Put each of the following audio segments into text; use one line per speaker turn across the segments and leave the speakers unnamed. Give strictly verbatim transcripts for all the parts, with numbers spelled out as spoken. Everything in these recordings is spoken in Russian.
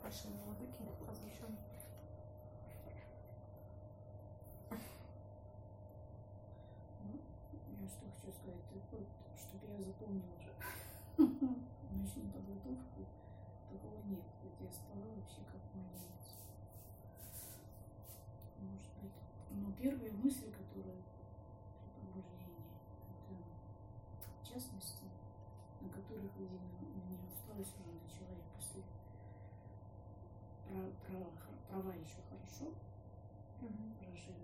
решения вот такие различные.
Ну, я что хочу сказать, такое, чтобы я запомнила уже ночную подготовку, такого нет. Вот я спала вообще как младенец. Может быть. Но первые мысли, которые при пробуждении, это в частности, на которых, видимо, у меня усталость уже начала, я после права, права, права еще хорошо
Угу.
прожила.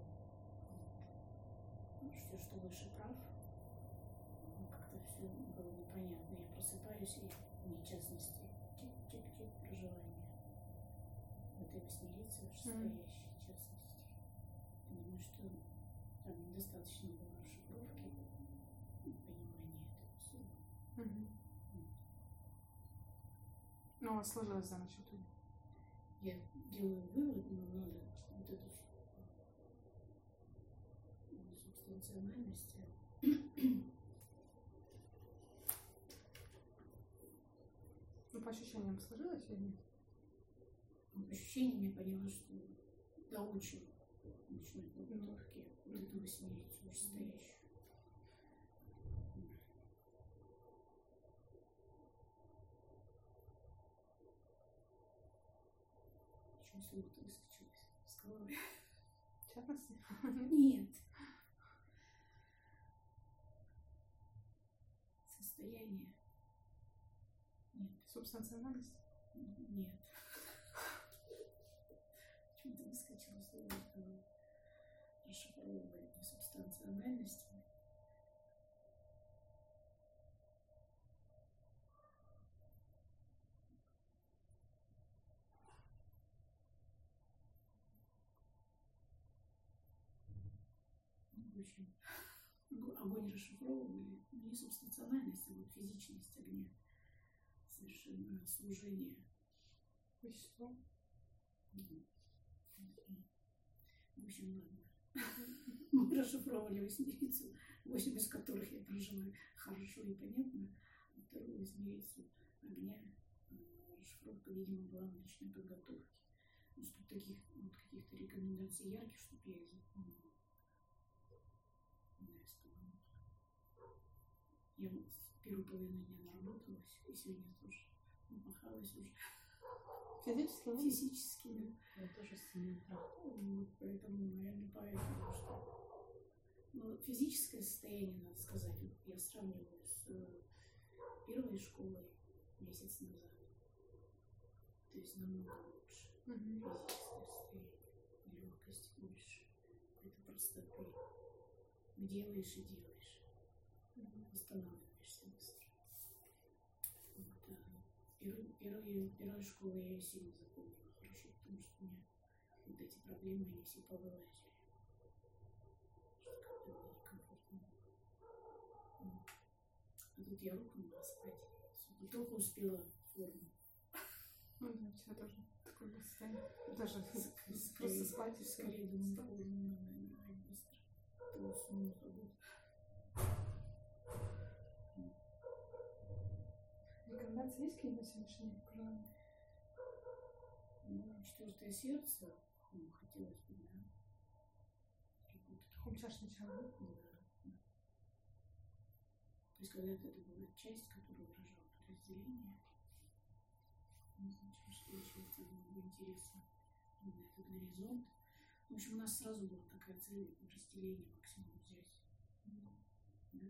Вот. Что, что выше прав, как-то все было непонятно. Я просыпаюсь, и не в частности, чик-чик-чик проживание. Вот это снилится вышестоящей частности. Я думаю, что там недостаточно было расшифровки и понимания этого всего.
Угу. Ну, у вас сложилось за ночь итоге?
Я делаю вывод, но надо вот эту субстанциональность.
Ну, по ощущениям сложилось или нет?
По ощущениям я поняла, что доучу ночной подготовки вот эту восьмерицу вышестоящую. Еще слово-то выскочилось с головы.
В частности?
Нет. Состояние. Нет.
Субстанциональность?
Нет. Почему-то выскочило слово из головы. Расшифровывали несубстанциональность. В общем, огонь расшифровывали не субстанциональность, а вот физичность огня. Совершенно служение.
Вещество?
В общем, ладно. Мы расшифровывали восьмерицу, восемь из которых я прожила хорошо и понятно, а вторую восьмерицу огня расшифровка, видимо, была в ночной подготовке. Ну, чтобы таких вот каких-то рекомендаций ярких, чтобы я их запомнила. Я вот первую половину дня наработалась, и сегодня тоже напахалась уже.
Физически? Нет?
Физически, да.
Я тоже с ним
Вот, поэтому, наверное, поэтому, что... Ну, физическое состояние, надо сказать, вот я сравниваю с первой школой месяц назад. То есть намного лучше.
Угу.
Физическое состояние, легкость больше, какой-то простоты. Делаешь и делаешь. Восстанавливаешься быстро. Вот, а первую, первую, первую школу я ее сильно запомнила хорошо, потому что у меня вот эти проблемы, они все повылазили. Что как-то было некомфортно. Вот. А тут я рухнула спать. И только успела форму.
Ну, да, вчера тоже такое было состояние. Даже
Скорее,
просто спать и
скорее думаю, форму надо набирать быстро. То усну забыл.
Рекомендации есть какие-то на сегодняшний день пожелания?
Ну, четвертое сердце, ну, хотелось бы, да.
Хомчаш сначала, да?
Да. То есть когда-то это была часть, которая выражала разделение. Ну, значит, что еще это было бы интересно. На этот горизонт. В общем, у нас сразу была такая цель разделение максимум взять. Да?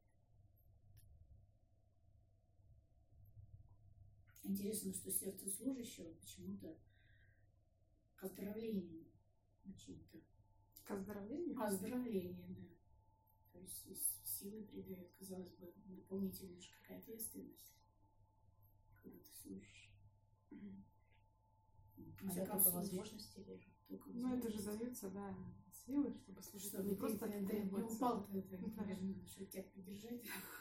Интересно, что сердце служащего почему-то к оздоровлению чем-то.
К оздоровлению?
Оздоровление, да. То есть силы придает, казалось бы, дополнительная же какая ответственность, когда ты служишь.
А я только возможности вижу.
Только
ну, это же даются, да, силы, чтобы служить.
Чтобы
не
ты,
просто
ты, ты не упал, ты, ты,
да.
нужно, чтобы тебя поддержать.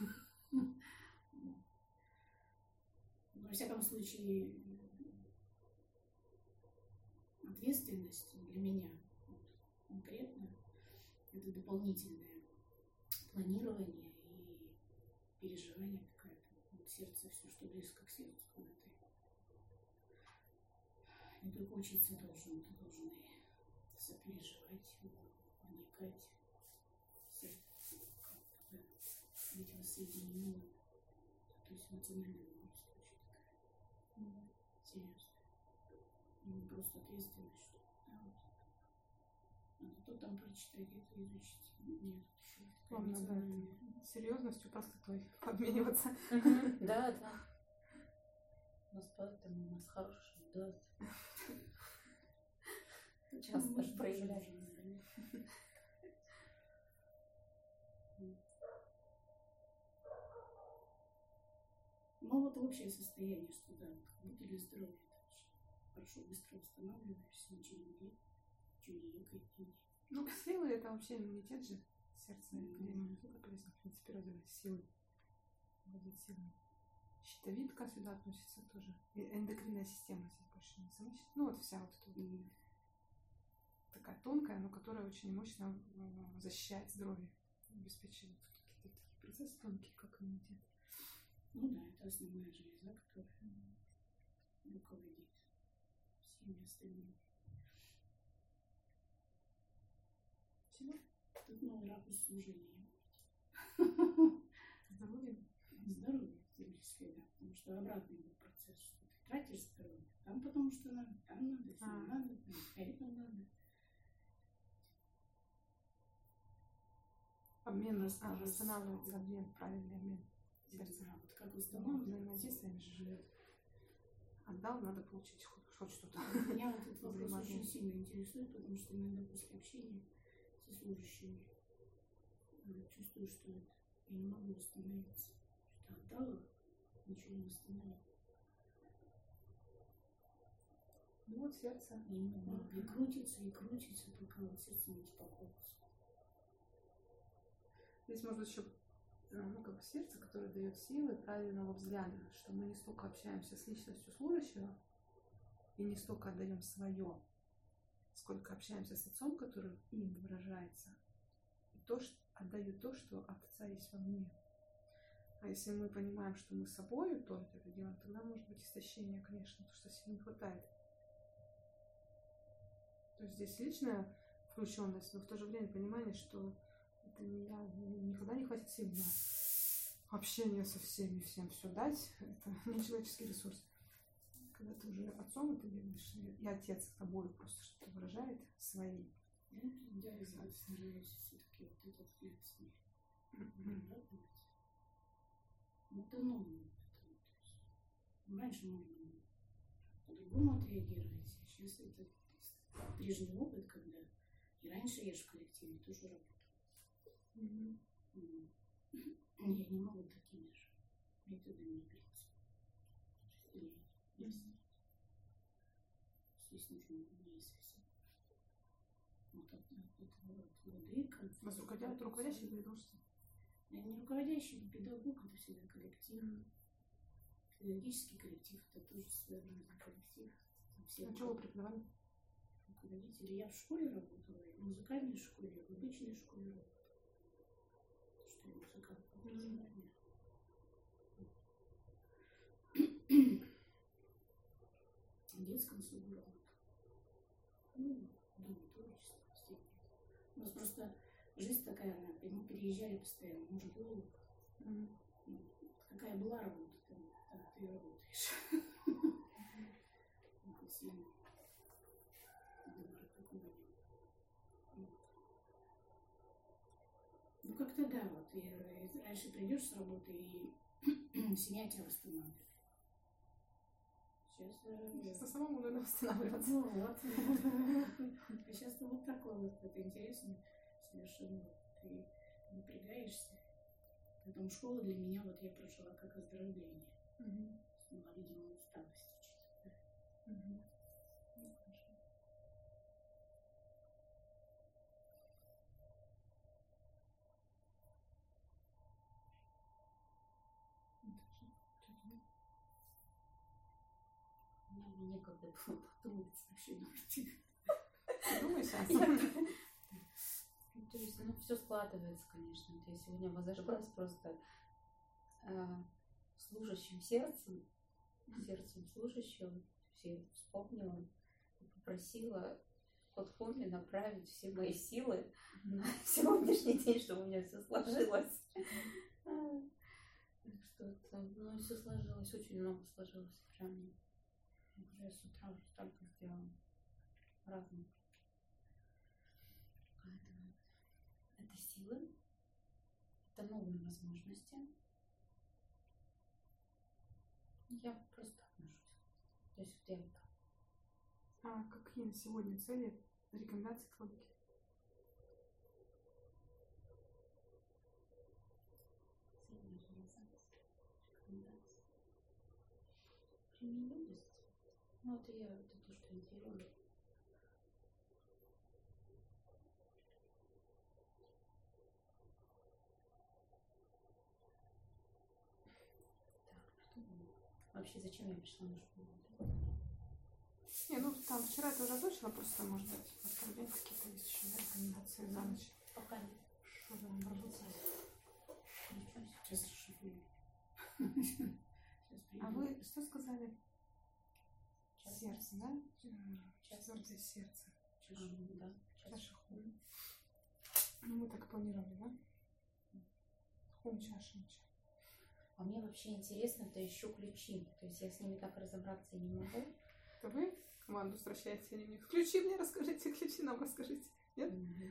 Во всяком случае, ответственность для меня вот, конкретно это дополнительное планирование и переживание какое-то. Вот сердце, все, что близко к сердцу, когда ты И только учиться должен, ты должен и сопереживать, вникать, быть воссоединенным. То есть эмоциональная нагрузка очень такая серьезная. Не просто ответственность, что да, вот. Надо то там прочитать, это изучить. Нет, еще
Вам надо серьезностью, простотой подмениваться.
Да, да. У нас поэтому у нас хороший, да. Часто так проявляется.
Ну вот общее состояние, что да, будь или здоровье дальше. Хорошо, быстро восстанавливаешься, ничего не лей, ничего не екай.
Ну, силы это вообще иммунитет же. Сердце, где иммунитет полезно, в принципе, развивать силы. Будет сильно. Щитовидка сюда относится тоже. И эндокринная система здесь больше не сама. Ну вот вся вот эта вот такая тонкая, но которая очень мощно защищает здоровье, обеспечивает какие-то такие процессы тонкие, как иммунитет.
Ну да, это основная железа, которая руководит всеми остальными.
Всего?
Тут новый ракурс служения.
Здоровье?
Здоровье, в том числе, да. Потому что обратный был процесс, что ты тратишь здоровье. Там потому что надо, там надо, если
а.
надо, это надо.
Обмен, а, восстанавливается обмен, правильный обмен. Сердце.
Да, вот как восстанавливается.
Взаимодействие между живет. Отдал, надо получить хоть, хоть что-то.
Меня вот этот вопрос очень сильно интересует, потому что иногда после общения со служащими чувствую, что вот я не могу восстановиться. Что отдала, ничего не восстановила.
Ну вот сердце.
И, и крутится, и крутится, пока вот сердце не успокоится.
Здесь может быть еще, ну, как бы сердце, которое дает силы правильного взгляда, что мы не столько общаемся с личностью служащего и не столько отдаем свое, сколько общаемся с отцом, который им выражается, и то, что отдаю то, что от отца есть во мне. А если мы понимаем, что мы собою только это делаем, тогда может быть истощение, конечно, потому что сил не хватает. То есть здесь личная включенность, но в то же время понимание, что это не я, никогда не хватит сил на общение со всеми, всем все дать. Это не человеческий ресурс. Когда ты уже отцом это делаешь, и отец тобой просто что-то выражает свои.
Ну, да, стараюсь все-таки вот этот ответственный. Это новое. Раньше можно было по-другому отреагировать. Сейчас это прежний опыт, когда и раньше я же в коллективе тоже работала. Mm-hmm. Mm-hmm. Я не могу такими же методами играть. Mm-hmm. Здесь нужно действовать. Вот это вот владыка.
У вас руководящий, руководящий или должности?
Я не руководящий, педагог, это всегда коллектив. Mm-hmm. Педагогический коллектив, это тоже своеобразный коллектив. Все
а что вы преподавали?
Руководители. Я в школе работала, и в музыкальной школе, и в обычной школе работала. Что я музыкант по образованию. В детском саду работала. Ну, дома творчество, степень. У нас просто жизнь такая, мы переезжали постоянно, муж голову. Mm-hmm. Какая была работа, там, так ты и работаешь. Ну как-то да, вот и раньше придешь с работы и семья тебя восстанавливает. Сейчас,
Сейчас самому надо восстанавливаться.
Ну вот. А сейчас вот такое вот, это интересно совершенно. Ты напрягаешься. Потом школа для меня, вот я прожила как оздоровление. Угу. Сняла, видимо, усталость чисто. Угу.
Мне некогда было подумать вообще.
Думай сейчас.
То есть, ну, все складывается, конечно. То есть сегодня возошлась просто э, служащим сердцем, сердцем служащего, все вспомнила. попросила Хотхуми направить все мои силы на сегодняшний день, чтобы у меня все сложилось. Так что это, ну, все сложилось, очень много сложилось. Прям уже с утра уже столько сделала разных. Поэтому это силы, это новые возможности. Я просто отношусь. То есть вот я вот так.
А какие на сегодня цели, рекомендации к логике?
Цели, реализации, рекомендации. Применимость. Ну, это я, это то, что интересно. Вообще, зачем я пришла на школу?
Не, ну там вчера ты уже озвучила, просто, может быть, во второй день какие-то есть еще рекомендации за ночь.
Пока нет.
Что там работать?
Ничего.
Сейчас расшифрую.
А вы что сказали?
Час.
Сердце, да?
Час.
Четвертое сердце.
Чаша, да.
Чаша хум. Ну, мы так планировали, да? Хум, чаша, чаша.
А мне вообще интересно, это еще ключи. То есть я с ними так разобраться не могу.
Это вы команду стращаете, они мне ключи мне расскажите, ключи нам расскажите. Нет?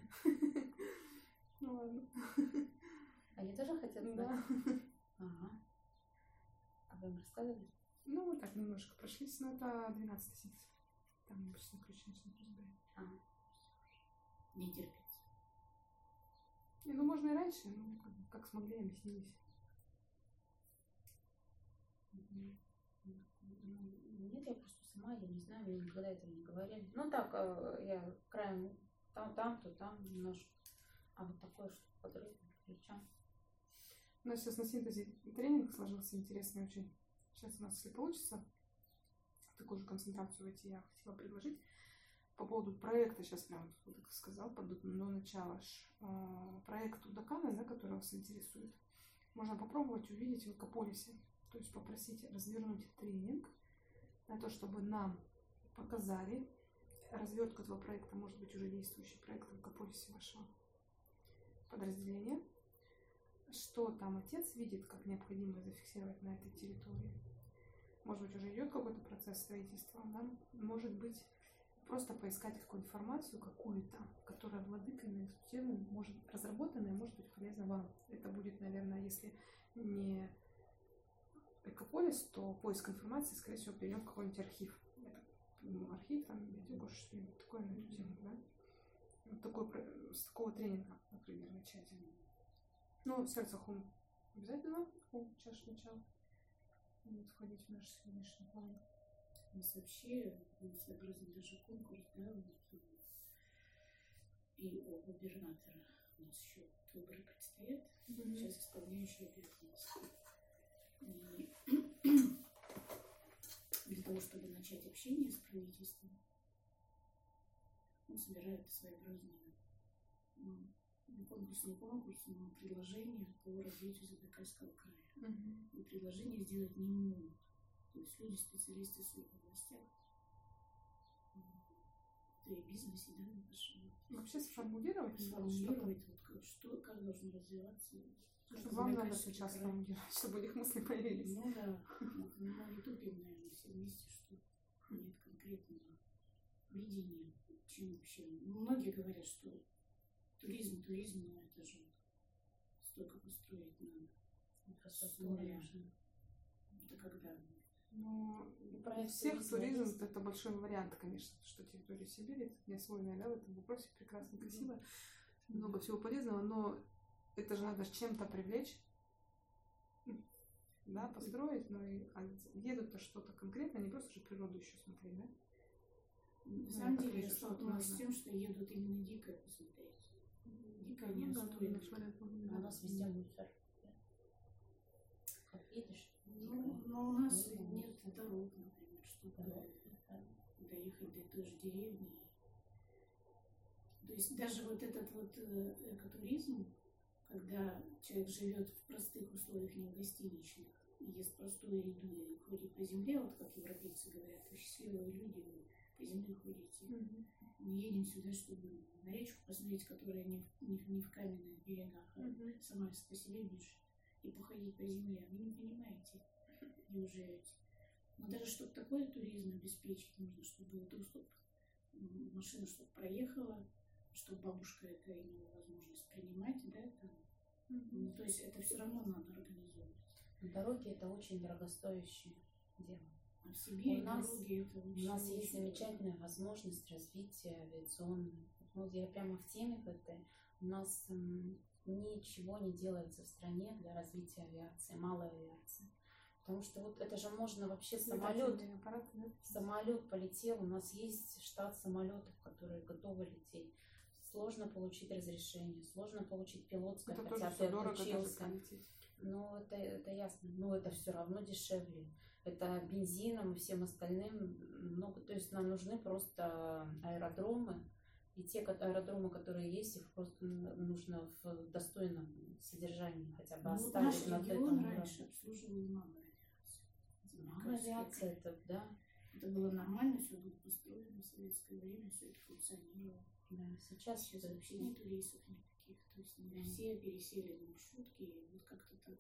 Ну ладно.
Они тоже хотят знать?
Да.
Ага. А вы им рассказывали?
Ну, мы так немножко прошлись, но это двенадцатый сентября. Там обычно ключи начнут разбирать.
Ага.
Не терпится.
Не, ну можно и раньше, ну как, как смогли, объяснились.
Нет, я просто сама, я не знаю, мне никогда этого не говорили. Ну так, я краем там, там, то там немножко. А вот такое, что подрыв к плечам.
У нас сейчас на синтезе тренинг сложился интересный очень. Сейчас у нас, если получится, такую же концентрацию войти я хотела предложить. По поводу проекта, сейчас прям, вот так сказал, до начала проект Удакана, да, который вас интересует. Можно попробовать увидеть в Экополисе. То есть попросить развернуть тренинг на то, чтобы нам показали развертку этого проекта, может быть, уже действующий проект в Экополисе вашего подразделения, что там отец видит, как необходимо зафиксировать на этой территории. Может быть, уже идет какой-то процесс строительства, да? Может быть, просто поискать какую-то информацию, какую-то, которая владыками эксплуатируемой, может разработанная, может быть полезна вам. Это будет, наверное, если не Экополис, то поиск информации, скорее всего, перейдем в какой-нибудь архив. Это, архив, там, библиотеку, что-нибудь такое на эту тему, да? Вот такой, с такого тренинга, например, начать. Ну, сердце хум обязательно, хум, чаша начала. Будет входить в наш сегодняшний план.
У нас вообще своеобразный даже конкурс, да, и у губернатора у нас еще выборы предстоят, mm-hmm. Сейчас исполняющий обязанности. И для того, чтобы начать общение с правительством, он собирает своеобразные, ну, не конкурс, не конкурс, но предложение по развитию Забайкальского края.
Mm-hmm.
И предложение сделать не могут. То есть люди, специалисты в своих областях, в и бизнесе, да, нашем.
Вообще сформулировать,
сформулировать вот, как, что, как должно развиваться.
Что вам надо сейчас сформулировать, чтобы у них мысли появились.
Ну да, мы тупим, наверное, все вместе, что нет конкретного видения, чем вообще. Многие говорят, что туризм, туризм, но это же столько построить надо. С нуля. Это когда?
Ну, для всех туризм – это большой вариант, конечно, что территория Сибири, это неосвоенная, да, в этом вопросе прекрасно, красиво, mm-hmm. много всего полезного, но это же надо чем-то привлечь, да, построить, но и едут-то что-то конкретное, не просто же природу еще смотреть, да?
На самом деле я столкнулась с тем, что едут именно дикое посмотреть. Дикое не стоит.
У нас везде мусор. Как видишь?
Ну, но у нас нет дорог, например, чтобы доехать до той же деревни. То есть даже вот этот вот экотуризм, когда человек живет в простых условиях, не в гостиничных, ест простую еду и ходит по земле, вот как европейцы говорят, счастливые люди, по земле ходите.
Мгм.
Мы едем сюда, чтобы на речку посмотреть, которая не, в- не, в- не в каменных берегах, а
Мгм.
сама по себе бежит. И походить по земле. Вы не понимаете, где вы живете. Но даже чтобы такой туризм обеспечить, нужно, чтобы было доступ, м, машина, чтобы проехала, чтобы бабушка это имела возможность принимать, да, там.
Мгм.
Ну, то есть это все равно надо организовывать.
Дороги это очень дорогостоящее дело.
А в Сибири
У нас-
дороги это
У
очень,
нас есть
очень
замечательная возможность развития авиационной. Ну, я прямо в теме в этой. У нас м, ничего не делается в стране для развития авиации, малой авиации. Потому что вот это же можно вообще самолет,
Летательные аппараты, да?
самолет полетел, у нас есть штат самолетов, которые готовы лететь. Сложно получить разрешение, сложно получить пилотское,
Это
хотя
тоже
ты
все дорого даже
отучился.
полететь.
Ну, это, это ясно. Но это все равно дешевле. Это бензином и всем остальным много. То есть нам нужны просто аэродромы. И те ко- аэродромы, которые есть, их просто н- нужно в достойном содержании хотя бы
Ну, вот
оставить
наш
на
регион
этом
раньше
уровне.
обслуживал малую авиацию.
Малая авиация, это, да,
Это было нормально, все было построено в советское время, все это функционировало.
да. Сейчас
Сейчас
это-
вообще нету рейсов никаких. То есть не
Мгм.
все пересели на маршрутки, и вот как-то так,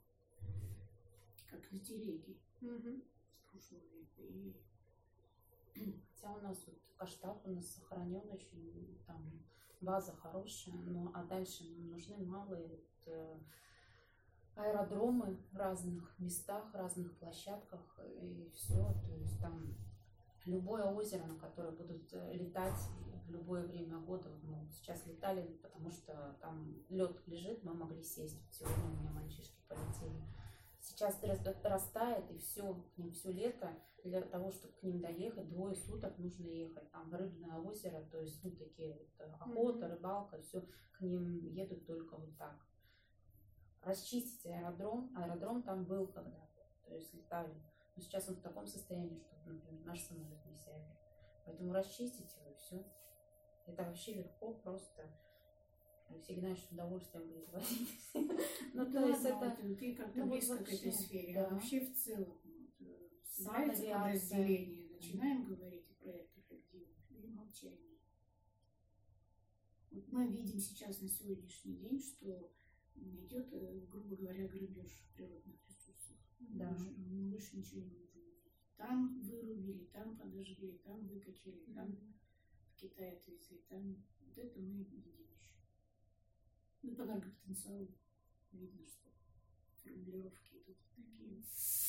как на телеге
Мгм.
с прошлого века. И
Хотя у нас вот Каштаб у нас сохранен очень, там база хорошая, но а дальше нам нужны малые вот, э, аэродромы в разных местах, разных площадках и все. То есть там любое озеро, на которое будут э, летать в любое время года. Ну, сейчас летали, потому что там лед лежит, мы могли сесть. Сегодня у меня мальчишки полетели. Сейчас рас- растает, и все, к ним все лето. Для того, чтобы к ним доехать, двое суток нужно ехать. Там рыбное озеро, то есть, ну, такие вот э, охота,
Мгм.
рыбалка, все, к ним едут только вот так. Расчистить аэродром, аэродром там был когда-то, то есть летали. Но сейчас он в таком состоянии, что, например, наш самолет не сядет. Поэтому расчистить его, и все. Это вообще легко, просто. Алексей Геннадьевич с удовольствием будет возить. Ну, то
да,
есть
но
это...
вот ты как-то
ну, вот
близко к
вообще,
этой сфере.
да.
А вообще в целом, вот, э,
Сама
собирается
авиация.
подразделение, начинаем говорить о проектах активных или молчание. Вот мы видим сейчас на сегодняшний день, что идет, э, грубо говоря, грабеж природных ресурсов.
Да.
Больше, мы больше ничего не можем увидеть. Там вырубили, там подожгли, там выкачали, там
Мгм.
в Китай отвезли, там вот это мы видим еще. Ну, по энергопотенциалу видно, что формулировки идут такие.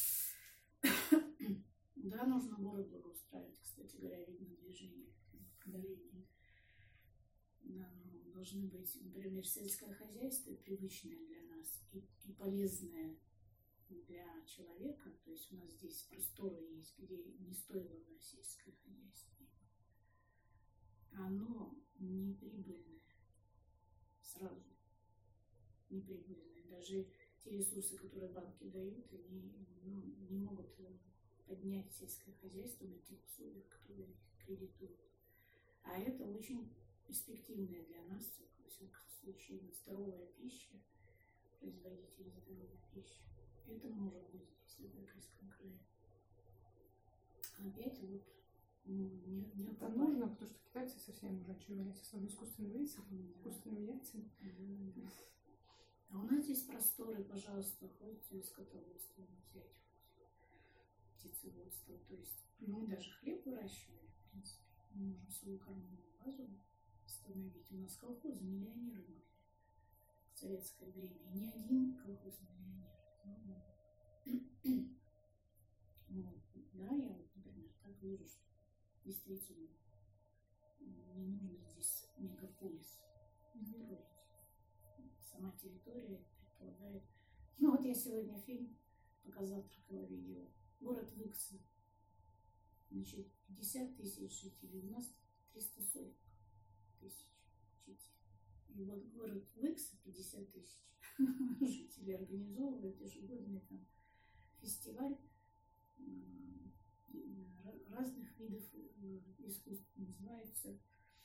Да, нужно город благоустраивать. Кстати говоря, видно движение в этом направлении. Да, но должны быть, например, сельское хозяйство привычное для нас и, и полезное для человека. То есть у нас здесь просторы есть, где не стоило сельское хозяйство. Оно неприбыльное сразу. Неприбыльное. Даже те ресурсы, которые банки дают, они ну, не могут э, поднять сельское хозяйство на тех условиях, которые их кредитуют. А это очень перспективная для нас, во всяком случае, здоровая пища, производители здоровой пищи. Это может быть здесь, в Забайкальском крае. А опять вот ну, не, не
Это
окупаем.
нужно, потому что китайцы совсем уже очумели со своими искусственными яйцами,
Да.
искусственными яйцами.
Мгм. А у нас здесь просторы, пожалуйста, хоть скотоводство взять, хоть птицеводство. То есть мы даже хлеб выращивали, в принципе. Мы можем свою кормовую базу восстановить. У нас колхозы миллионеры были в советское время. И ни один колхоз миллионер. Ну, вот. Да, я вот, например, так вижу, что действительно не нужно здесь мегаполис строить. Сама территория предполагает. Ну вот я сегодня фильм, пока завтракала, видела. Город Выкса. Значит, пятьдесят тысяч жителей. У нас триста сорок тысяч жителей. И вот город Выкса пятьдесят тысяч жителей организовывает ежегодный там фестиваль м, ра- разных видов э, искусств. Называется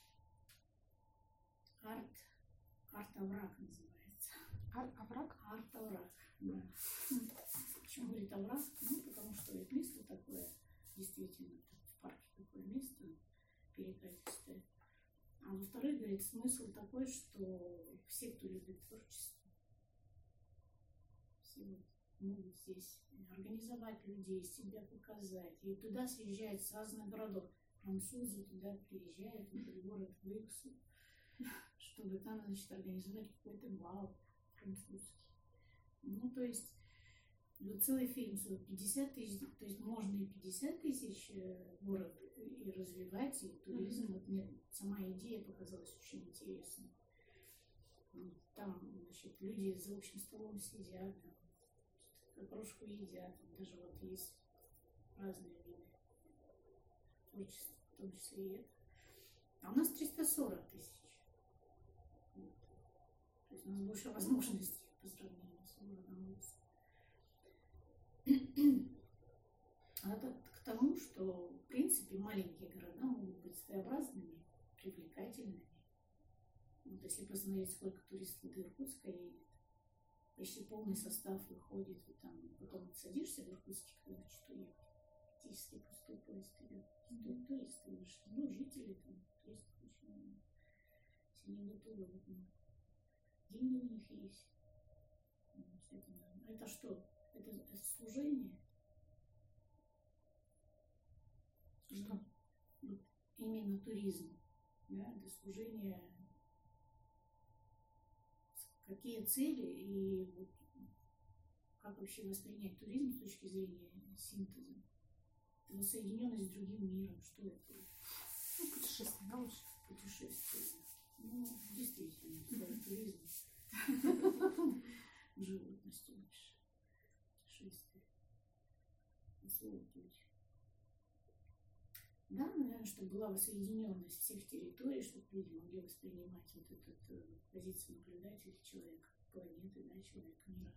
арт, арт-овраг называется.
А, овраг?
Арт-овраг, да. Почему говорит овраг? Ну, потому что это место такое, действительно, в парке такое место, говорит, смысл такой, что все, кто любит творчество, все вот могут здесь организовать людей, себя показать. И туда съезжают с разных городов. Французы туда приезжают, в этот город Выксу, чтобы там, значит, организовать какой-то бал французский. Ну, то есть, вот целый фильм стоит пятьдесят тысяч, то есть можно и пятьдесят тысяч город и развивать, и туризм. Mm-hmm. Вот мне сама идея показалась очень интересной. Там, значит, люди за общим столом сидят, картошку едят, даже вот есть разные виды творчества, в том числе и это. А у нас триста сорок тысяч. Вот. То есть у нас больше возможностей по сравнению с городом. А это к тому, что, в принципе, маленькие города могут быть своеобразными, привлекательными. Вот если посмотреть, сколько туристов до Иркутска едет, почти полный состав выходит, и там потом садишься в Иркутске, когда хочешь уехать, практически пустой поезд идет. Mm-hmm. Туристы вышли, ну, жители там, туристов очень много. Все не готовы, вот, ну, деньги у них есть. Это, это что? Это, это служение? Что? Вот, именно туризм. Да, это служение. Какие цели и вот, как вообще воспринять туризм с точки зрения синтеза? Это воссоединенность с другим миром. Что это?
Ну, путешествие, да, лучше?
Путешествие. Ну, действительно, туризм. Животностью больше. Путешествие. Слово путь. Да, наверное, чтобы была воссоединенность всех территорий, чтобы люди могли воспринимать вот эту э, позицию наблюдателя человека, планеты, да, человека, мира.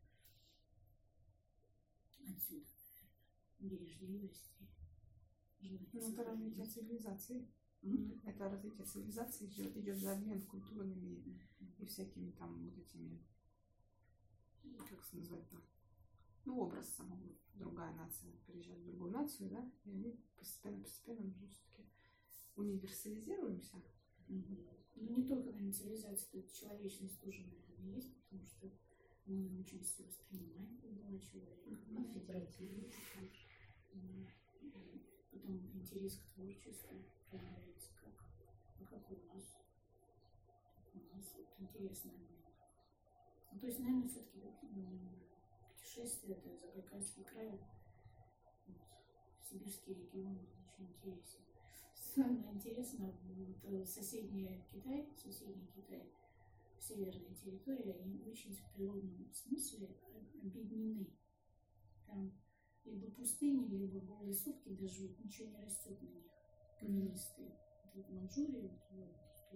Отсюда бережливости.
Ну, это развитие цивилизации. Mm-hmm. Это развитие цивилизации идет, идет за обмен культурными mm-hmm. и всякими там вот этими, как это назвать-то, ну, образ самого. Другая нация переезжает в другую нацию, да, и они постепенно-постепенно уже все-таки универсализируемся.
Mm-hmm. Ну, не только, наверное, цивилизация, тут человечность тоже, наверное, есть, потому что мы учимся воспринимать другого человека.
Mm-hmm. Федеративность.
Mm-hmm. Потом интерес к творчеству проявляется, как, а как у нас. У нас вот интересный момент. Ну, то есть, наверное, все-таки путешествие, это Забайкальский край, вот, сибирский регион очень интересен. Самое интересное, вот, соседний Китай, соседний Китай, северные территории, они очень в природном смысле объединены. Там либо пустыни, либо голые сопки даже вот, ничего не растет на них, каменистые. Вот Манчжурия, вот,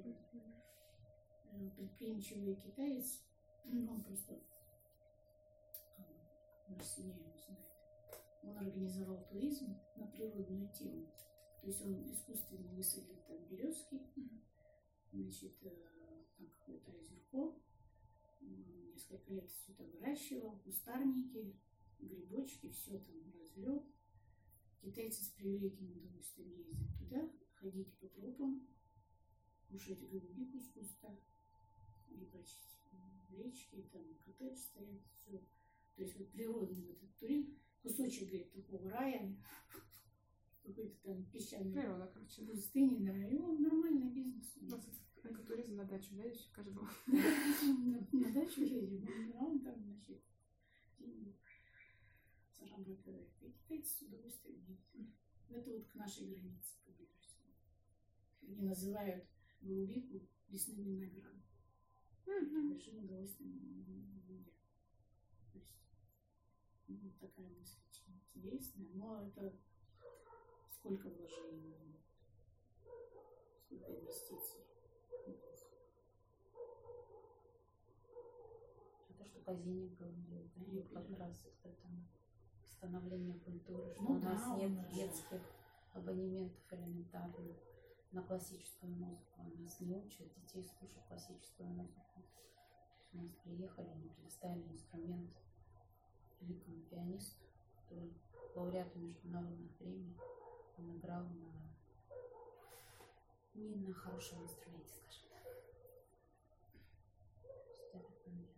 вот, предприимчивый китаец, он просто, наш семья его знает, он организовал туризм на природную тему. То есть он искусственно высадил там березки, значит, там какое-то озерко, несколько лет все это выращивал, кустарники, грибочки, все там развел. Китайцы с превеликим удовольствием ездят туда, ходить по тропам, кушать голубику с куста, рыбачить в речке, там коттедж стоят, все. То есть вот природный вот этот туризм, кусочек, говорит, такого рая, какой-то там песчаной
природа, короче,
пустыни, да, и он нормальный бизнес.
У нас экотуризм на дачу, да, еще каждого.
На дачу едем, а он там, значит, деньги зарабатывает. И китайцы с удовольствием ездят. Это вот к нашей границе поближе. Они называют голубику лесным виноградом. Большим удовольствием едят. То есть, ну, такая мысль очень интересная, но это сколько вложений, сколько инвестиций.
Это что Казиник говорил, да, вот как раз это там становление культуры, что
ну,
у нас
да,
нет
у нас
детских абонементов элементарных на классическую музыку. У нас не учат детей слушать классическую музыку. У нас приехали, они предоставили инструмент великому пианисту, который лауреату международных премий, он играл на не на хорошем инструменте, скажем так. Просто этот момент.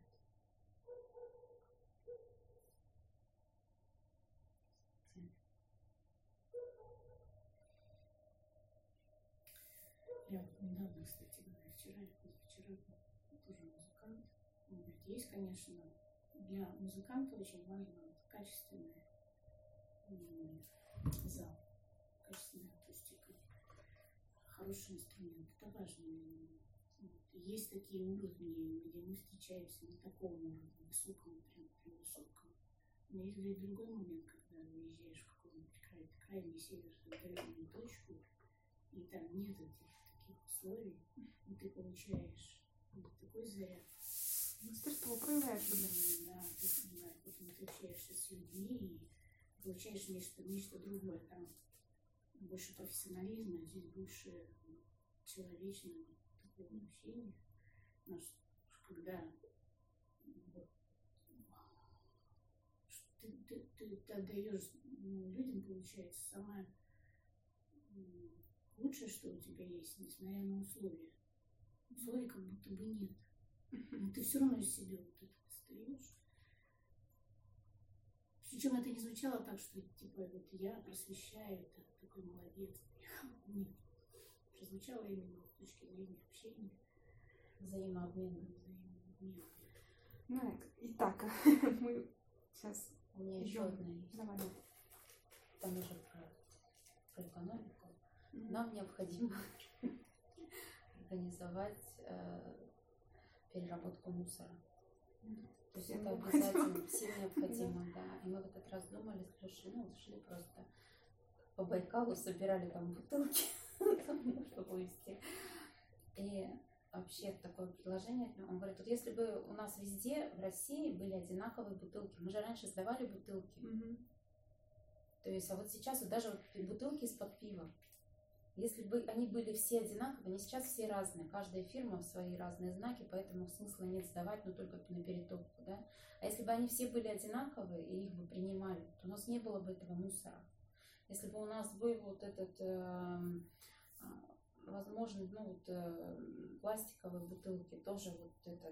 Я вот недавно, кстати говоря, вчера или позавчера, тоже музыкант. Он говорит, есть, конечно, для музыканта очень важно вот качественный м, зал, качественная акустика, хороший инструмент. Это важно. Вот. Есть такие уровни, где мы встречаемся на таком уровне, высоком, прям, прям высоком. Но есть и другой момент, когда уезжаешь в какой-нибудь край, крайний северную дальнюю точку, и там нет этих таких условий, и ты получаешь вот такой заряд.
Мастерство проявляешь уже.
Да, ты, да, потом ты общаешься с людьми и получаешь нечто, нечто другое. Там больше профессионализма, а здесь больше человечного такого общения. Но когда вот, ты, ты, ты, ты отдаешь ну, людям, получается, самое лучшее, что у тебя есть, несмотря на условия. Условий как будто бы нет. Но ты все равно из себя вот это достаешь. Причем это не звучало так, что типа вот я просвещаю, это такой молодец. Нет. Прозвучало именно с точки зрения общения.
Взаимообмен.
Взаимообмен.
Ну, итак, мы сейчас
У меня еще
идем.
одна есть.
Давай.
Там уже про, про экономику. Нам необходимо организовать э, переработку мусора. То есть это обязательно, всем необходимо, да. И мы в этот раз думали с Лешей, ну, шли просто по Байкалу, собирали там бутылки, чтобы увезти. И вообще такое предложение, он говорит, вот если бы у нас везде в России были одинаковые бутылки, мы же раньше сдавали бутылки, то есть, а вот сейчас вот даже вот бутылки из-под пива, если бы они были все одинаковые, они сейчас все разные, каждая фирма в свои разные знаки, поэтому смысла нет сдавать, но только на перетопку, да. А если бы они все были одинаковые и их бы принимали, то у нас не было бы этого мусора. Если бы у нас был вот этот, э, возможно, ну вот э, пластиковые бутылки, тоже вот это,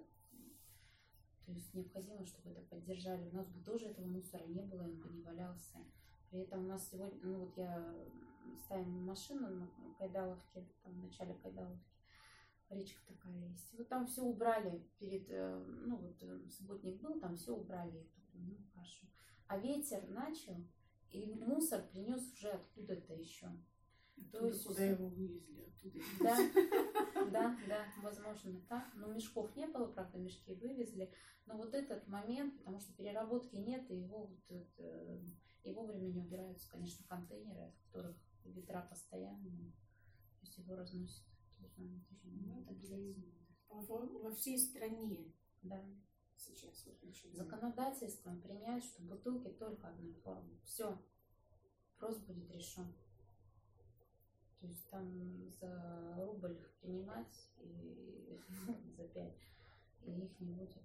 то есть необходимо, чтобы это поддержали. У нас бы тоже этого мусора не было, он бы не валялся. При этом у нас сегодня, ну вот я ставим машину на Кайдаловке, там в начале Кайдаловки, речка такая есть. И вот там все убрали перед, ну вот субботник был, там все убрали. Ну хорошо. А ветер начал, и мусор принес уже откуда-то еще.
То есть куда его вывезли оттуда?
Да, да, да, возможно так. Но мешков не было, правда, мешки вывезли. Но вот этот момент, потому что переработки нет, и его вот это, и вовремя не убираются, конечно, контейнеры, от которых ветра постоянно, то есть его разносят.
Ну, во, во всей стране.
Да.
Сейчас вот
законодательством принять, что бутылки только одной формы. Все. Вопрос будет решен. То есть там за рубль их принимать и за пять, и их не будет.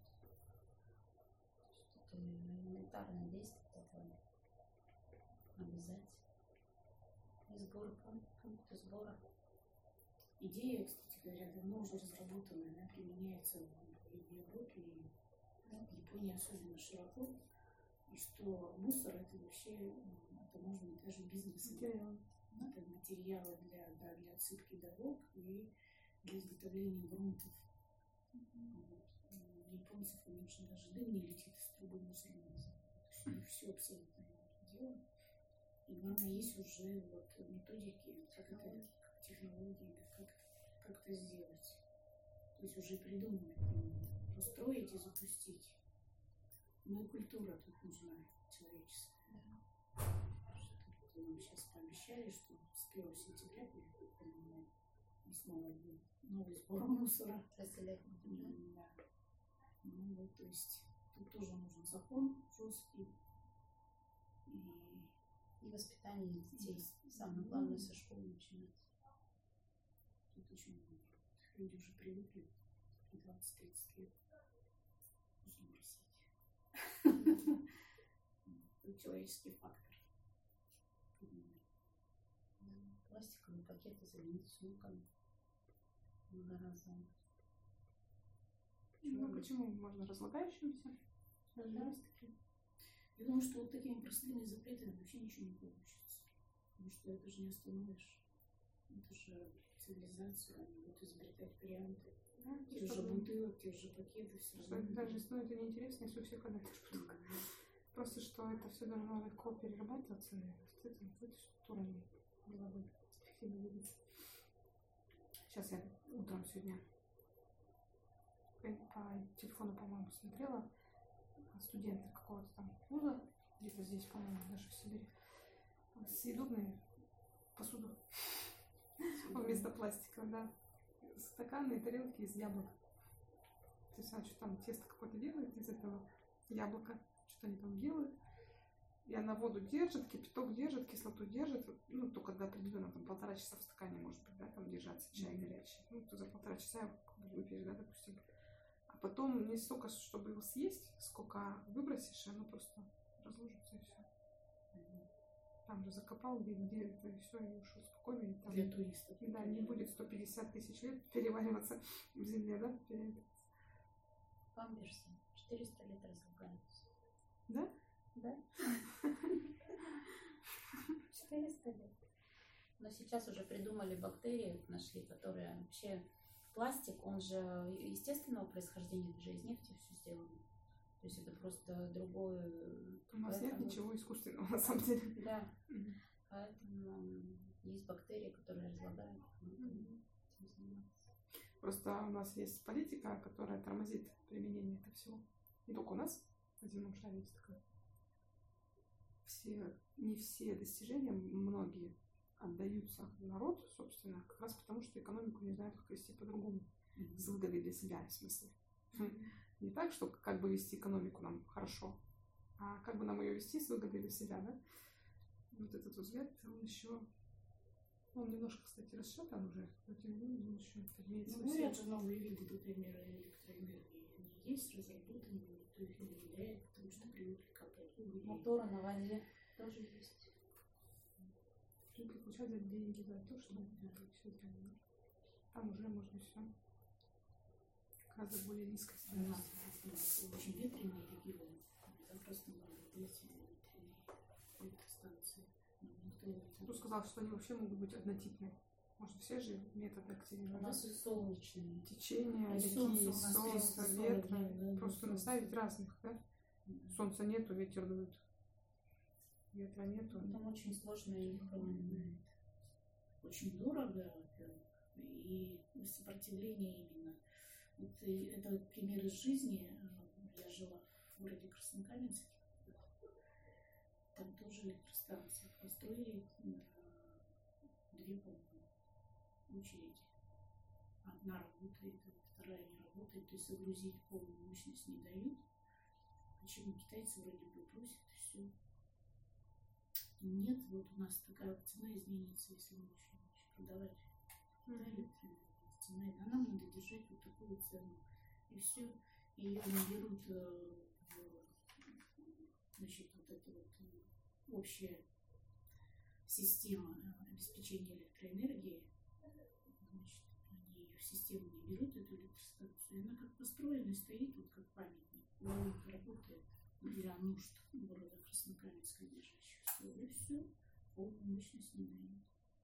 Это элементарное действие такое. Обязательно. И сбор, пункты сбора.
Идея, кстати говоря, давно уже разработана, она применяется в Европе и в Японии особенно широко. И что мусор это вообще, это можно даже бизнесом. Это материалы для, да, для отсыпки дорог и для изготовления грунтов. Вот. У японцев, конечно, даже дым не летит из трубы мусорного завода. Все абсолютно дело. И главное, есть уже вот методики, как это, технологии, как, как это сделать. То есть уже придумали, устроить и запустить. Ну и культура тут нужна, человеческая. Что нам сейчас пообещали, что с первого сентября будет снова новый сбор мусора.
Разделять.
Да. Ну вот, то есть тут тоже нужен закон жесткий. И,
и воспитание детей. Самое главное со школы начинать.
Тут очень много. Люди уже привыкли двадцать-тридцать лет. Нужно бросить. Тут человеческий фактор.
Пластиковые пакеты заменить сумками. многоразово.
Ну, почему можно разлагающимся?
Да.
Я думаю, что вот такими простыми запретами вообще ничего не получится. Потому что это же не остановишь. Это же цивилизация, они будут изобретать варианты.
Да,
Тех же бутылок, тех же пакетов, все
что это даже если это неинтересно, если у всех одна и та же бутылка. Просто что это все должно легко перерабатываться, наверное. Это, это структура не была бы эффективно выглядеть. Сейчас я утром сегодня по, по телефону, по-моему, смотрела студенты какого-то там вуза, где-то здесь, по-моему, даже в Сибири, съедобную посуду вместо пластика, да, стаканы и тарелки из яблок. То есть она что там тесто какое-то делает из этого яблока, что-то они там делают, и она воду держит, кипяток держит, кислоту держит, ну, только до определенного, там, полтора часа в стакане, может быть, да, там держаться, чай горячий, ну, то за полтора часа выпьешь, да, допустим. А потом не столько, чтобы его съесть, сколько выбросишь, и оно просто разложится, и все. Там же закопал где-где это, и все, и ушел спокойно. И там,
для туристов.
Да, не будет сто пятьдесят тысяч лет перевариваться в земле, да?
Памперсы. четыреста лет разлагаются.
Да?
Да. четыреста лет. Но сейчас уже придумали бактерии, нашли, которые вообще... Пластик, он же естественного происхождения, это же из нефти все сделано. То есть это просто другое...
У нас
Поэтому...
нет ничего искусственного, на самом деле.
Да.
Mm-hmm.
Поэтому есть бактерии, которые разлагают.
Mm-hmm. Просто у нас есть политика, которая тормозит применение этого всего. Не только у нас, на земном шаре есть такое. Все, не все достижения, многие отдаются народу, собственно, как раз потому, что экономику не знают, как вести по-другому. Mm-hmm. С выгодой для себя, в смысле. Mm-hmm. Не так, что как бы вести экономику нам хорошо, а как бы нам ее вести с выгодой для себя, да? Вот этот взгляд, он еще... Он немножко, кстати, расшатан уже, но тем не менее он еще имеется.
Ну, говорят же, новые виды, например, электроэнергии. Они есть, разработаны, но никто их не внедряет, потому что привыкли копать уголь.
Моторы на воде тоже есть.
Привыкли получать за деньги за то, что все сделано. Там уже можно все гораздо более низкой стоимости.
Очень ветреные регионы. Запросто можно быть ветреные электростанции.
Кто сказал, что они вообще могут быть однотипные? Может, все же методы активированы?
У нас и солнечные.
Течение, реки,
солнце,
солнце, ветра. Просто наставить разных, да? Солнца нету, ветер дует. Ветра нету.
Там очень сложно их понимать.
Очень дорого, во-первых, и сопротивление именно. Вот это вот пример из жизни. Я жила в городе Краснокаменске. Там тоже электростанции построили две, по-моему, очереди. Одна работает, вторая не работает. То есть загрузить полную мощность не дают. Почему китайцы вроде бы просят, и все. Нет, вот у нас такая вот цена изменится, если мы еще продавать. Mm-hmm. Цена, а нам надо держать вот такую цену. И все. И ее наберут, значит, вот эта вот общая система обеспечения электроэнергии. Значит, они ее в систему не берут, эту электростанцию. И она как построена, стоит вот как памятник. Но работает для нужд города Краснокаменска держащих. И все, полную мощность не дают.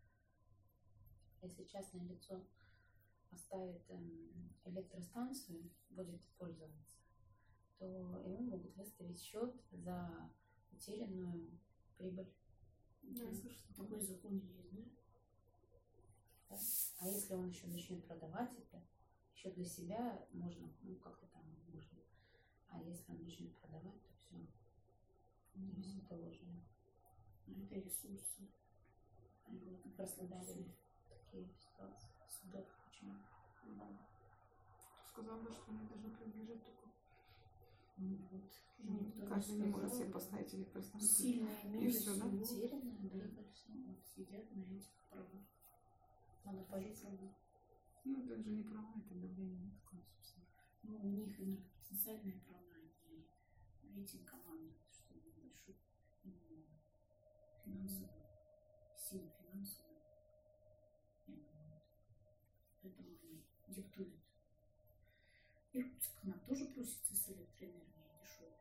Если частное лицо поставит электростанцию, будет пользоваться, то ему могут выставить счет за утерянную прибыль.
Да, я слышу, что такой закон есть, да?
Да? А если он еще начнет продавать это, еще для себя можно, ну как-то там можно. А если он начнет продавать, то все. Mm-hmm. Все это ложно.
Это ресурсы.
В Краснодаре такие ситуации. Судов очень много.
Кто сказал, что они должны принадлежать только?
Ну вот.
Ну, каждый не может себе поставить электростанцию.
Сильные миры,
и все, да?
Утерянная
прибыль. Вот сидят на этих правах.
Надо попробовать.
Ну, это же не права, это давление на такое, собственно.
Ну, у них именно потенциальные права, они рейтинг команды, что большой именно финансовый, сила финансовая. Поэтому они диктует. Иркутск к нам тоже просится с электроэнергией дешевой.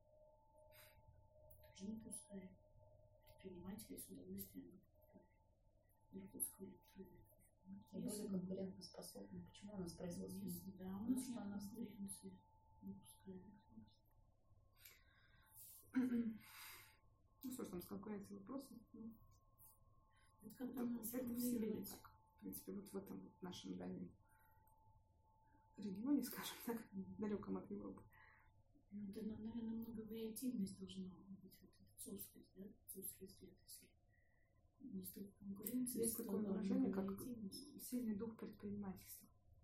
Тоже не пустая. Предприниматели с удовольствием покупают иркутскую электроэнергию.
И были конкурентоспособны. Почему у нас производство не
Есть, да, у
Потому
нас
что
нет
у нас
конкуренции. Не пускай электроэнергию.
Ну что ж, там с конкуренцией вопросы. Ну,
Вот как
это,
нам
это в себе не
сформулировать?
так. В принципе, вот в этом вот нашем дальнем регионе, скажем так, далеком от Европы.
Ну, да, ну, наверное, много вариативность должна быть, вот эта цовскость, да, цовский взгляд, если не столько конкуренции,
Есть
столько
такое выражение, как
вариативности.
сильный дух предпринимательства.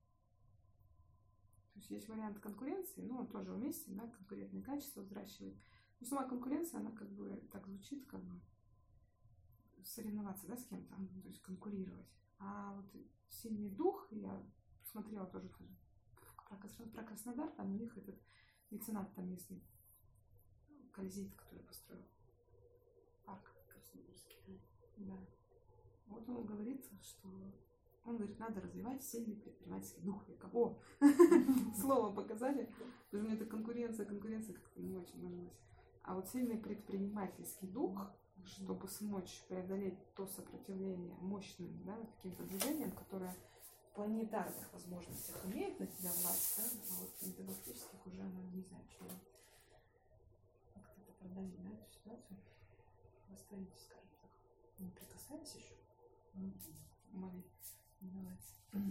То есть есть вариант конкуренции, но он тоже уместен, да, конкурентные качества взращивает. Но сама конкуренция, она как бы так звучит, как бы соревноваться, да, с кем-то, то есть конкурировать. А вот сильный дух, я посмотрела тоже, тоже про, Крас- про Краснодар, там у них этот меценат там местный, Кальзит, который построил парк.
Краснодарский край.
Да. Вот он говорит, что он говорит, надо развивать сильный предпринимательский дух. Я как, о, слово показали, потому что мне эта конкуренция, конкуренция как-то не очень нравилась. А вот сильный предпринимательский дух, чтобы смочь преодолеть то сопротивление мощным, да, каким-то движением, которое в планетарных возможностях имеет на тебя власть, да, а вот в галактических уже она не знает, что как-то это продавить, да, эту ситуацию, восстановить, скажем так. Не прикасаясь еще. Моли. Давайте.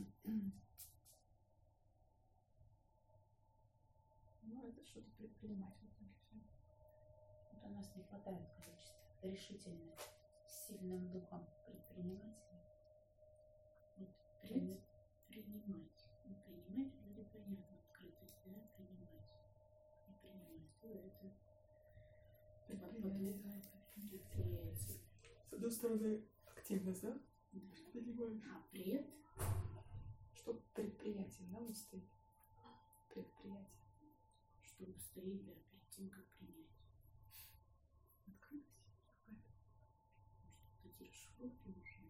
Ну, это что-то предпринимать в итоге все.
Вот у нас не хватает количества решительных, с сильным духом предпринимателей.
Вот при- принимать. Ну, принимать вроде понятно, открытость, да, принимать. И принимать, то это
Предприятие.
предприятие.
С одной стороны, активность, да?
Да.
Понимаешь.
А пред,
Что предприятие, да, вот стоит? Предприятие.
чтобы стоит, да, перед тем, как принять.
Открытость. какая-то.
Может, вот эти расшифровки нужны.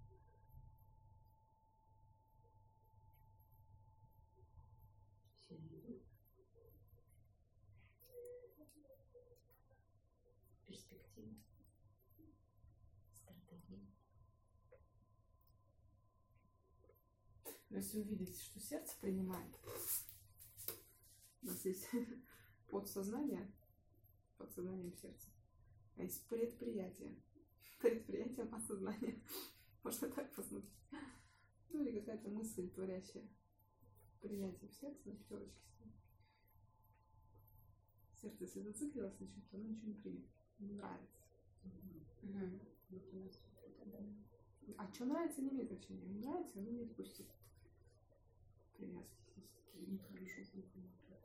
Сильный дух. Перспектива. Стратегия.
Но если увидеть, что сердце принимает, у нас есть подсознание, подсознанием сердца, а есть предприятие, предприятием осознания. Можно так посмотреть. Ну или какая-то мысль, творящая принятие в сердце, на пятерочке стоит. Сердце, если зациклилось на чем-то, оно ничего не примет. Не нравится.
Угу. Вот у нас вот это, да.
А что нравится, не имеет значения. Не нравится, оно не отпустит. Привязки есть такие.
Нет, хорошо, плохо, наоборот.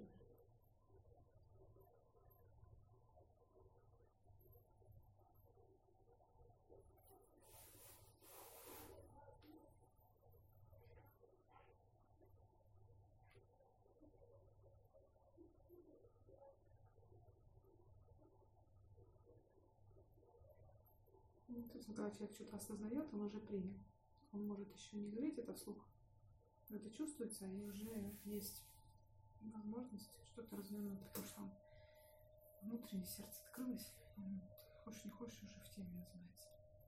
Ну, то есть, когда человек что-то осознает, он уже принял. Он может еще не говорить это вслух, но это чувствуется, и уже есть возможность что-то развернуть, потому что внутреннее сердце открылось. Вот. Хочешь не хочешь, уже в теме называется.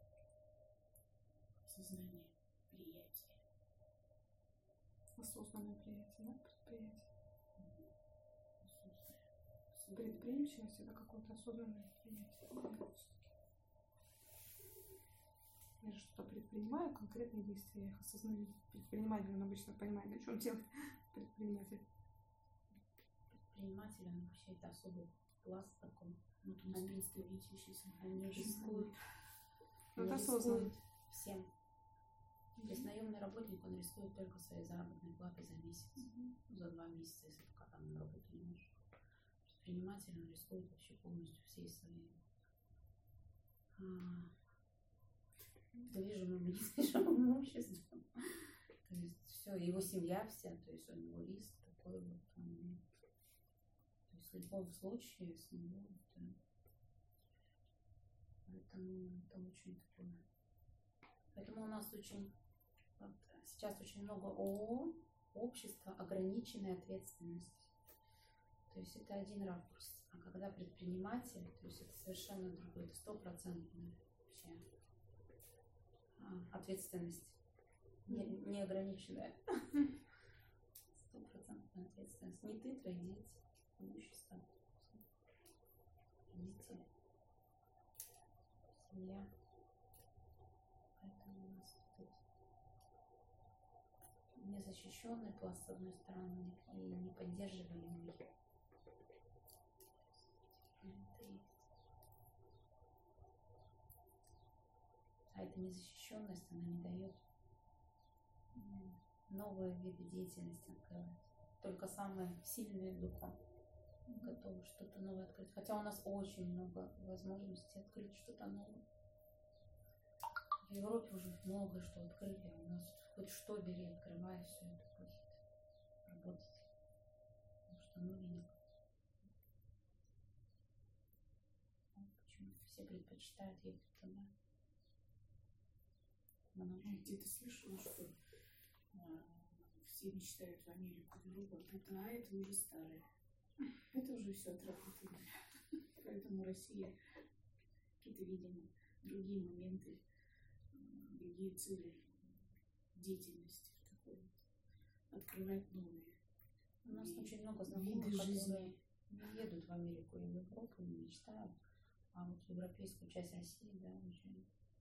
Сознание, приятие.
Осознанное приятие, да, предприятие.
Осознанное.
Предприимчивость — это какое-то осознанное предприятие. Я же что-то предпринимаю, конкретные действия, я их осознаю. Предприниматель, он обычно понимает, о чем делать. Предприниматель.
Предприниматель, он вообще это особый пласт такой.
Вот у нас
Они-
представитель сейчас.
Они рискуют.
Ну,
Они
это осознанно.
рискуют всем. То есть наемный работник, он рискует только своей заработной платой за месяц, за два месяца, если пока там на работу не можешь. Предприниматель, он рискует вообще полностью всей своей а, движимым и недвижимым имуществом. То есть все, его семья вся, то есть у него риск такой вот. Он, то есть в любом случае с него это, поэтому это очень такое. Поэтому у нас очень вот, сейчас очень много ООО, общество ограниченной ответственности. То есть это один ракурс. А когда предприниматель, то есть это совершенно другое, это стопроцентная вообще ответственность, не, неограниченная. Стопроцентная ответственность. Не ты, твои дети, имущество, родители, семья. Поэтому у нас тут незащищенный пласт, с одной стороны, и не поддерживаемый. А эта незащищенность, она не дает новые виды деятельности открывать. Только самые сильные духом готовы что-то новое открыть. Хотя у нас очень много возможностей открыть что-то новое. В Европе уже много что открыли, а у нас хоть что бери, открывай, все это будет работать. Потому что новенько. Почему все предпочитают ехать туда?
Я где-то слышала, что а, все мечтают в Америку, в Европу, а это уже старое. Это уже все отработано. Поэтому Россия какие-то, видимо, другие моменты, другие цели деятельности такой вот, открывать новые.
У нас и очень много знакомых, которые не едут в Америку и в Европу, не мечтают. А вот в европейскую часть России, да, очень.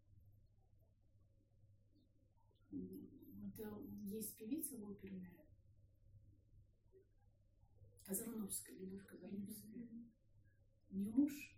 Это есть певица оперная Казарновская, Любовь Казарновская. Mm-hmm. У нее муж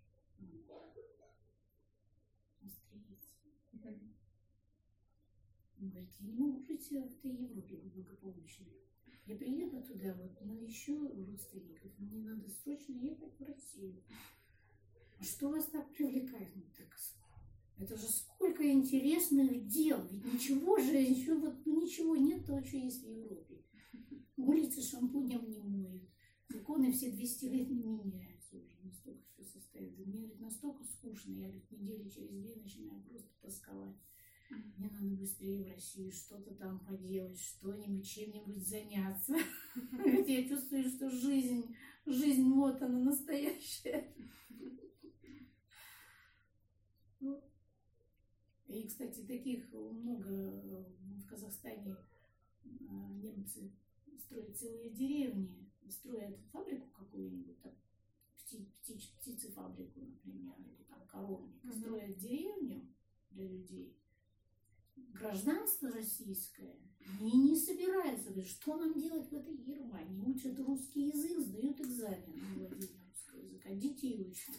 австриец. Mm-hmm. Он говорит, я не могу жить в этой Европе благополучной. Я приеду туда, вот, но еще родственников. Мне надо срочно ехать в Россию. А что вас так привлекает? Ну, так, это же сколько интересных дел. Ведь ничего же, еще вот ничего нет того, что есть в Европе. Улицы шампунем не моют. Законы все двести лет не меняются уже. Настолько все состоит. Мне говорит, настолько скучно. Я говорит, недели через две начинаю просто тосковать. Мне надо быстрее в Россию что-то там поделать, что-нибудь, чем-нибудь заняться. Я чувствую, что жизнь, жизнь вот она настоящая. И, кстати, таких много в Казахстане. Немцы строят целые деревни, строят фабрику какую-нибудь, там, пти, птич, птицефабрику, например, или там коровник, mm-hmm. строят деревню для людей. Гражданство российское они не собираются. Говорят, что нам делать в этой Германии? Учат русский язык, сдают экзамен на владение русского языка, детей учат.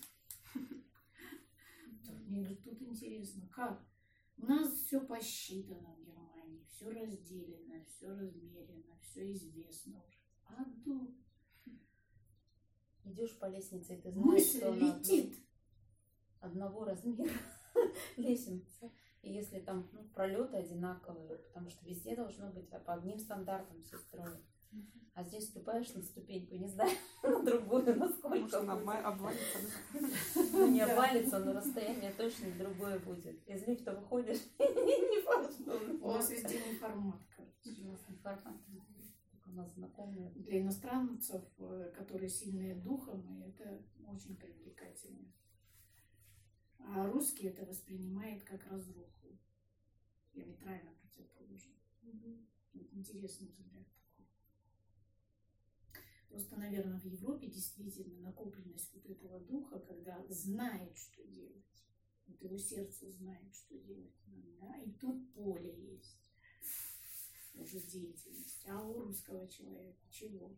Мне говорят, тут интересно, как? У нас все посчитано в Германии, все разделено, все размерено, все известно уже. А тут
идешь по лестнице, и ты знаешь,
мысль
что
летит.
Одного размера лестница. И если там ну, пролеты одинаковые, потому что везде должно быть по одним стандартам все строят. А здесь ступаешь на ступеньку, не знаю, на другую, насколько.
Может, она обвалится.
Ну, не обвалится, но расстояние точно другое будет. Из лифта выходишь, не факт, что он...
У нас везде не формат,
короче. У нас не формат. У нас знакомые.
Для иностранцев, которые сильные духом, это очень привлекательно. А русский это воспринимает как разруху. Диаметрально противоположно. Mm-hmm. Вот интересный взгляд такой. Просто, наверное, в Европе действительно накопленность вот этого духа, когда знает, что делать. Вот его сердце знает, что делать. Да? И тут поле есть. Уже деятельность. А у русского человека чего?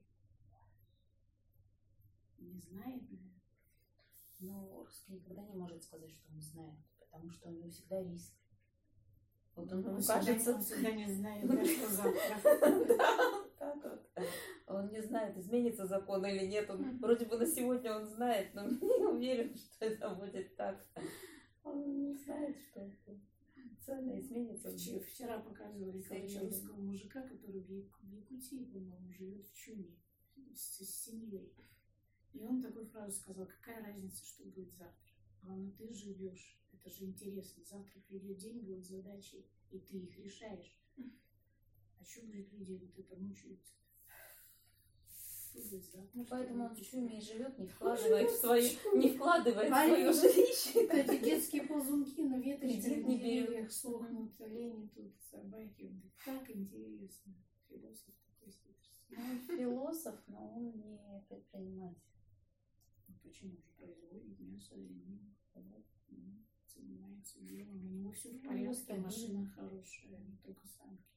Не знает, наверное.
Но русский никогда не может сказать, что он знает, потому что у него всегда риск. Вот он, он кажется...
Он всегда не знает, что завтра.
Он не знает, изменится закон или нет. Он вроде бы на сегодня он знает, но не уверен, что это будет так. Он не знает, что цены изменятся.
Вчера показывали, короче, русского мужика, который в Якутии, по-моему, живет в чуме с семьей. И он такую фразу сказал: какая разница, что будет завтра? Главное, ты живешь. Это же интересно. Завтра придет день, будут задачи, и ты их решаешь. А что, говорит, люди вот это мучаются? Что будет завтра?
Ну,
что
поэтому он
будет?
в чуме и живет, не вкладывает в свое, не вкладывает в свое жилище.
Эти детские ползунки на веточках,
Кредит
на
не берет.
деревьях сохнут, олени тут, собаки. Так интересно. Философ такой хитрый.
Ну, он философ, но он не предприниматель.
Ну, почему же производит мясо, оленину, вот, ну, занимается делом. У него все в
Ну,
порядке,
стабильно.
машина хорошая, не только самки.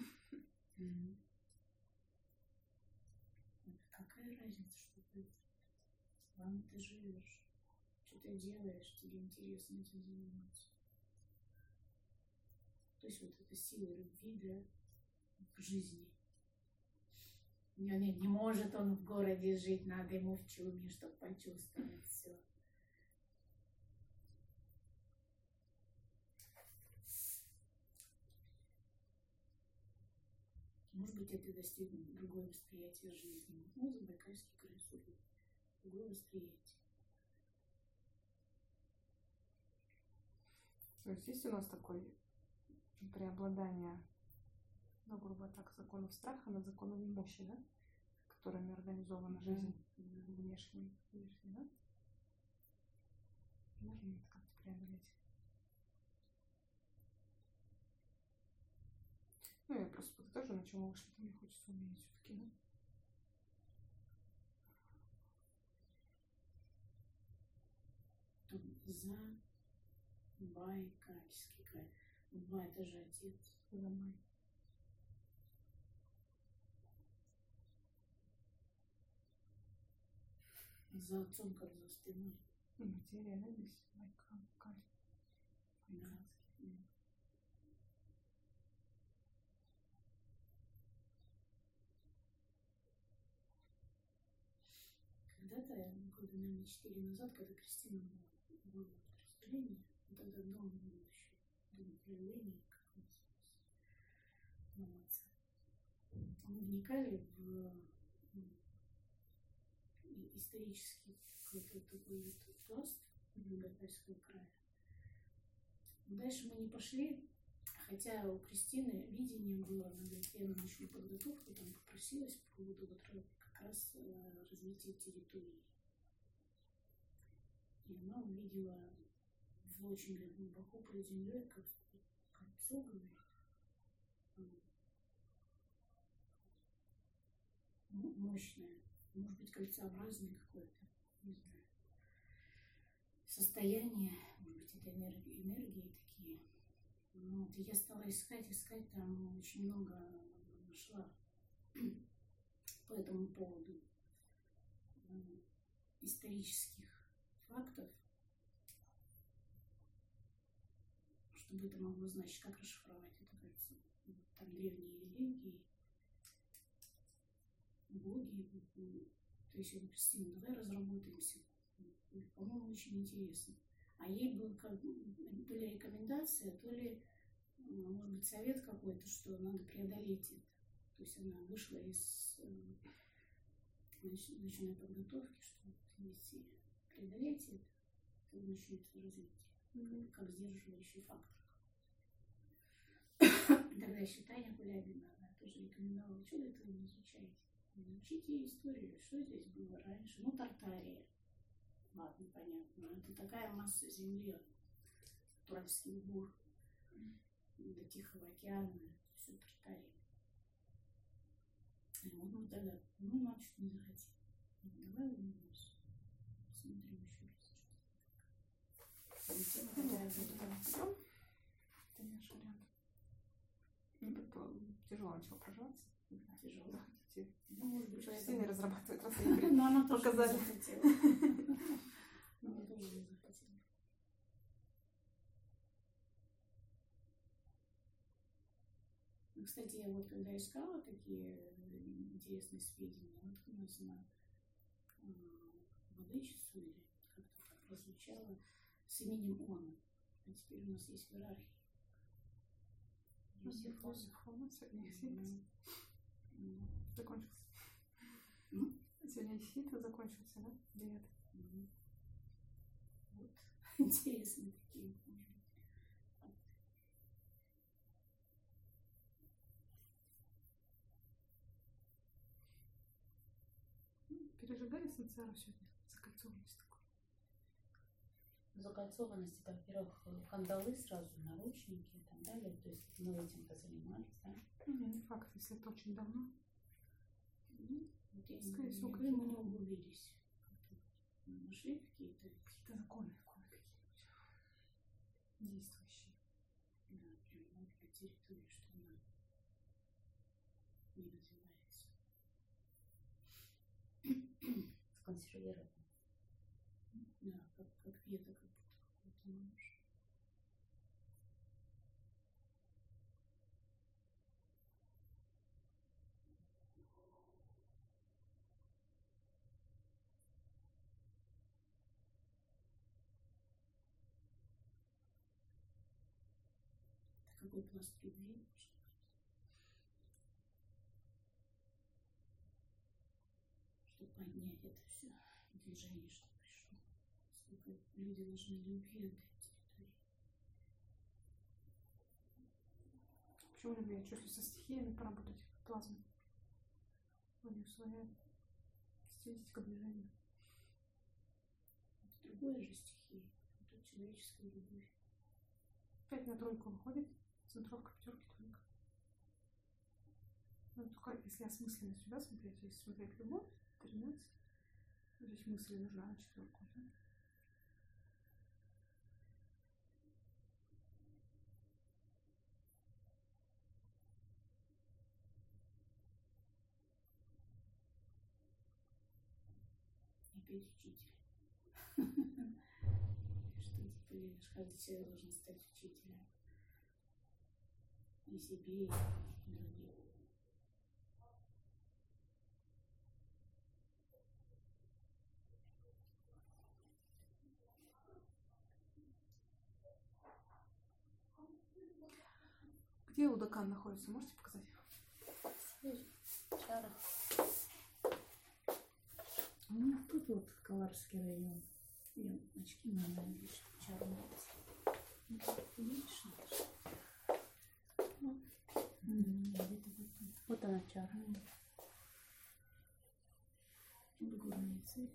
Какая разница, что ты? Главное, ты живешь. Что ты делаешь, тебе интересно этим заниматься. То есть вот эта сила любви, да, в жизни. Не, не, не может он в городе жить, надо ему в чуме, чтобы почувствовать все. Может быть, это достигнет другое восприятие жизни. Ну, Забайкальский край, супер. Другое восприятие.
То есть есть у нас такое преобладание, ну, грубо так, законов страха над законами мощи, да? Которыми организована жизнь внешней, внешней, да? Можно это как-то преодолеть? Ну, я просто подытожу, на чем мы вышли, мне хочется уметь все-таки, да?
Тут за Байкальский край. Ба, это же отец.
За май.
За отцом, как за спиной.
И материя, да, здесь Байкал, Каль.
Да. Когда-то, года, наверное, четыре назад, когда Кристина была, было распределение, вот тогда дом был еще, дом проявления, как называется. Мы вникали в ну, исторический какой-то такой вот пласт Забайкальского края. Но дальше мы не пошли, хотя у Кристины видение было, она говорит, я на научную подготовку там попросилась по поводу вот как раз э, развития территории. И она увидела в очень глубоко под землей, как кольцо, говорит, мощное, может быть, кольцеобразное какое-то, не знаю, состояние, может быть, это энергии, энергии такие. Ну, вот, и я стала искать, искать, там очень много нашла по этому поводу исторических фактов, чтобы это могло значить, как расшифровать это кольцо. Там древние религии, боги. То есть я говорю, Кристина, давай разработаемся. По-моему, очень интересно. А ей был как, то ли рекомендация, то ли, может быть, совет какой-то, что надо преодолеть это. То есть она вышла из начальной подготовки, что если преодолеть это, то начнется развитие. Mm-hmm. Как сдерживающий фактор. Тогда еще Таня Кулябина, она тоже рекомендовала, что это вы не изучаете? Изучите историю, что здесь было раньше. Ну, Тартария. Ладно, понятно. Это такая масса земли, Уральских гор, до Тихого океана, все Тартария. И вот мы тогда, ну, нам что-то не захотели. Давай вернемся. Посмотрим еще раз. Тема такая была.
Это наш вариант. Тяжело начало проживаться.
Тяжело.
Захотите.
Ну, может быть,
сильно разрабатывает, раз они
но она тоже
показали.
не захотела. Она тоже не захотела. Кстати, я вот когда искала такие интересные сведения, наткнулась на владычицу, или как-то так прозвучало, с именем Он. А теперь у нас есть в иерархии.
Закончился. Сегодня действительно закончился, да? Привет.
Вот. Интересные такие, может быть.
пережигали сансару сегодня? Закольцованность такой.
Закольцованность, это, во-первых, кандалы сразу, наручники и так далее. То есть мы этим-то занимались, да?
Не, не факт, если это очень давно.
Ну, вот я
Скорее
не-
всего,
никогда мы не
какие-то-
углубились. Нашли какие-то
Какие-то законы, законы какие-нибудь действующие.
да, прям вот на территории, что она не развивается.
Сконсервировать.
Да, как, как вето, как будто какой-то нож. Это какой пласт любви, может быть? Чтобы поднять это все движение, что пришло. Сколько люди должны любви отдать территории.
Почему любви? А что, если со стихиями поработать плазмой? У них своя стилистика движения.
Это другая же стихия. Это человеческая любовь.
Пять на тройку выходит, центровка, пятерки, тройка. Ну, только если осмысленно сюда смотреть, если смотреть любовь, тринадцать, здесь мысли нужна на четверку. Да?
Опять учитель. Что ты понимаешь, каждый человек должен стать учителем. И себе, и другим.
Где Лудакан находится, можете показать?
Чара.
Ну, тут вот Каларский район. Я очки надо видишь, черные. Ну, ты видишь, Наташа? Ну, где-то вот тут.
Вот она, чара.
Горная цепь.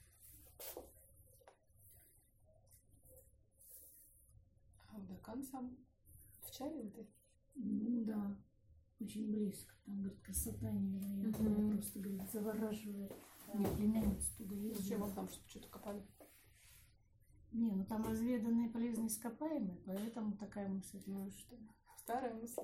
А Лудакан сам в чаре в этой?
Ну да, очень близко. Там, говорит, красота невероятная.
Мгм.
Просто, говорит, завораживает. Мне племянница туда ездила.
Зачем вам там что-то копали?
Не, ну там разведанные полезные ископаемые, поэтому такая мысль.
Ну что, старая мысль.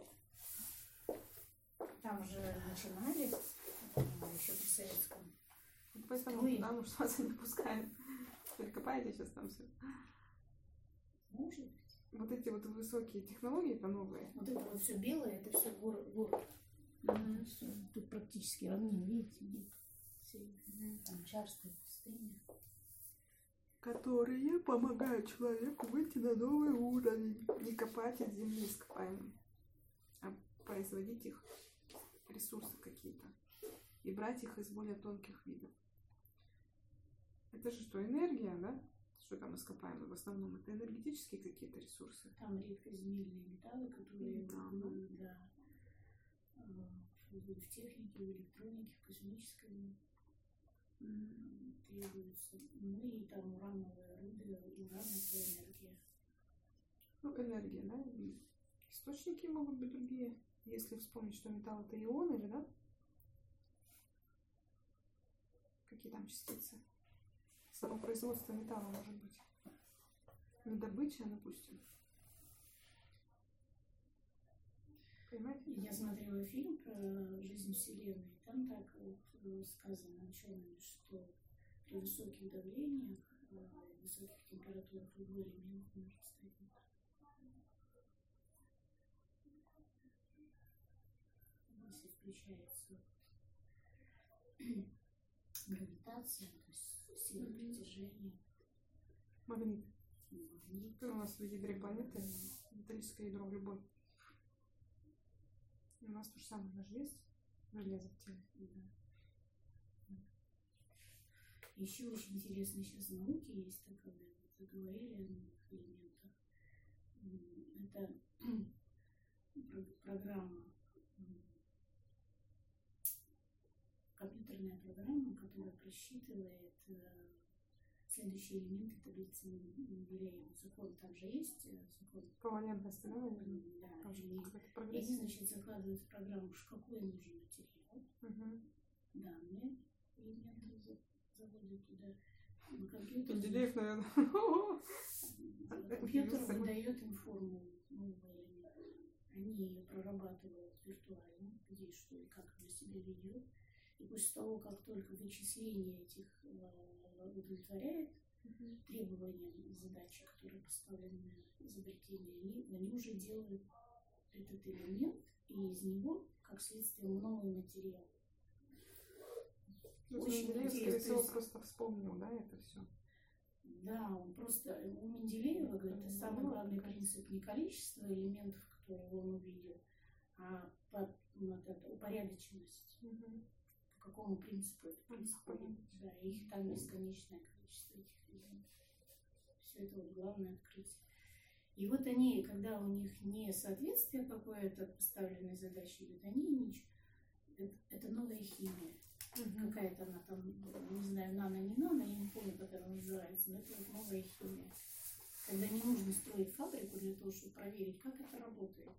Там же начинали еще при советском.
Ну, поэтому
Ой.
туда, может, вас и не пускаем. Теперь копаете сейчас там все.
Может быть.
Вот эти вот высокие технологии-то новые.
Вот это вот все белое, это все город. город. Всё, тут практически равнина, видите, нет.
Там чарская пустыня.
Которые помогают человеку выйти на новый уровень. Не копать от земли ископаемые, а производить их ресурсы какие-то. И брать их из более тонких видов. Это же что, энергия, да? Что там ископаемые? В основном это энергетические какие-то ресурсы.
Там редкоземельные металлы, которые
Да.
ну, да, э, в технике, в электронике, в космической м, требуется. Ну и там урановая руда, уран это энергия.
Ну, энергия, да? И источники могут быть другие. Если вспомнить, что металл это ионы же, да? Какие там частицы? Само производство металла может быть. Не добыча, допустим. Понимаете?
Я смотрела фильм про жизнь Вселенной, там так э, сказано учеными, что при высоких давлениях, э, высоких температурах любой элемент может стать металлом. Если включается гравитация, то есть сила
Мгм.
притяжения,
Магнит.
магнит.
Это у нас в ядре планеты металлическое ядро в любой. У нас то же самое даже есть железо в теле.
Да. Еще очень интересно сейчас в науке есть такая, вот вы говорили о новых элементах. М, Это про- программа, м, компьютерная программа, которая просчитывает э, следующие элементы таблицы Менделеева. Закон там же есть, э, закон.
Ковалентность, да?
М, Да,
Там же
и,
какая-то
и они,
прогрессия.
значит, закладывают в программу, уж какой нужен материал,
Мгм.
данные, элементы за- заводят туда. На компьютер,
Менделеев, наверное.
значит, компьютер выдает им формулу, новый элемент. Они ее прорабатывают виртуально, где что и как она себя ведет. И после того, как только вычисление этих э, удовлетворяет
Мгм.
требованиям задачи, которые поставлены на изобретение, они, они уже делают этот элемент, и из него, как следствие, новый материал.
То есть
Очень
Менделеев, скорее
интересно.
всего,
То есть-
просто вспомнил, да, это все.
Да, он просто, у Менделеева, говорит, самый главный принцип не количество элементов, которые он увидел, а по- вот это, упорядоченность. По какому принципу это происходит. Да, их там бесконечное количество этих элементов. Все это вот главное открытие. И вот они, когда у них несоответствие какое-то поставленной задаче идет, они ничего. Это, это новая химия. Какая-то она там, не знаю, нано, не нано, я не помню, как она называется, но это вот новая химия. Когда не нужно строить фабрику для того, чтобы проверить, как это работает.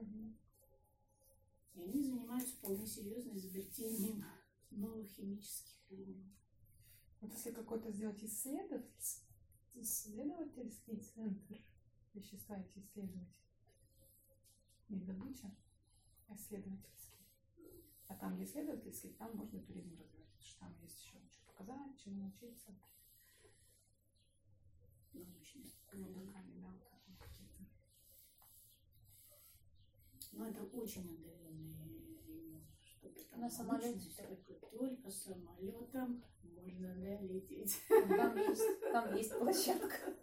И они занимаются вполне серьезно изобретением новых химических элементов.
Вот если какой-то сделать исследовательский, исследовательский центр вещества, эти исследовать, не добыча, а исследовательский. А там, где исследовательский, там можно туризм развивать, потому что там есть еще что показать, чему учиться.
Научность.
Руками, да, вот это какие-то.
Но это очень отдаленные что-то там.
На самолете
научность, только, только самолетом можно долететь.
Там есть, там есть площадка.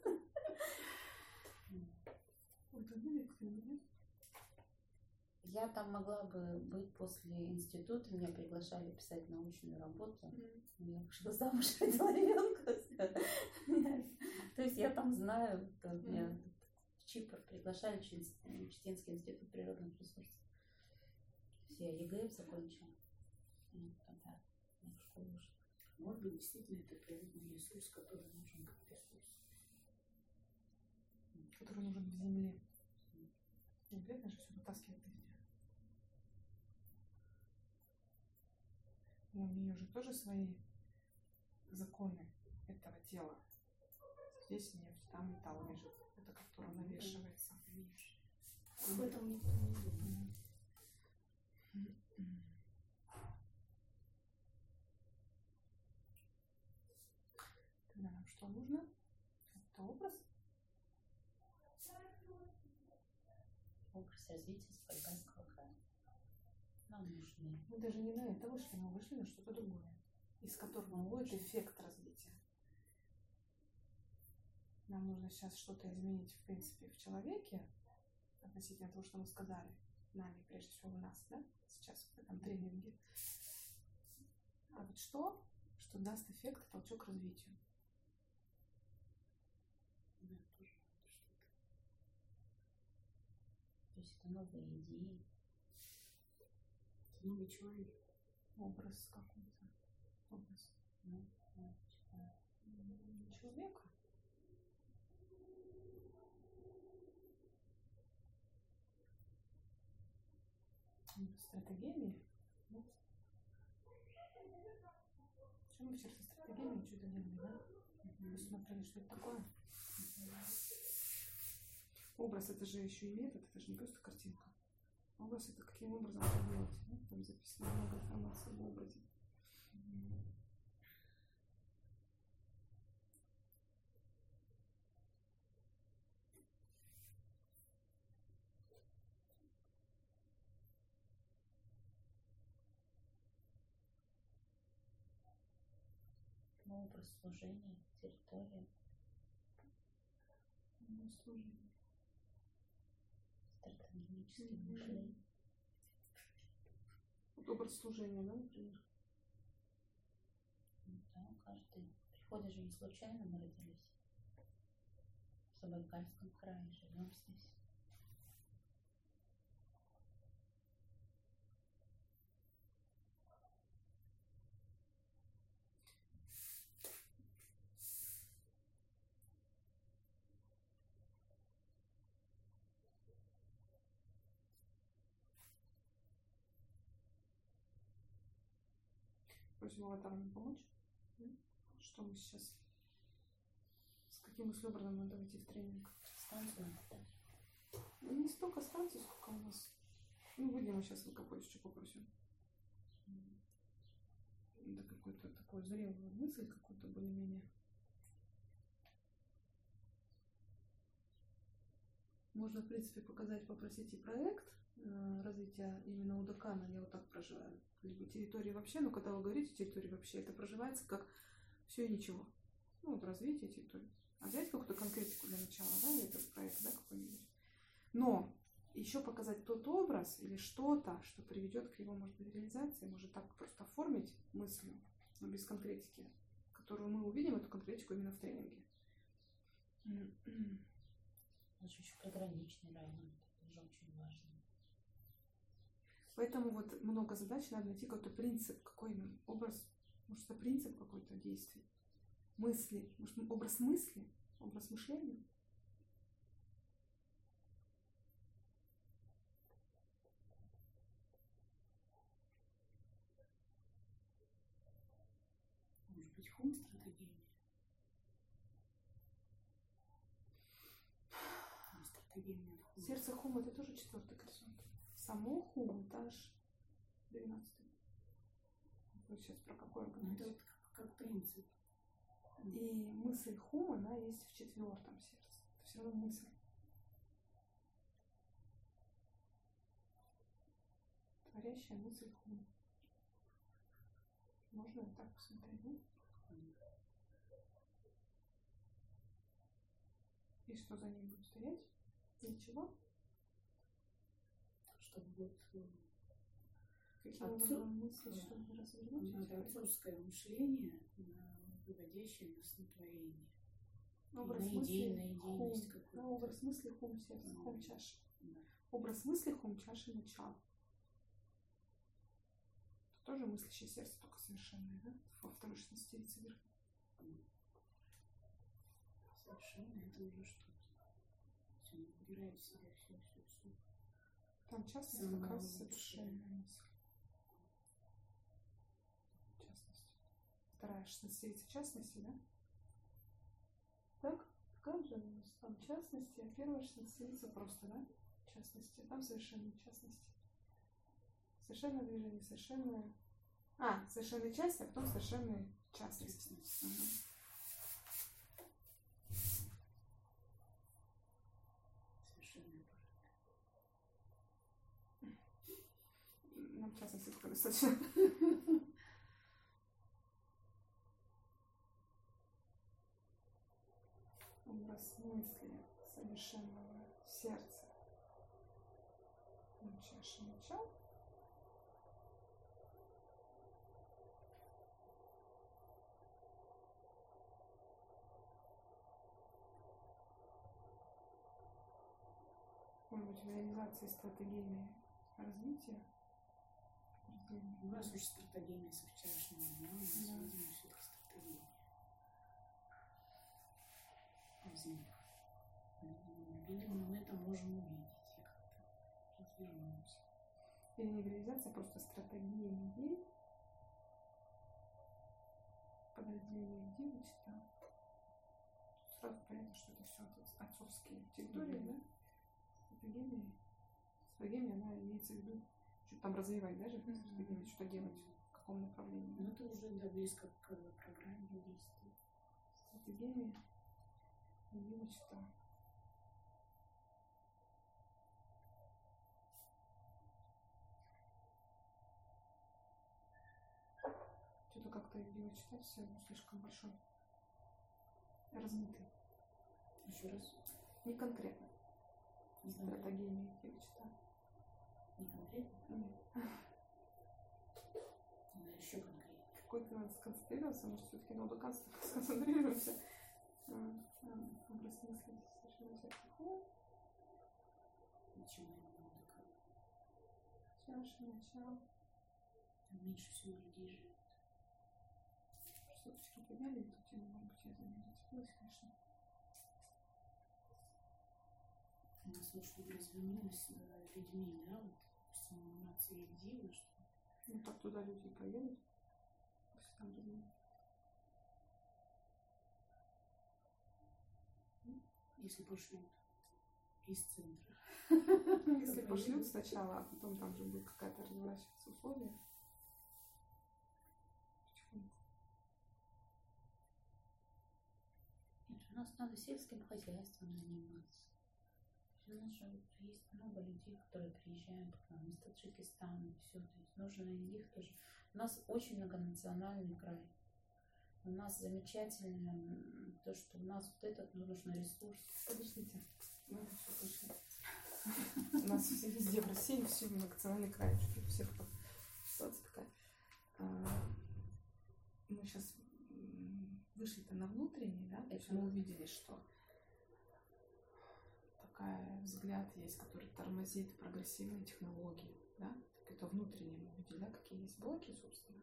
Вот это эксперимент.
Я там могла бы быть после института, меня приглашали писать научную работу. Я вышла замуж, родила ребенка. То есть я там знаю, то меня в Чипр приглашали, Читинский институт природных ресурсов. Все, ЕГЭ закончила. Ну, тогда я в школу ушла.
Может быть, действительно, это природный ресурс, который нужен как ресурс.
Который нужен в земле. Не обязательно же все вытаскивать везде. Но у нее же тоже свои законы этого тела. Здесь нефть, там металл лежит. Это как-то навешивается.
Об этом никто не думает.
Тогда нам что нужно? Это образ.
Образ развития Забайкальского края. Нам нужны.
Мы даже не на это вышли, мы вышли на что-то другое, из которого будет эффект развития. Нам нужно сейчас что-то изменить, в принципе, в человеке, относительно того, что мы сказали, нами, прежде всего в нас, да, сейчас в этом тренинге. А вот что, что даст эффект, толчок к развитию?
Да, тоже что-то.
То есть это новые идеи.
Это новый человек.
Образ какой-то. Образ
Ну, ну, типа,
м, человека. М, Стратегиями. Ну, что мы вчера со стратегиями что-то делали, да? Мы смотрели, что это такое. Образ — это же еще и метод, это же не просто картинка. Образ — это каким образом это делать. Да? Там записано много информации в образе.
ну, образ служения, территория,
Ну, служение.
стратегическое
Мгм.
мышление.
Вот образ служения, да, например?
Ну, да, каждый. Приходы же не случайно мы родились. В Забайкальском крае живем здесь.
Просим аватару нам помочь. Что мы сейчас... С каким мыслеобразом надо идти в тренинг?
Станцию.
Ну, не столько станций, сколько у нас... Ну, выйдем мы сейчас выкопать, что попросим. Да какую-то такую зрелую мысль, какую-то более-менее. Можно, в принципе, показать, попросить и проект э, развития именно УДК, я вот так проживаю. Либо территории вообще, но когда вы говорите территории вообще, это проживается как все и ничего. Ну, вот развитие территории. А взять какую-то конкретику для начала, да, или этот проект, да, какой-нибудь. Но еще показать тот образ или что-то, что приведет к его, может быть, реализации, может так просто оформить мыслью, но без конкретики, которую мы увидим, эту конкретику именно в тренинге.
Даже еще приграничный район, это тоже очень важно.
Поэтому вот много задач, надо найти какой-то принцип, какой именно образ, может, это принцип какой-то действий, мысли, может, образ мысли, образ мышления.
Может быть, хум стратегия? Стратегия.
Сердце хума — это тоже четвертый горизонт. Само хум — это аж двенадцатый. Вот сейчас про какой
Это
организм.
вот как, как принцип.
И мысль хума, она есть в четвертом сердце. Это все равно мысль. Творящая мысль хума. Можно вот так посмотреть, да? И что за ним будет стоять? Ничего.
Чтобы вот
Каким
Отцу-
образом мыслить, чтобы развернуть
надо
эти
отцовское мышление, выводящее на снотворение.
образ
на идеи,
мысли
на
хум.
идейность
Да,
какую-то.
образ мысли хум сердце,
Да.
хум чаша.
Да.
Образ мысли хум чаши начала. Это тоже мыслящее сердце, только совершенное, да? Во второй шестнадцатице вверх.
Совершенно это уже что-то. Все, убирает в себя все, все, все.
Там частность
Самое
как раз
лучшее.
совершенная мысль. Частность. Вторая шестнадцатица частности, да? Так? Как же у нас там частности, а первая шестнадцатица просто, да? Частности. Там совершенные частности. Совершенное движение, совершенное... А, совершенная часть, а потом совершенные частности. Мгм.
Совершенно
Нам частности только достаточно. Образ мысли совершенного сердца. Ну, чаша начал. Может быть, в реализации стратегиями развития.
У нас уже стратегия со вчерашнего дня, у нас,
Да.
видимо, все-таки стратегия. Возник. Видимо, мы это можем увидеть и как-то развернуть.
Или не реализация, просто стратегии. Подразделение где вычитал. Сразу понятно, что это все отцовские территории,
Мгм.
да? Стратегиями. Стратегиями она имеется в виду, что-то там развивать, даже стратегиями, что делать, в каком направлении.
Ну, это уже, да, близко к программе действий.
Стратегиями не вычитал. Что-то как-то его читать все равно слишком большой. Размытый.
Еще раз.
Не конкретно.
Не знаю.
Стратегиями его читаю.
Не конкретно,
Нет.
но еще конкретнее.
Какой-то надо сконцентрироваться, может, все-таки на УДК сконцентрируемся. А, а, Образ мысли совершенно всяких.
Начинаем УДК.
Чаша, начало.
Там меньше всего людей живет.
Что-то вчера подняли эту тему, может быть, я за ней зацепилась, конечно.
У нас вот что развернулось э, людьми, да, вот, допустим, эманации дивы, что
Ну, так туда люди поедут. там другие.
Если пошлют из центра.
Если пошлют сначала, а потом там же будет какая-то разворачиваться условия. Потихоньку.
Нет, у нас надо сельским хозяйством заниматься. У нас же есть много людей, которые приезжают к нам из Таджикистана, все, то есть нужно их тоже. У нас очень многонациональный край. У нас замечательно то, что у нас вот этот нужный ресурс.
Подождите, мы это все слышали. У нас все везде в России, все многонациональный край, что у всех ситуация такая. Мы сейчас вышли-то на внутренний, да, то есть мы увидели, что такая взгляд есть, который тормозит прогрессивные технологии, да, это внутреннее мы увидели, да, какие есть блоки, собственно.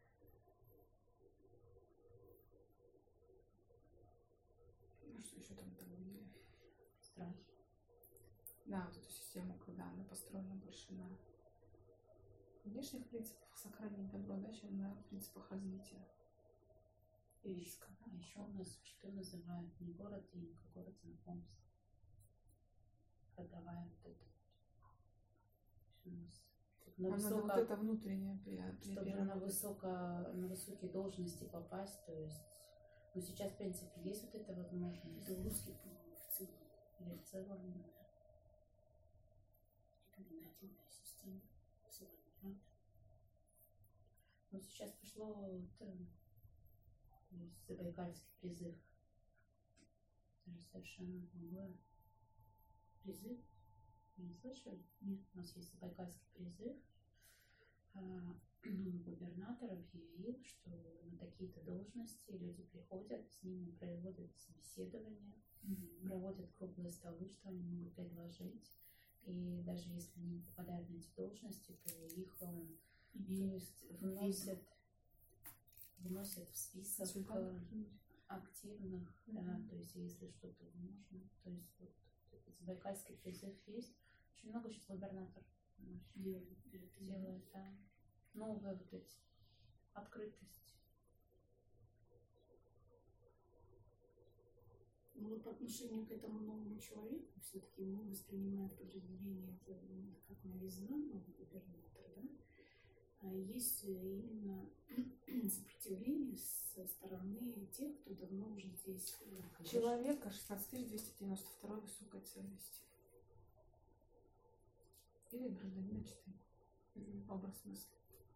Ну, что еще там там увидели?
Страхи.
Да, вот эту систему, когда она построена больше на внешних принципах сохранить добро, да, чем на принципах развития и риска.
А еще у нас что называют не город денег, а город знакомств. Продавая вот это. У нас на, высоко,
вот это внутреннее приятие.
чтобы на, высоко, на высокие должности попасть, то есть, ну сейчас, в принципе, есть вот эта возможность.
Это русский, по-моему, в целом.
Или в целом, да.
Рекомендательная система.
Вот сейчас пошло вот, забайкальский призыв. Это же совершенно другое. Призыв? Не слышали? Нет, у нас есть забайкальский призыв. Губернатор объявил, что на такие-то должности люди приходят, с ними проводят собеседование, mm-hmm. проводят круглые столы, что они могут предложить. И даже если они не попадают на эти должности, то их вносят, вносят в список активных, mm-hmm. да, то есть если что-то можно, то есть вот забайкальский призыв есть. Очень много сейчас губернатор делает, делает, да. Новые вот эти открытость.
Ну вот по отношению к этому новому человеку все-таки мы воспринимаем подразделение это как новизна, новый губернатор, да? А есть именно сопротивление со стороны тех, кто давно уже здесь.
Человека шестнадцать тысяч двести девяносто два высокой ценности. Или гражданина четыре. Mm-hmm. Образ мысли.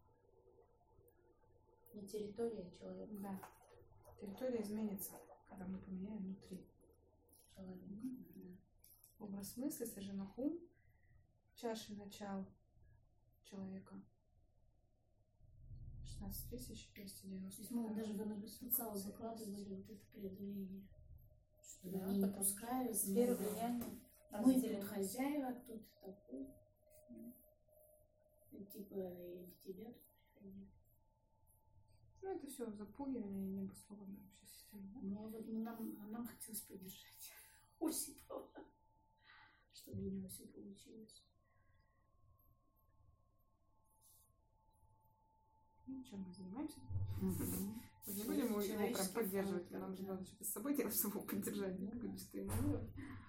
Не территория человека.
Да. Территория изменится, когда мы поменяем внутри
человека.
Mm-hmm. Образ мысли, сожжено ум, чаши начал человека. шестнадцать тысяч двести девяносто.
То есть мы даже в анализ закладывали вот это преодоление. Что
да,
они не пускают.
Сферу влияния.
Мы тут хозяева, тут такой. И типа и тебя тут приходили.
Ну, это все запугивание и необоснованная вообще система.
Ну, вот нам, нам хотелось поддержать Осипова, чтобы у него все получилось.
Ну, чем мы занимаемся?
Mm-hmm.
Мы не будем его прям поддерживать. Нам же надо что-то с собой делать, чтобы его поддержать. Не будем что ему делать.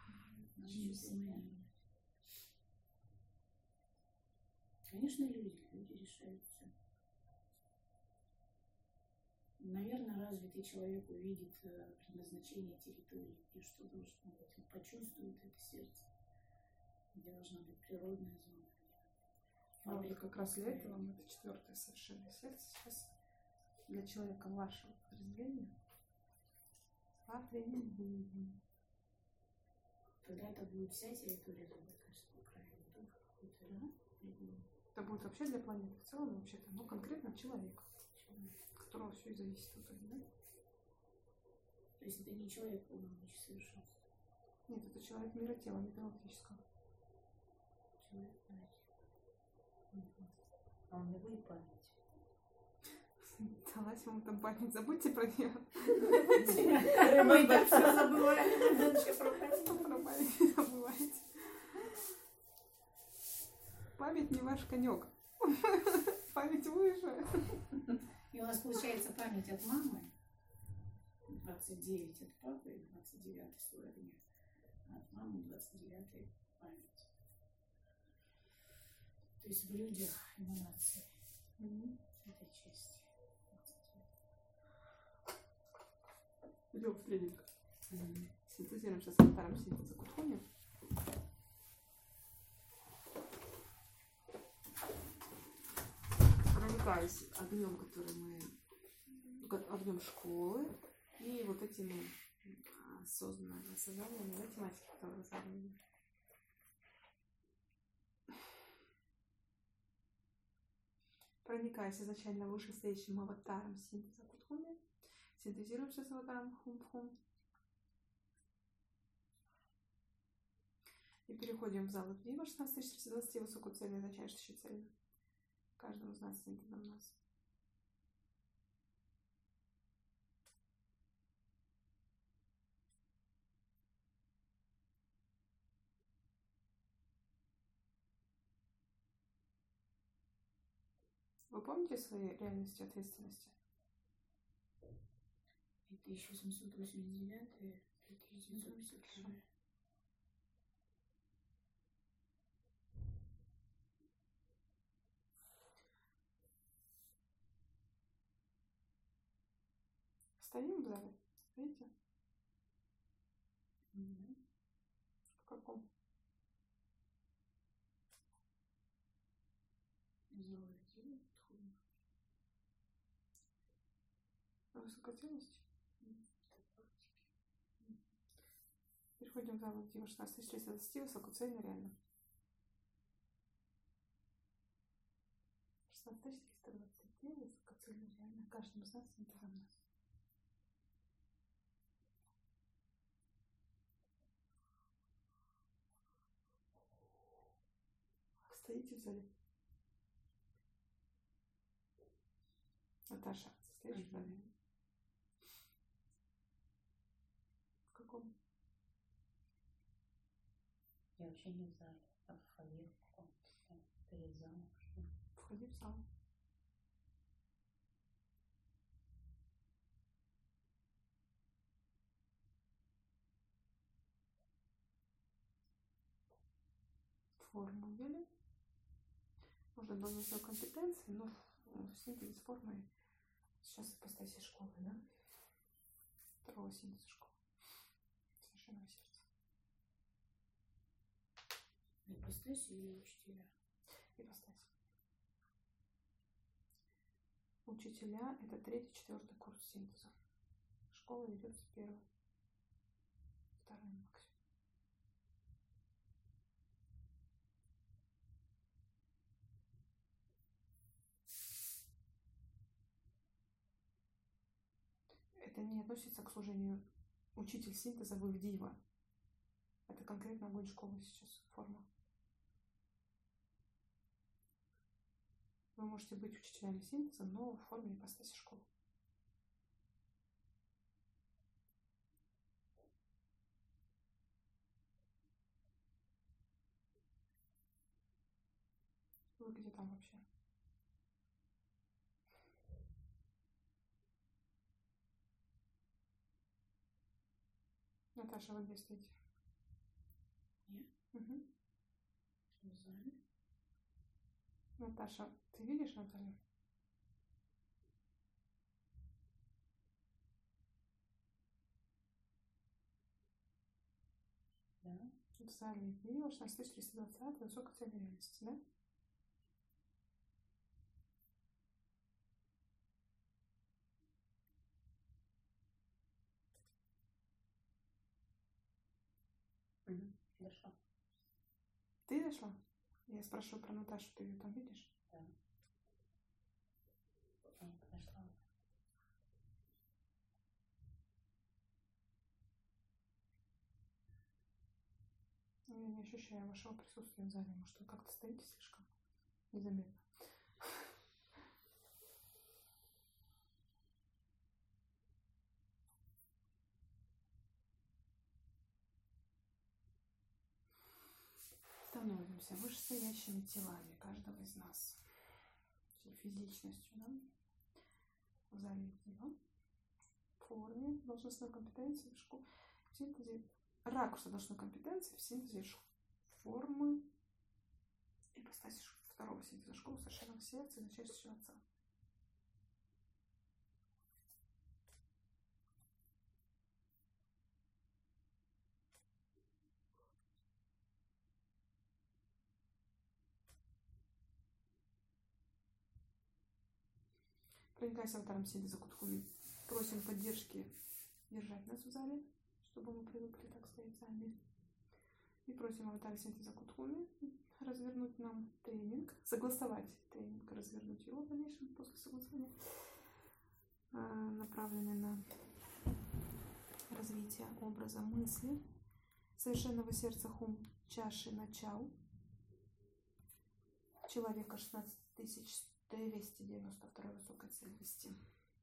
Конечно, люди, люди решают все. Наверное, развитый человек увидит предназначение территории и что должно быть. Он почувствует это сердце, где должна быть природная зона.
А вот как раз для этого мы это четвертое совершенное сердце сейчас для человека вашего подразделения потребуем.
Тогда это будет вся территория Забайкальского края, не только какой-то регион.
Это будет вообще для планеты в целом, вообще-то, но конкретно человека, от которого все и зависит в итоге, да?
То есть это не человек полномочий совершенства?
Нет, это человек мира тела, металлургического.
Человек мира тела.
А у него и память.
Далась вам там память, забудьте про нее.
Мы и так все забываем. Дальше про память.
Про память не забывайте. Память не ваш конек. память выше.
И у нас получается память от мамы, двадцать девять от папы, двадцать девятый слоя, а от мамы двадцать девятый память. То есть в людях эманации
Мгм.
этой части.
Идем в тренинг. Синтезируем сейчас аватаром синтеза Кутхуни. Проникаясь огнем, который мы огнем школы и вот этими осознанными осознаниями математики, которые разговаривали. Проникаясь изначально вышестоящим аватаром синтеза Кутхуни, синтезируем сейчас аватаром Хум-Хум. И переходим в зал Дива шестнадцать тысяч триста двадцать, высокую цель, изначальную цель. Каждому из нас синтезом нас. Вы помните свои реальности ответственности?
тысяча восемьсот восемьдесят девять, тысяча девятьсот пятьдесят шесть.
Стоим в зале, видите?
Mm-hmm.
В каком? Высокотелости? Переходим в зал Дива шестнадцать тысяч триста двадцать, высокоцельно реально. шестнадцать тысяч триста двадцать, высокоцельно реально. Каждому из нас синтезом нас. Стоите в зале? Наташа, стоишь в зале? В каком?
Я вообще не в зале, а в фойе в каком-то, перед залом.
Входи в зал. Форму ввели. Можно добавить свою компетенции, но в синтезе с формой сейчас ипостаси школы, да? Второго синтеза школы. Совершенного сердца.
Ипостаси или учителя?
Ипостаси. Учителя — это третий, четвертый курс синтеза. Школа ведется первый, второй максимум. Это не относится к служению учитель синтеза, вы в Дива. Это конкретно огонь школы сейчас, форма. Вы можете быть учителями синтеза, но в форме ипостаси школы. Вы где там вообще? Наташа, вы где стоите?
Нет.
Угу.
В зале.
Наташа, ты видишь Наталью?
Да.
В зале Дива шестнадцать тысяч триста двадцать, высокая цель реальности, да?
Угу. Дошла.
Ты дошла? Я спрашиваю про Наташу, ты ее там видишь?
Да. Я подошла.
Я не ощущаю вашего присутствия в зале. Может, вы как-то стоите слишком незаметно. Становимся вышестоящими телами каждого из нас. всей физичностью, да, в завете, да, форме должностной компетенции в школе, в синтезе ракурса должностной компетенции в синтезе формы ипостаси второго синтеза школы совершенного сердца и начальствующего отца. Проникаясь аватаром синтеза Кутхуми, просим поддержки держать нас в зале, чтобы мы привыкли так стоять сами. И просим аватар синтеза Кутхуми развернуть нам тренинг, согласовать тренинг, развернуть его в дальнейшем после согласования, направленный на развитие образа мысли совершенного сердца Хум чаши начал человека шестнадцать тысяч двести девяносто второй высокой цельности.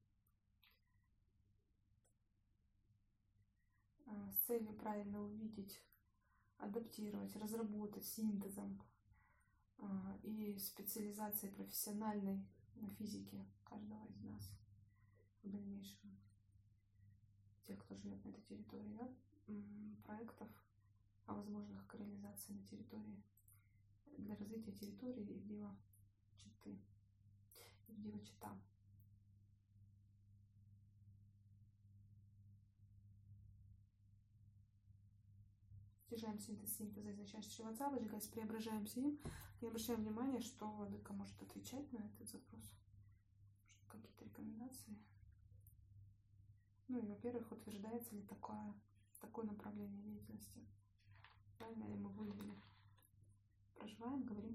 С целью правильно увидеть, адаптировать, разработать синтезом и специализацией профессиональной на физике каждого из нас в дальнейшем, тех, кто живет на этой территории, да, проектов о возможных реализации на территории, для развития территории и Дива Читы, и Дива Чита. Снижаем синтез синтеза изначального отца, выжигаясь, преображаемся им и обращаем внимание, что владыка может отвечать на этот запрос. Какие-то рекомендации. Ну и, во-первых, утверждается ли такое, такое направление деятельности. Правильно ли мы вывели? Проживаем, говорим.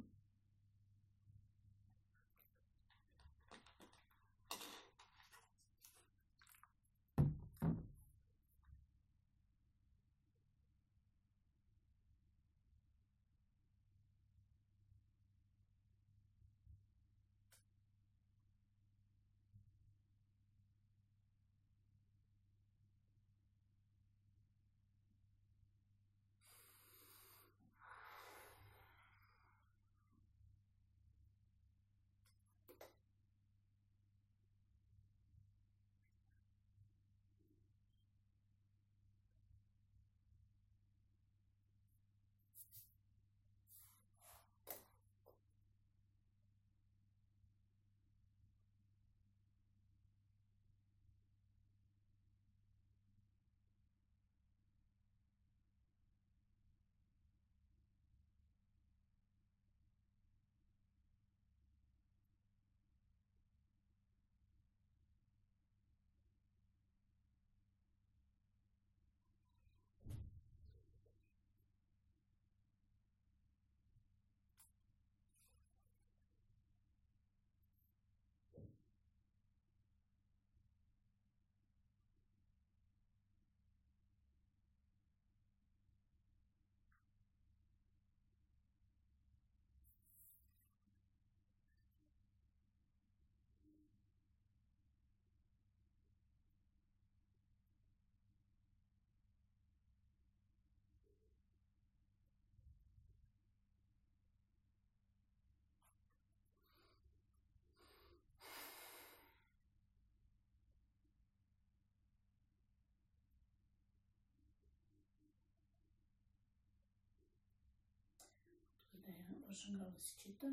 Когда я разжигалась чита,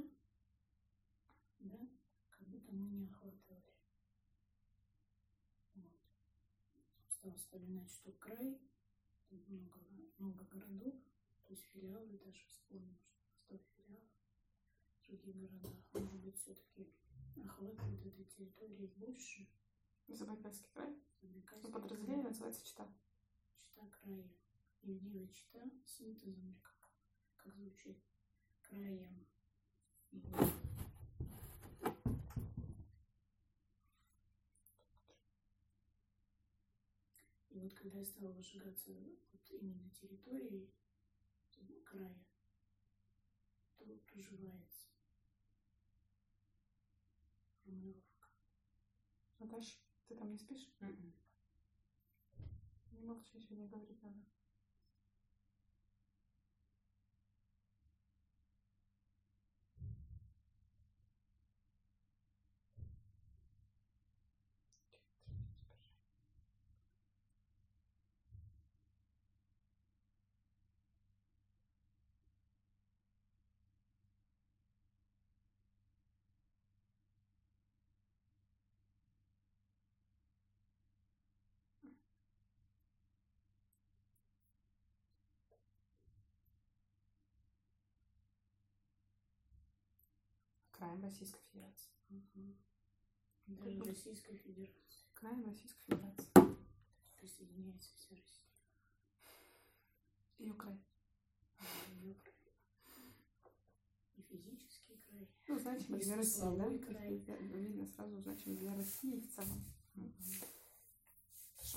да, как будто мы не охватывали. Вот. Стала вспоминать, что край, тут много, много городов, то есть филиалы даже вспомнил, что сто филиалов в других городах. Может быть, все-таки охватывает этой территории больше.
Забайкальский край?
Забайкальский
Но подразделение называется Чита.
Чита края. И Дива Чита синтезом, или как, как звучит, краем. И вот. И вот когда я стала выжигаться вот именно территорией края, то проживается формулировка.
Наташ, ты там не спишь?
Mm-mm.
Не молчи, сегодня говорить надо. краем Российской Федерации.
Угу. Даже
Тут
Российской Федерации.
краем Российской Федерации.
Присоединяется вся Россия.
Ее край.
Ее край. И физический край.
Ну, значимость для России, да?
Смысловой край.
То есть, видно сразу значимость для России в целом.
Мгм.
Хорошо.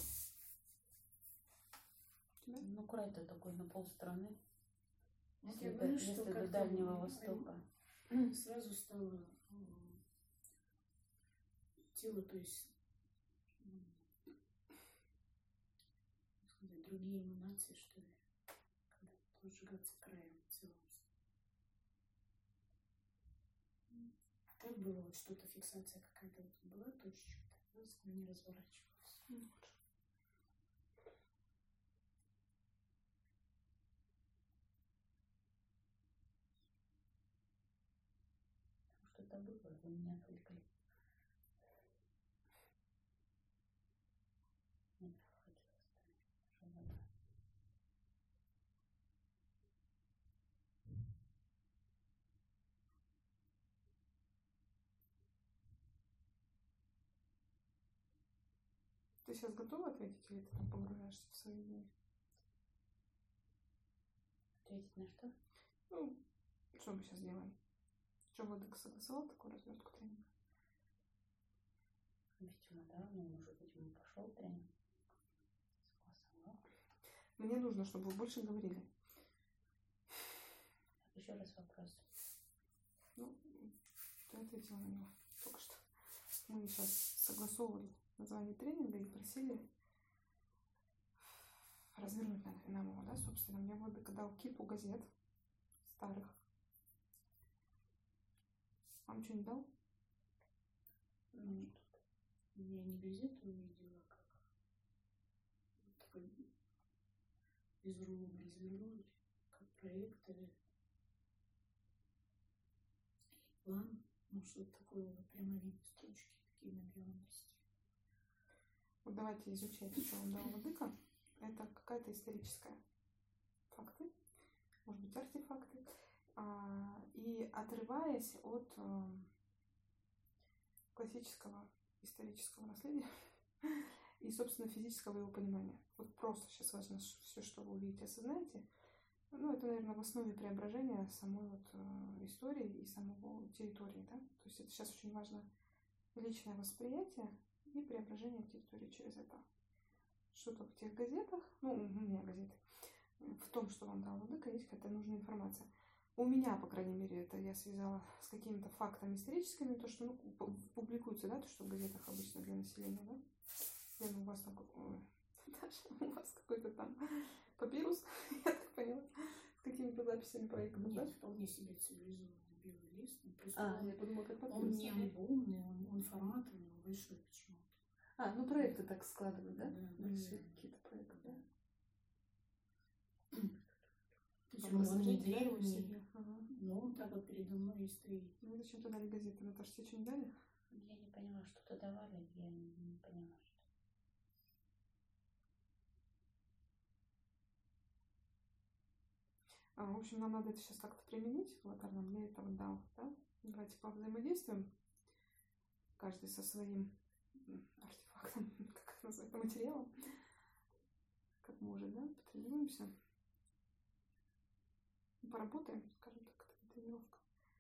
У тебя?
Ну, край-то такой на полстраны.
Вот
Если
я
до,
говорю,
если
что
до
как-то
Дальнего
м,
Востока.
сразу стало м, тело, то есть м, как сказать, другие эманации, что ли, когда сжигаться краем в целом. Так было, вот что-то, фиксация какая-то вот была, точечка, раз, но не разворачивалась.
Ну, хорошо.
Что-то было, вы меня отвлекли. Нет, хочу оставить. Живота.
Ты сейчас готова ответить или ты там погружаешься в свои дни?
Ответить на что?
Ну, что мы сейчас делаем? Что, Владыка согласовал такую развертку тренинга?
Видимо, да. Ну, может быть, ему пошел тренинг. Согласовал.
Мне нужно, чтобы вы больше говорили.
Так, еще раз вопрос.
Ну, ты ответила на него только что. Мы сейчас согласовывали название тренинга и просили развернуть нам, нам его, да, собственно. Мне Владыка дал кипу газет старых. Вам что, не дал?
Ну, я не газету увидела, как такой безрулом развернули, как проекторы. План, ну что-то такое, вот прямо видно строчки такие на белом листе.
Вот давайте изучать, что вам дал Владыка. Это какая-то историческая факты, может быть, артефакты. А, и отрываясь от э, классического исторического наследия и, собственно, физического его понимания. Вот просто сейчас важно все, что вы увидите, осознаете. Ну, это, наверное, в основе преображения самой вот э, истории и самого территории, да. То есть это сейчас очень важно личное восприятие и преображение территории через это. Что-то в тех газетах, ну, у меня газеты, в том, что вам дал Владыка, есть какая-то нужная информация. У меня, по крайней мере, это я связала с какими-то фактами историческими, то, что ну, публикуется, да, то, что в газетах обычно для населения, да. Лена, у вас там, ой, Даша, у вас какой-то там папирус, я так поняла, с какими-то записями проектов, да?
Нет, вполне себе цивилизованный белый лист. Он, просто
А,
он,
я подумала, как
он
папирус.
не альбомный, он, он формат у него большой почему-то.
А, ну проекты так складывают, да?
Да,
Большие
да.
какие-то проекты, да?
То есть
Там
он, он не
рассмотрите, да,
древний,
все. Ага.
но он так вот передо мной и стоит.
Ну, зачем туда дали газеты? Наташа, тебе что не дали?
Я не поняла, что-то давали, я не, не поняла, что.
А, в общем, нам надо это сейчас как-то применить. Владар нам для этого дал, да? Давайте повзаимодействуем. Каждый со своим м, артефактом, как это называется, материалом. Как может, да? Потренируемся. Поработаем, скажем так, это тренировка.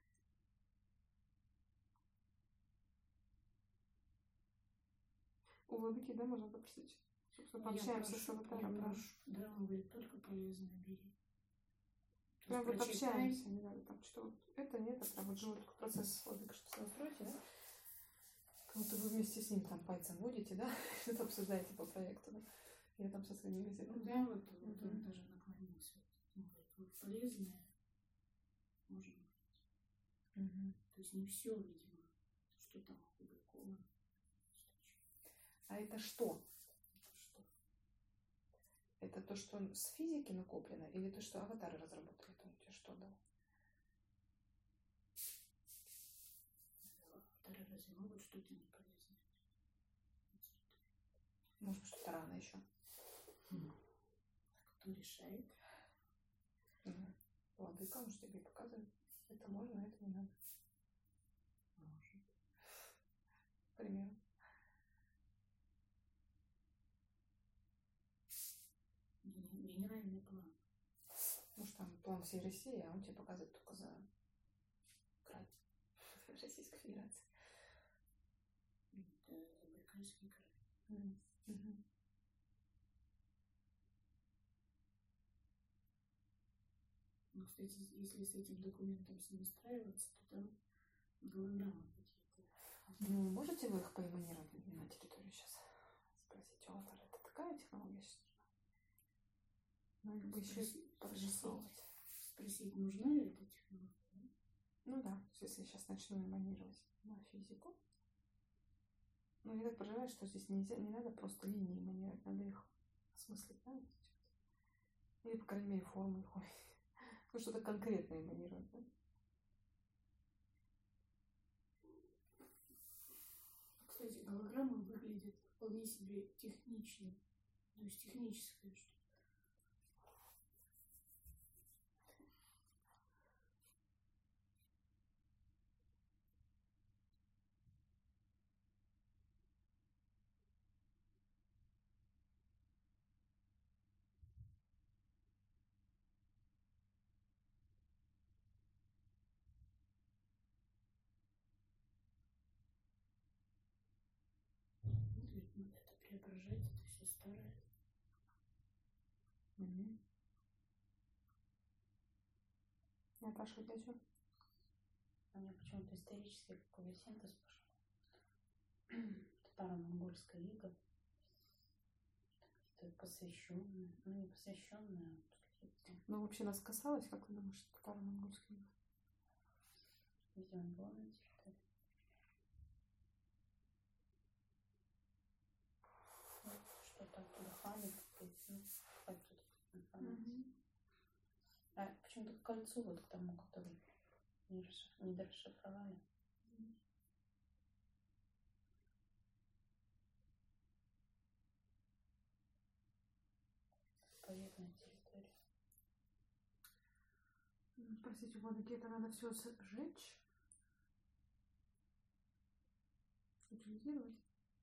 У Владыки, да, можно попросить? Собственно,
Я
пообщаемся
прошу,
с аватаром,
я
да.
прошу. Да, он говорит, только полезное бери. То
Прям
есть
вот
прочитай.
общаемся, не надо там что вот это, не это, прям вот живой такой процесс с Владыкой, что-то настроите, да? Как будто вы вместе с ним там пальцем водите, да? Что-то обсуждаете по проекту, да? Я там со своими
Ну
газетами.
да, вот, вот
Мгм.
он даже наклонился. Он говорит, вот полезное можно быть.
Мгм.
То есть не все, видимо, что там опубликовано.
А это что?
Это что?
Это то, что с физики накоплено, или то, что аватары разработали? Это он тебе что дал?
Аватары разве могут что-то не полезное?
Может быть, что-то рано еще.
Кто решает?
Мгм. Владыка, он же тебе показывает. Это можно, а это не надо. примеру.
Генеральный план.
Ну что там план всей России, а он тебе показывает только за край Российской Федерации.
Это Забайкальский край.
Мгм. Мгм.
Но, кстати, если с этим документом с ним устраиваться, то там голограммы какие-то.
Ну, можете вы их поэманировать на территорию сейчас? Спросить у автора. Это такая технология сейчас нужна? Ну, бы еще и
Спроси-
прорисовывать.
Спросить, нужна ли эта технология?
Ну да, то есть если я сейчас начну эманировать на физику. Ну, я так понимаю, что здесь нельзя, не надо просто линии эманировать, надо их осмыслить, да? Или, по крайней мере, формы их увидеть. Ну, что-то конкретное эманировать, да?
Кстати, голограмма выглядит вполне себе технично. То есть техническое что-то. Вот ведь надо это преображать, это все старое.
Угу. Наташа, у тебя что?
У меня почему-то исторический какой-то синтез пошел. Татаро-монгольская ига. Какие-то посвященные. Ну, не посвященные, а какие-то.
Ну, вообще нас касалось, как ты думаешь, татаро-монгольская ига?
Видимо, было на территории. Вот, что-то оттуда ханы какие-то. Ну, оттуда информация.
Угу.
А почему-то к кольцу, вот к тому, который не, расшиф... не дорасшифровали. Заповедная территория.
Простите, водники, это надо все сжечь? Утилизировать?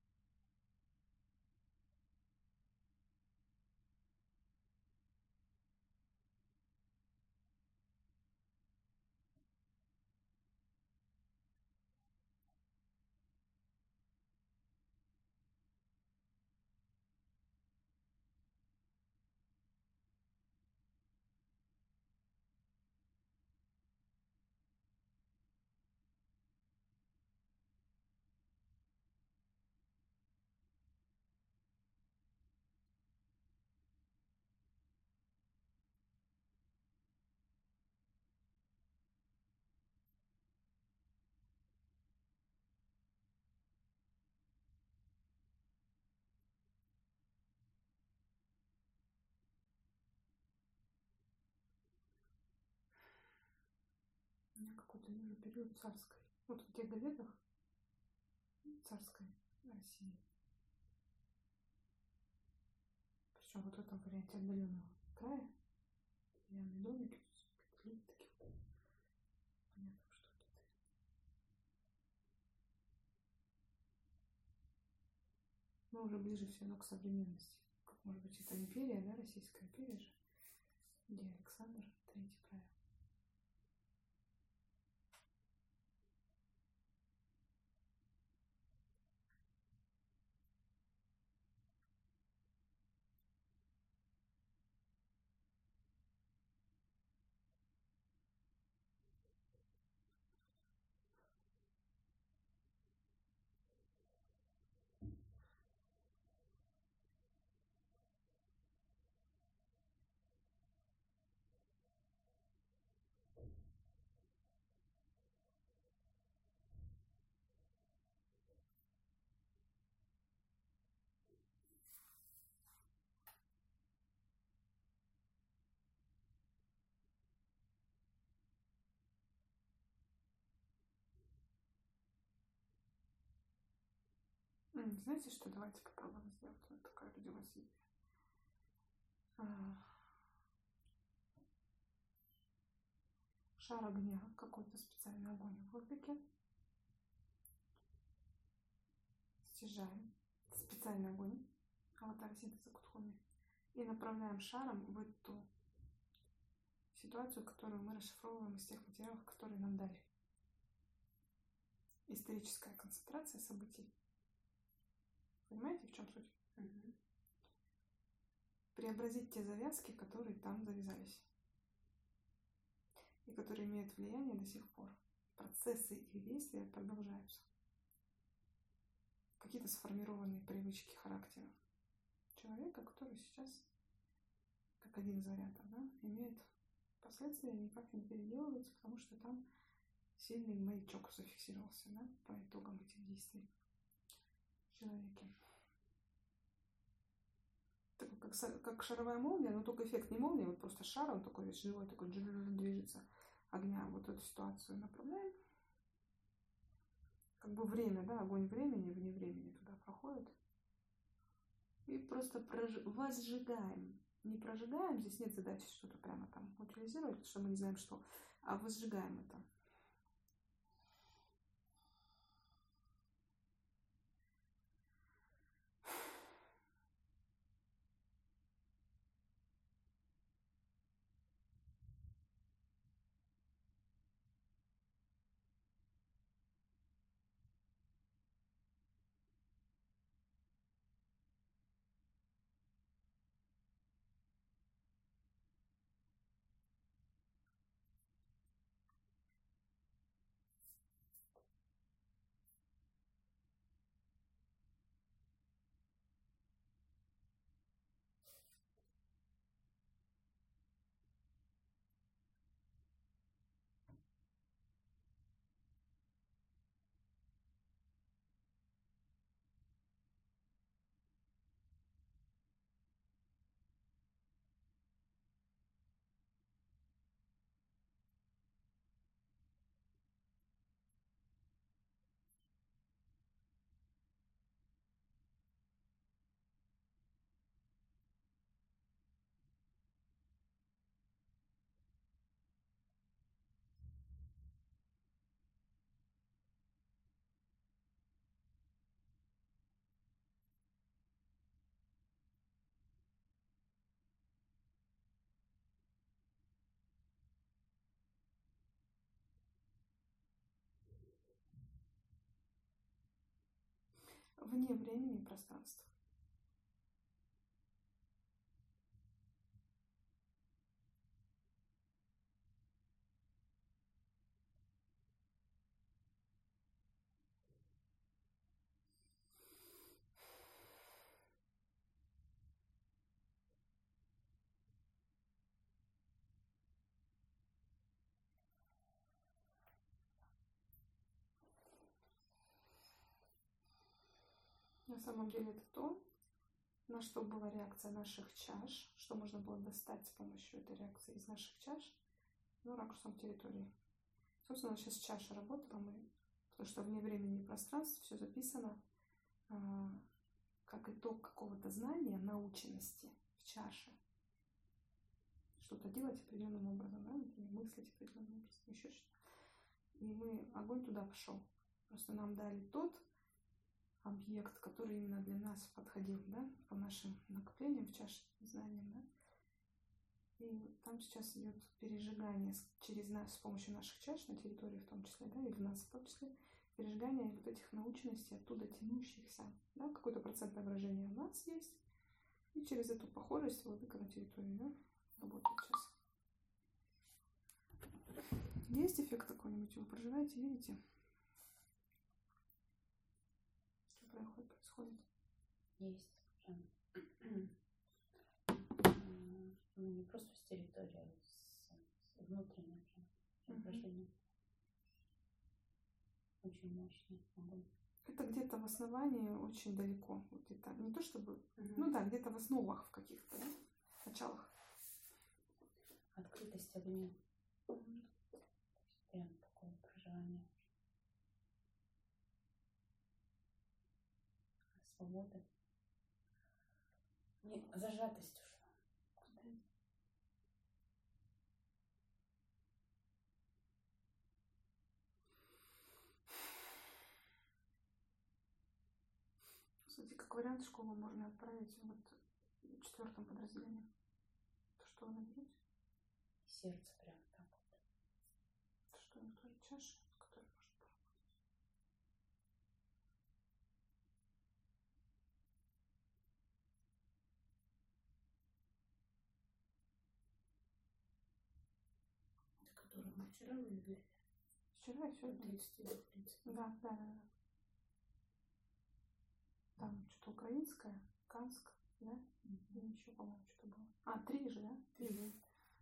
У меня какой-то вижу период царской. Вот в тех газетах царской России. Причем вот в этом варианте отдаленного края. Деревянные домики, люди такие. Понятно, что это. Но уже ближе все равно к современности. Как может быть, это империя, да, Российская империя же, где Александр Третий правил. Знаете что, давайте попробуем сделать вот такая родилась идея. Шар огня, какой-то специальный огонь в воздухе. стяжаем специальный огонь, аватар синтеза Кутхуми, и направляем шаром в эту ситуацию, которую мы расшифровываем из тех материалов, которые нам дали. Историческая концентрация событий. Понимаете, в чем суть?
Угу.
Преобразить те завязки, которые там завязались. И которые имеют влияние до сих пор. Процессы их действия продолжаются. Какие-то сформированные привычки характера человека, который сейчас, как один из вариантов, да, имеет последствия, никак не переделываются, потому что там сильный маячок зафиксировался, да, по итогам этих действий в человеке. Такой, как, как шаровая молния, но только эффект не молния, вот просто шар, он такой весь живой, такой движется огня. Вот эту ситуацию направляем. Как бы время, да, огонь времени, вне времени туда проходит. И просто прож... возжигаем. Не прожигаем, здесь нет задачи что-то прямо там утилизировать, потому что мы не знаем что, а возжигаем это. Вне времени и пространства. На самом деле это то, на что была реакция наших чаш, что можно было достать с помощью этой реакции из наших чаш, но ракурсом территории. Собственно, сейчас чаша работала, мы, потому что вне времени и пространства все записано а, как итог какого-то знания, наученности в чаше. Что-то делать определенным образом, да, например, мыслить определенным образом, еще что-то. И мы, огонь туда пошел. Просто нам дали тот объект, который именно для нас подходил, да, по нашим накоплениям в чаше знаниям, да. И там сейчас идет пережигание через нас с помощью наших чаш на территории в том числе, да, и в нас в том числе, пережигание вот этих научностей, оттуда тянущихся, да, какое-то процентное выражение у нас есть, и через эту похожесть владыка на территории, да, работает сейчас. Есть эффект какой-нибудь, вы проживаете, видите? Что происходит?
Есть. Ну, не просто с территории, а с внутренним преображением. Mm-hmm. Очень мощный огонь.
Это где-то в основании очень далеко. Вот это не то чтобы, mm-hmm. ну да, где-то в основах в каких-то, да, началах.
Открытость огня. Mm-hmm. Прям такое проживание. Свобода. Не, зажатость ушла.
Кстати, как вариант, в школу можно отправить вот в четвертом подразделении. То, что вы наберете?
Сердце прям так вот.
Это что, у них тоже чаша, с которой можно поработать?
Это которую мы вчера выбрали.
Вчера и сегодня.
тридцать два принципа.
Да, да, да, да. Там что-то украинское, Канск, да? И еще, по-моему, что-то было. А, три же, да? Три же.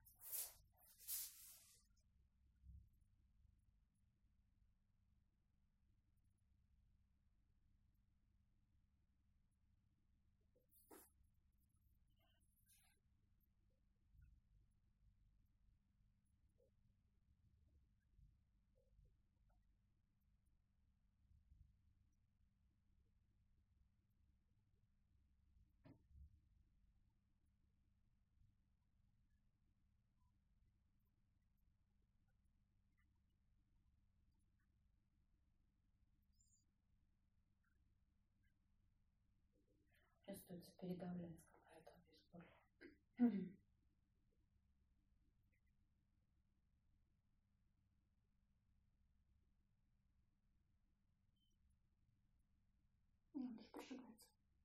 Чувствуется, передавляется какая-то боль.
Ну, это же прожигается.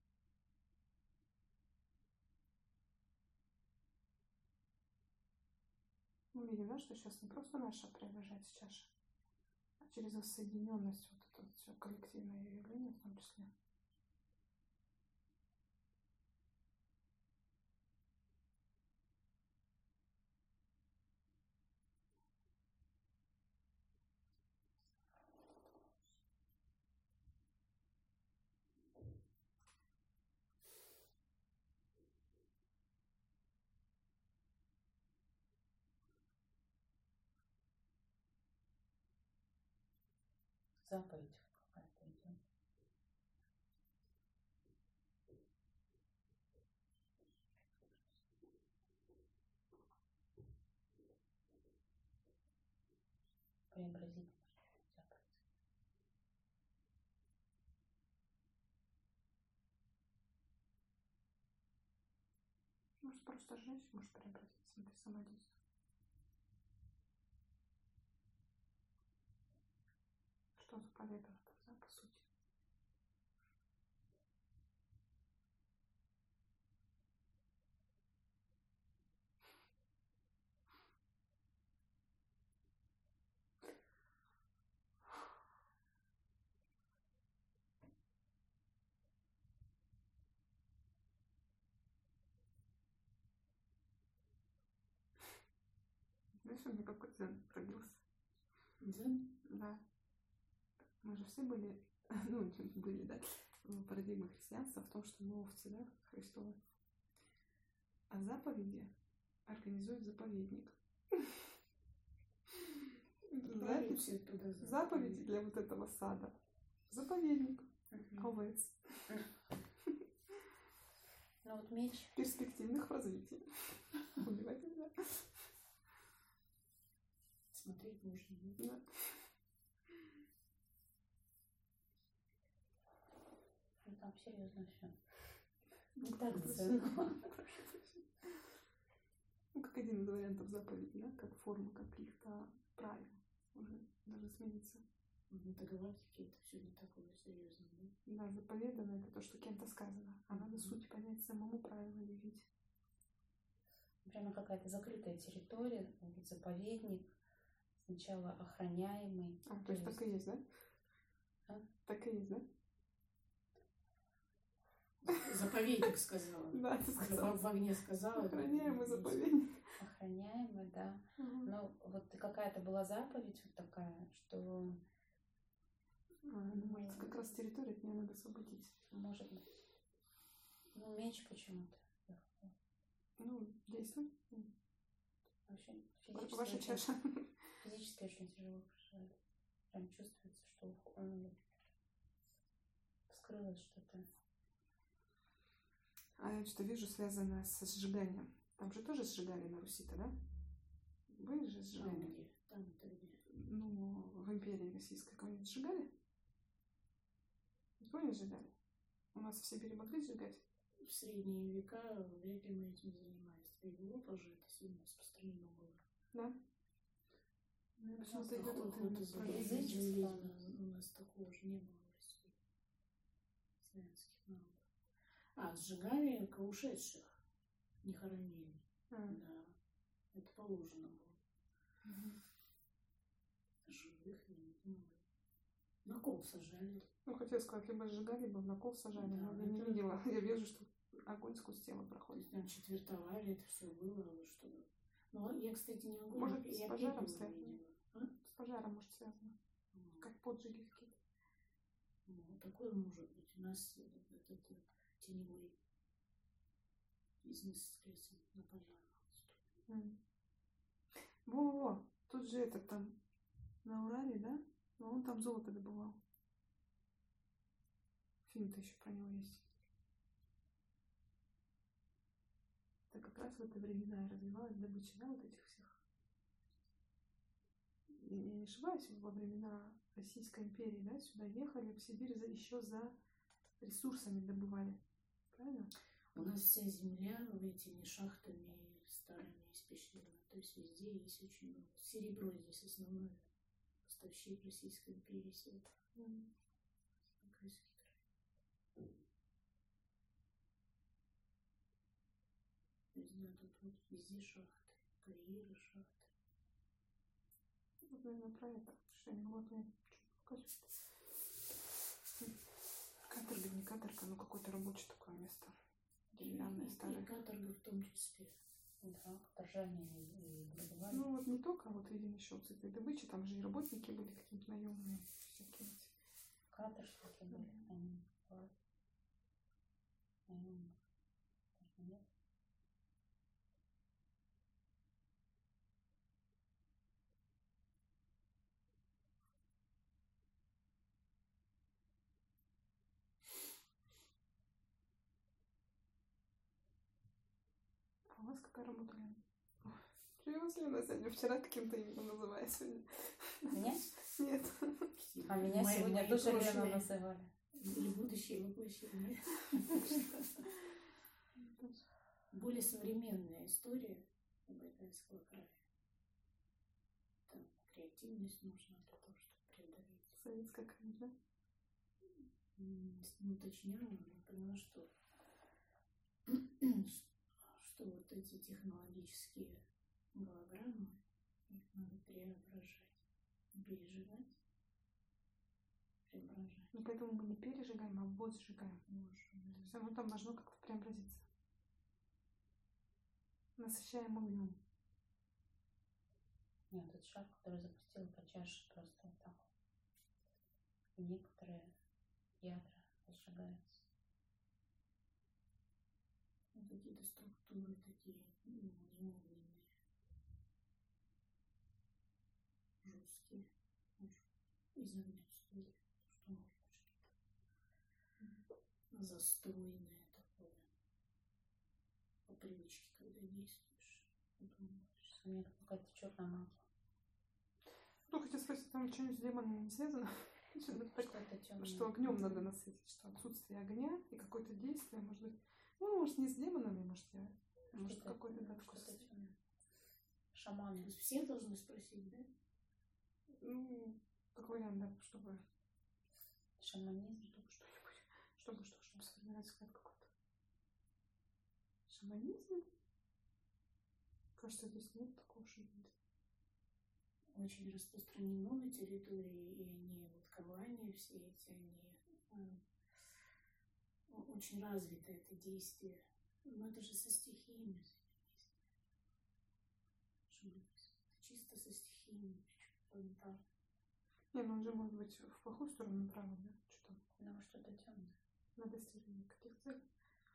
Мы видим, да, что сейчас не просто наша преображается чаша, а через воссоединенность вот это вот все коллективное явление в том числе.
Заповедь какая-то идет. Преобразить заповедь.
Может просто сжечь, может преобразиться. Смотри, самодействие. Что заповедано, да, по сути. Знаешь, у меня какой дзен родился.
Дзен?
Да. Мы же все были, ну, были, да, парадигма христианства в том, что мы овцы, да, Христовы. А заповеди организует заповедник. Заповеди для вот этого сада. Заповедник. Овец.
Ну вот меч.
Перспективных в развитии. Убивать нельзя.
Смотреть можно.
Да.
Ну там серьезно все. Не так ценно.
Ну, как один из вариантов заповеди, да, как форма каких-то правил уже даже сменится.
Ну, договорки это все не такое серьезное, да?
Да, заповедано это то, что кем-то сказано, а надо суть понять самому, правила явить.
Прямо какая-то закрытая территория, заповедник, сначала охраняемый.
А, то есть так и есть, да?
А?
Так и есть, да?
Заповедник сказала.
Да, ты сказала.
В огне сказала.
Охраняемый заповедник.
Охраняемый, да. Но вот какая-то была заповедь вот такая, что...
А, думаю, это как раз территория, от нее надо освободить.
Может быть. Ну, меч почему-то.
Ну, действуй.
Вообще,
Ваша чаша.
Физически очень тяжело проживать. Прям чувствуется, что ну, вскрылось что-то.
А я что вижу, связано со сжиганием. Там же тоже сжигали на Руси-то, да? Были же сжигания?
Там где? Там где?
Ну, в империи российской кого-нибудь сжигали? Никого не сжигали? У нас в Сибири могли сжигать?
В средние века вряд ли мы этим занимались. В Европе же это сильно распространено было.
Да? Ну, я почему-то идет вот
Охота
именно
за
про
язычество.
железом. У нас такого же не было в России. Славянских народов. А, сжигали к ушедших. Не хоронили.
А,
Да. Это положено было.
мгм.
Живых не думаю. На кол сажали.
Ну, хотела сказать, либо сжигали, либо на кол сажали,
Да,
но я не
это-
видела. Я вижу, что огонь сквозь тело
То
проходит.
есть там четвертовали, это все было, что. Ну, я, кстати, не могу.
Может,
я
с пожаром
пепел
связано?
видела. А?
С пожаром, может, связано.
Ну,
Как поджиги какие-то.
ну, такое может быть. У нас этот, этот теневой бизнес с лесом на пожарах.
М. Во-во-во, тут же этот там на Урале, да? Но он там золото добывал. Фильм-то еще про него есть. Это как раз в это времена и развивалась добыча, да, вот этих всех. И я не ошибаюсь, во времена Российской империи, да, сюда ехали, в Сибирь за, еще за ресурсами добывали. Правильно?
У нас вся земля этими шахтами старыми испещрена. То есть везде есть очень много. Серебро здесь основной поставщик Российской империи. Серебро.
М.
Алтайский край. То есть, да, тут вот везде шахты. Карьеры, шахты.
Вот, наверное, про это. Что я не могла понять, что показывает. М. Каторга, не каторга, но какое-то рабочее такое место. Деревянное,
И-
старое.
И каторга в том числе.
Да, каторжане и добывали.
Ну вот не только, вот видимо еще с этой добычи, там же и работники были какие-то наемные, всякие эти.
Каторжники были, они бывали. Наемные. Даже нет.
А у вас какая работа, Лена? Ой, привез Лена сегодня, вчера каким-то именем называя сегодня.
Меня?
Нет.
А меня
Мои-
сегодня
мои
тоже Лена
прошлые
называли.
Или будущее воплощение. Более современная история Алтайского края. Там креативность нужна для того, чтобы преодолеть.
Советская, конечно.
М, Не уточняла, но поняла, что, что вот эти технологические голограммы, их надо преображать, переживать, преображать.
Ну поэтому мы не пережигаем, а вот сжигаем. Все равно там должно как-то преобразиться. Насыщаем огнем.
Нет, тот шар, который запустил по чаше, просто вот так вот. И некоторые ядра сжигаются.
Вот какие-то структуры такие, ну, неогненные, жесткие. Может, из огня стоит, что может быть что-то застойное такое. По привычке, когда действуешь, думаешь.
У меня какая-то черная магия.
Ну, хотя спросить, там что-нибудь с демонами не связано? Что-то так,
Что-то темное.
что огнем надо насытить, что отсутствие огня и какое-то действие, может быть, ну, может, не с демонами, может, я, может,
Что-то-
какой-то да, такой
что-то
с-
темное.
То
Шаманы.
есть все должны спросить, да?
ну, как вариант, да, чтобы
Шаманизм.
чтобы что-нибудь, чтобы что, чтобы сформировать склад какой-то. Шаманизм? Кажется, здесь нет такого шаманизма.
Очень распространено на территории, и они, вот кования все эти, они э, очень развито это действие. Но это же со стихиями. Чисто со стихиями, планетарно.
Не, ну он же может быть в плохую сторону направлен, да? Что там?
Ну, что-то темное.
На достижение каких целей.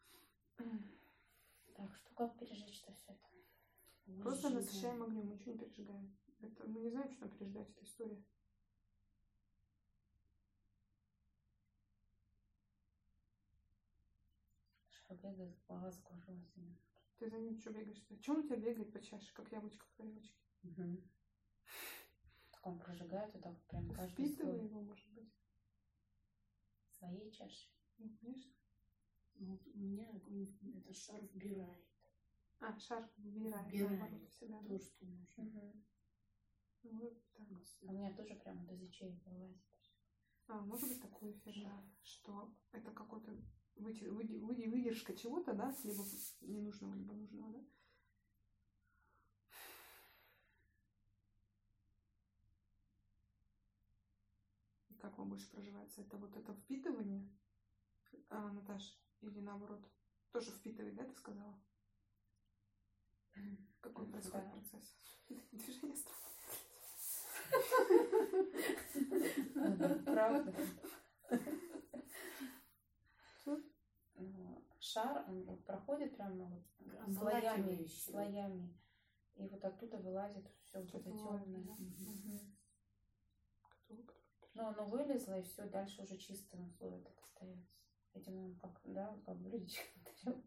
Так, что как пережечь-то все это?
Просто
Сжигаем.
насыщаем огнем, мы ничего не пережигаем. Это, мы не знаем, что там пережигать, это история.
Что бегает, голова закружилась.
Ты за ним что бегаешь? Чем у тебя бегает по чаше, как яблочко в тарелочке?
Угу. Так он прожигает вот так вот прям каждый
Впитывай
слой
его, может быть.
своей чаши.
Ну, конечно.
Ну, вот у меня это шар вбирает.
А, шар вбирает,
Вбирает
наоборот, в себя.
то, что нужно.
Мгм.
Вот так.
А у меня тоже прямо до ячеек вылазит.
А, может быть такой эффект, да, что это какой-то вытя- выде- выде- выдержка чего-то, да, либо ненужного, либо нужного, да? И как вам больше проживается? Это вот это впитывание, а, Наташ, или наоборот? Тоже впитывает, да, ты сказала? Какой
Да.
происходит процесс? Движение стало.
Правда.
Что?
Ну, шар, он вот проходит прямо вот слоями,
Обволакивающий.
слоями. И вот оттуда вылазит все вот это
Тепло,
темное.
да.
Мгм.
Кто- кто-
Но оно вылезло, и все, дальше уже чистый слой этот остается. Этим он как, да, как блюдечко тарелочки.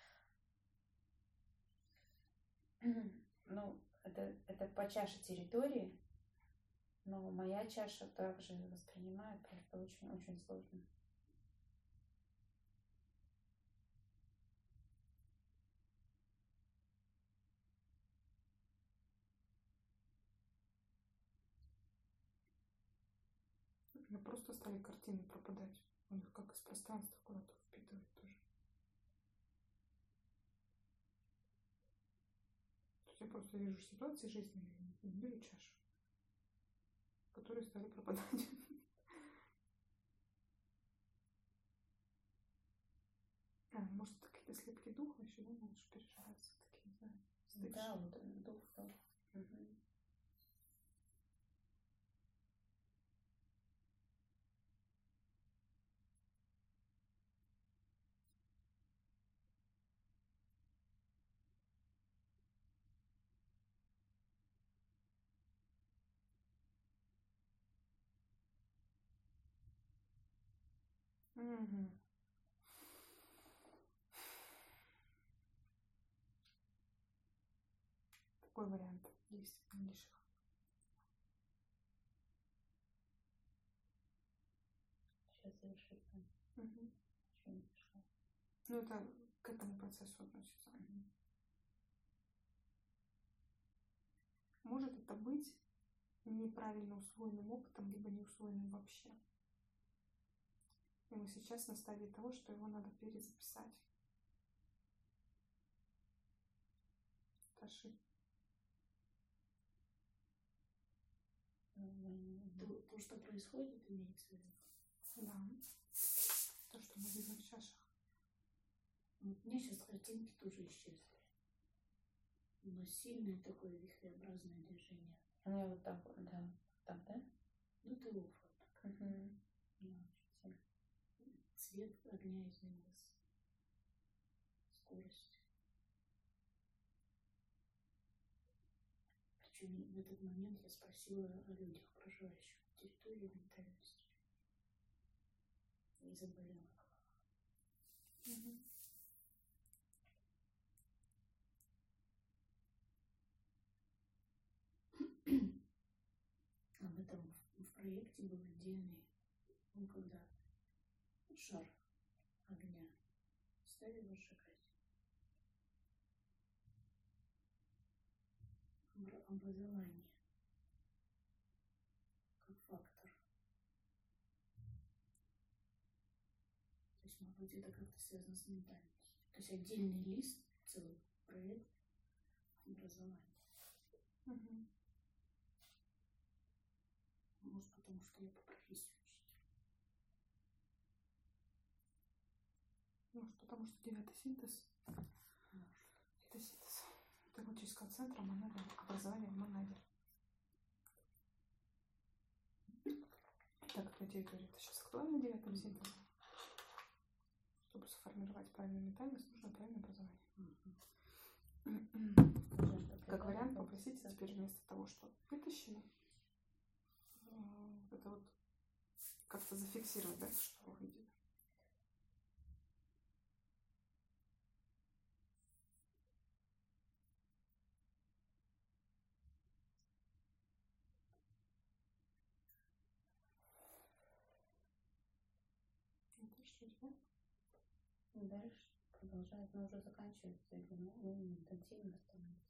Ну, это, это по чаше территории, но моя чаша также воспринимает, просто очень-очень сложно.
У меня просто стали картины пропадать. Он их как из пространства куда-то впитывает тоже. То есть я просто вижу ситуации жизненные, беру чашу, которые стали пропадать. А, может, это какие-то слепки духа еще, да, можешь переживаться, такие, не знаю,
Да,
стывшие.
вот дух, дух. Мгм.
Мгм. Такой вариант есть в нишах.
Сейчас завершить.
Мгм.
Еще не пришло.
Ну, это к этому процессу относится. Может это быть неправильно усвоенным опытом, либо не усвоенным вообще. И мы сейчас на стадии того, что его надо перезаписать. Это ошибка.
То, то, что происходит, имеется в виду.
Да. То, что мы видим в чашах.
Вот у меня сейчас картинки тоже исчезли. Но сильное такое вихреобразное движение.
У меня вот так вот, да. Так, да?
Ну, ты лов.
Угу. Да, очень сильно.
Цвет огня изменился. Скорость. Причем в этот момент я спросила о людях, проживающих на территории ментальности. И заболела.
Угу.
Об этом в проекте был отдельный, ну, когда шар огня стали выжигать. Образование как фактор. То есть, может быть, это как-то связано с ментальностью. То есть отдельный лист, целый проект образования.
Угу.
Может, потому что я по профессии учитель.
Может, потому что девятый синтез.
Может.
Это синтез творческого центра Монада, образования в Монаде. Так как на территории это сейчас актуально девятым синтезом. Чтобы сформировать правильную ментальность, нужно правильное образование. Как вариант, попросите теперь вместо того, что вытащено, вот это вот как-то зафиксировать, да, что вы видели. Это что у тебя?
И дальше продолжает, но уже заканчивается, или ну, ну, интенсивно становится.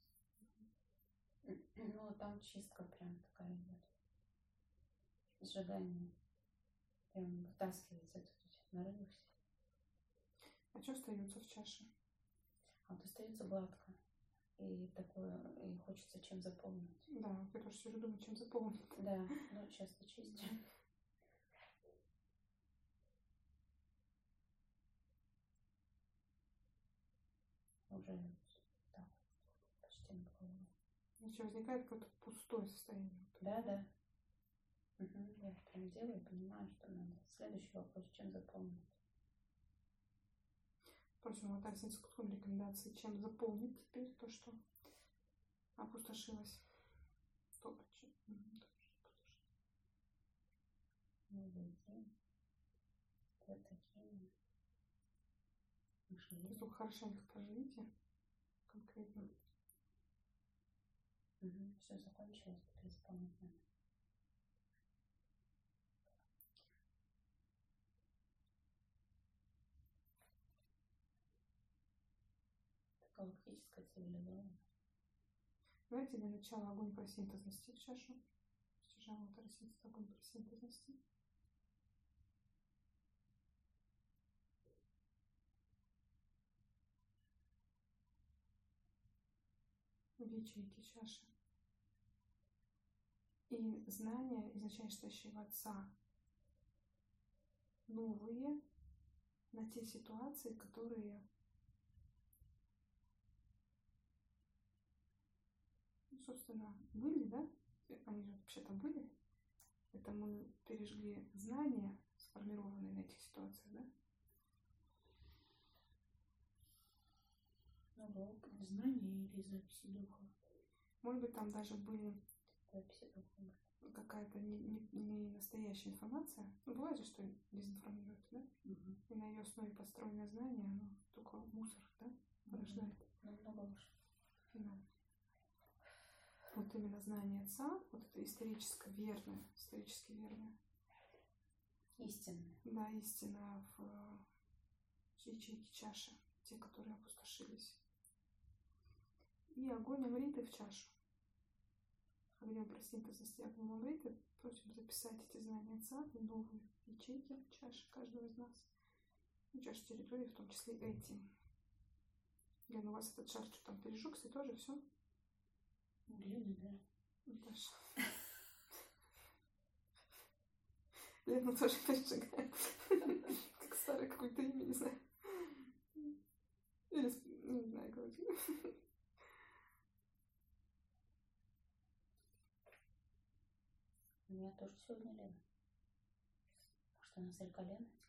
Ну, там чистка прям такая идет. Сжигание. Прям вытаскивается этот нарыв.
А что остается в чаше?
А вот остается гладко. И такое, и хочется чем заполнить.
Да, я тоже сижу, думаю, чем заполнить.
Да, ну сейчас почистим. Уже так, почти наполовину.
Еще возникает какое-то пустое состояние.
Да, да. Угу. Я прям делаю, понимаю, что надо. Следующий вопрос, чем заполнить?
Впрочем, вот так с какой рекомендации, чем заполнить теперь то, что опустошилось. То, чем...
Новый день. Вот такие.
Только хорошенько проживите. Конкретно.
Угу. Все закончилось, теперь исполнить надо. Галактическая цивилизация.
Давайте для начала огонь просинтезности в чашу. Стяжаем вот растительный огонь просинтезности. В ячейке чаши. И знания изначально стоящего Отца новые на те ситуации, которые собственно, были, да? Они же вообще-то были. Это мы пережгли знания, сформированные на этих ситуациях, да?
Ну, блок знания или записи духа.
Может быть, там даже были
Записи духа.
какая-то не, не, не настоящая информация. Ну, бывает же, что дезинформируют, да?
Угу.
И на ее основе построенное знание, оно только мусор, да? Порождает.
Намного лучше.
Да. Вот именно знание Отца, вот это исторически верное, исторически верное.
Истинное.
Да, истина в ячейке чаши, те, которые опустошились. И огонь Амриты в чашу. Огнем просинтезности огнем Амриты просим записать эти знания Отца в новые ячейки чаши каждого из нас. И чаши территории, в том числе эти. Лена, у вас этот шар что там пережегся тоже, все?
Длинный, да.
Даша. Лена тоже пережигает. Как старое какое-то имя, не знаю. Или, не знаю, короче.
У меня тоже сегодня Лена. Может, она зря колено текла?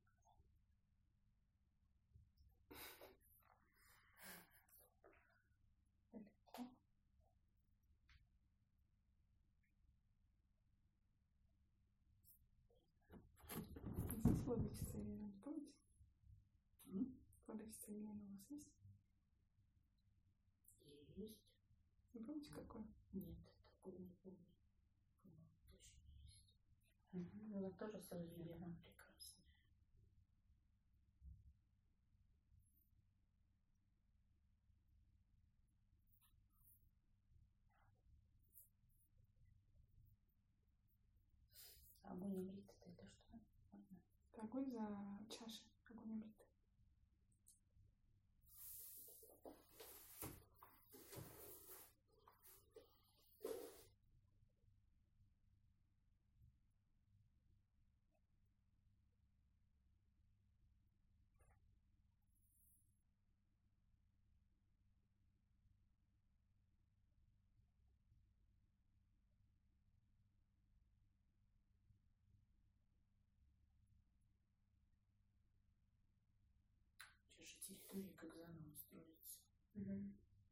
Владычица Елена, помните?
М?
Владычица Елена у вас есть?
Есть.
Не помните, какой?
Нет, такого не помню. По-моему, точно есть.
Угу. Она тоже сразу
Елена прекрасная.
Огонь Амрита, это что? Можно?
Это огонь за чашей. Огонь Амриты.
Чаша территории как заново строится.
Угу.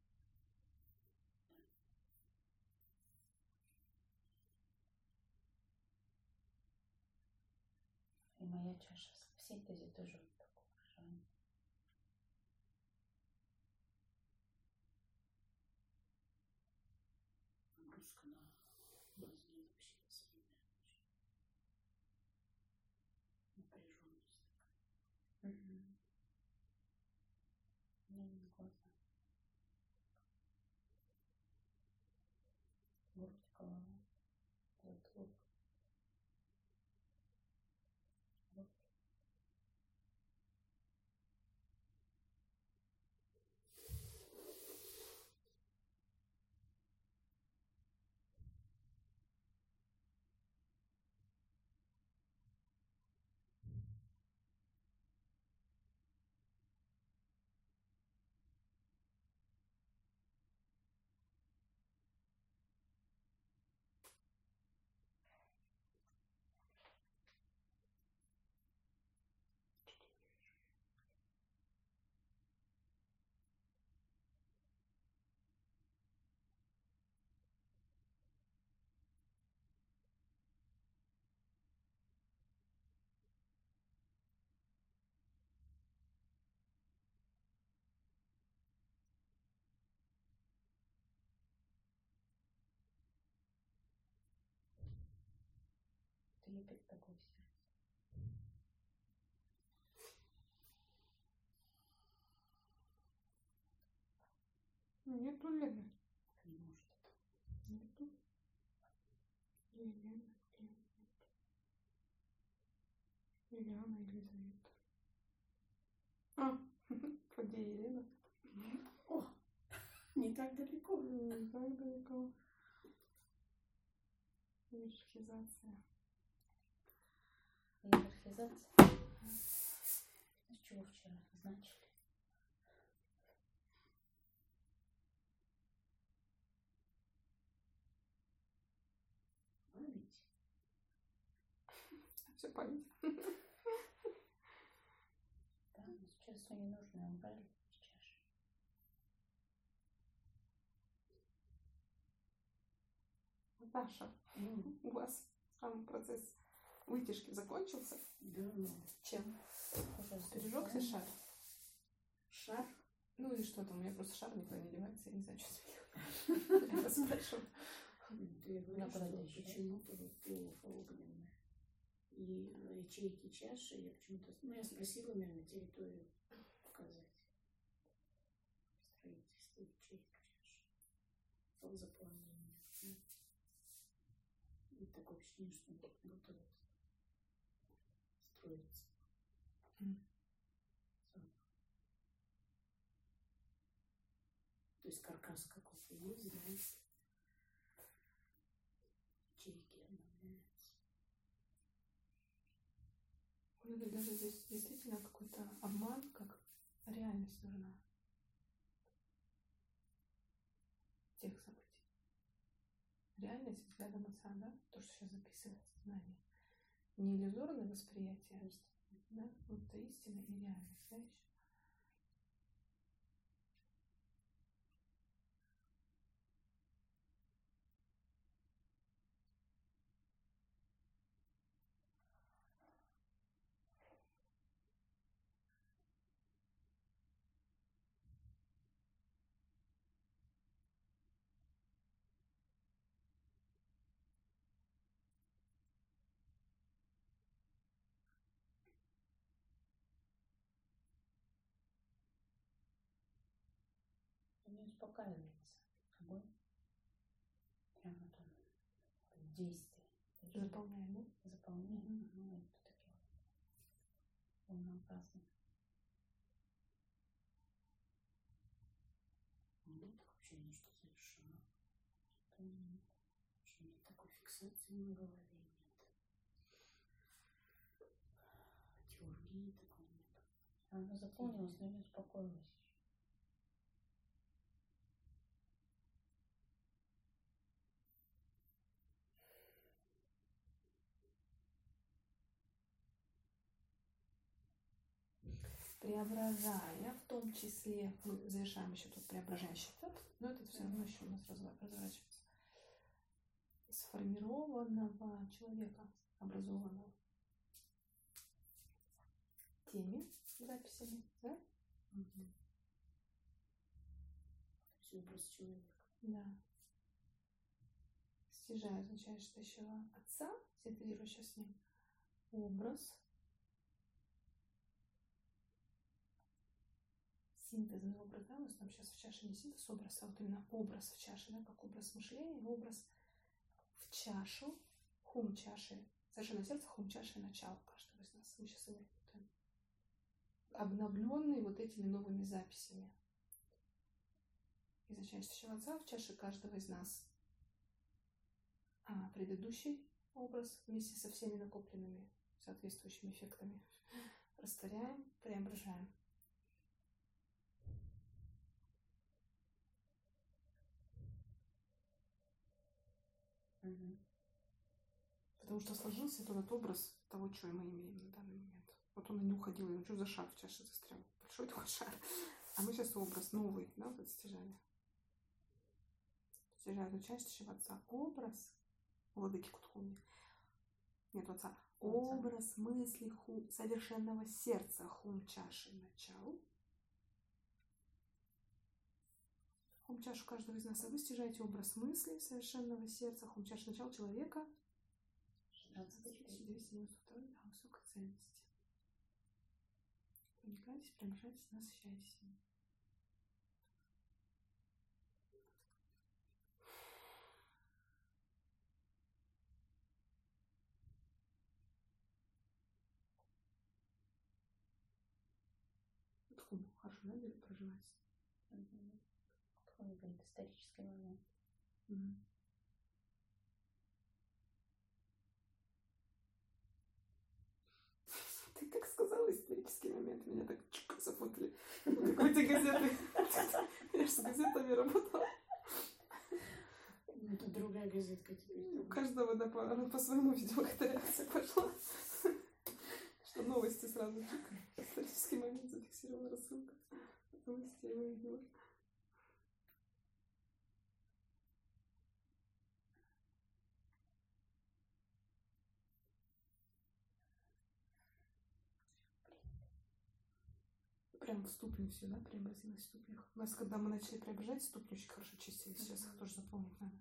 И моя чаша в синтезе тоже вот такого желания.
Нагрузка на мозги вообще сильная. Напряженность такая.
Угу. расширение глаза. Грудь, голова. Вот лоб. Лоб. Трепет такой в сердце.
Нету Лены.
Не может.
Нету. Елена, Лена. Лилиана, Елизавета. А, где Елена?
О, не так далеко.
Не так далеко. Иерархизация.
Иерархизация. С чего вчера назначили?
Память.
Все память.
Да, но сейчас все ненужное убрали сейчас.
Наташа,
Ну,
у вас там процесс вытяжки закончился?
да, ну.
Чем?
Уже
Пережегся шар?
Шар.
Ну и что там? У меня просто шар никуда не девается, я не знаю, что с ним. Я спрашиваю.
Да я говорю,
Наоборот,
что
еще.
почему-то вот плохо огненно. И на ячейке чаши я почему-то... Ну, я спросила, наверное, территорию показать. Строительство ячейки чаши. Сол заполнение. И такое ощущение, что будто вот строится.
Mm.
То есть каркас какой-то есть, да? Ячейки обновляются.
Может быть, даже здесь действительно какой-то обман, как реальность нужна тех событий. Реальность взглядом отца, да? То, что сейчас записывается в сознании. Не иллюзорное восприятие, да? Вот это истина и реальность, да, еще?
Не успокаивается. Огонь. Прямо там в действии.
Заполняем, да?
Заполняем. Mm-hmm. Ну, это такие волнообразные.
Нет ощущения, что завершено.
Mm-hmm.
Что нет такой фиксации на голове, нет. Теории такой нет.
Она заполнилась, но не успокоилась.
Преображая, в том числе, мы завершаем еще тут преображающий этап, но это все равно еще у нас разворачивается. Сформированного человека, образованного теми записями, да?
Угу. Все образ человека.
Да. Стяжая означает, что еще отца, синтезирующего с ним, образ, синтезный образ нас там сейчас в чаше не синтез образ, а вот именно образ в чаше, да, как образ мышления, образ в чашу, хум чаши, совершенно сердце, хум чаши, начало каждого из нас. Мы сейчас его работаем. Обновленный вот этими новыми записями. Изначально чистящего отца в чаше каждого из нас. А предыдущий образ вместе со всеми накопленными соответствующими эффектами растворяем, преображаем.
Угу.
Потому что сложился этот образ того, что мы имеем на данный момент. Вот он и не уходил, и ну что за шар в чаше застрял? Большой такой шар. А мы сейчас образ новый, да, вот стяжали. Стяжали чаще отца. Образ владыки Кутхуни. Нет, отца. Образ мысли хум, совершенного сердца хум чаши начал. Хум чашу каждого из нас. А вы стяжаете образ мысли совершенного сердца хум чаши начала человека. тысяча двести девяносто второй, да, высокой ценности. Проникайтесь, преображайтесь, насыщайтесь. Тхум, хорошо, да, проживается?
Угу. Тхум говорит исторический момент.
Угу. Ты так сказала, исторический момент. Меня так чук запутали. Как эти газеты. Я же с газетами работала.
Это другая газетка теперь.
У каждого да, по, она по-своему, видимо, какая-то реакция пошла. Что новости сразу чук. Исторический момент зафиксировала рассылка. Новости я увидела. Прям в ступню все, да, преобразилось в ступнях. У нас, когда мы начали преображать, ступни очень хорошо чистились. Сейчас их тоже заполнить надо.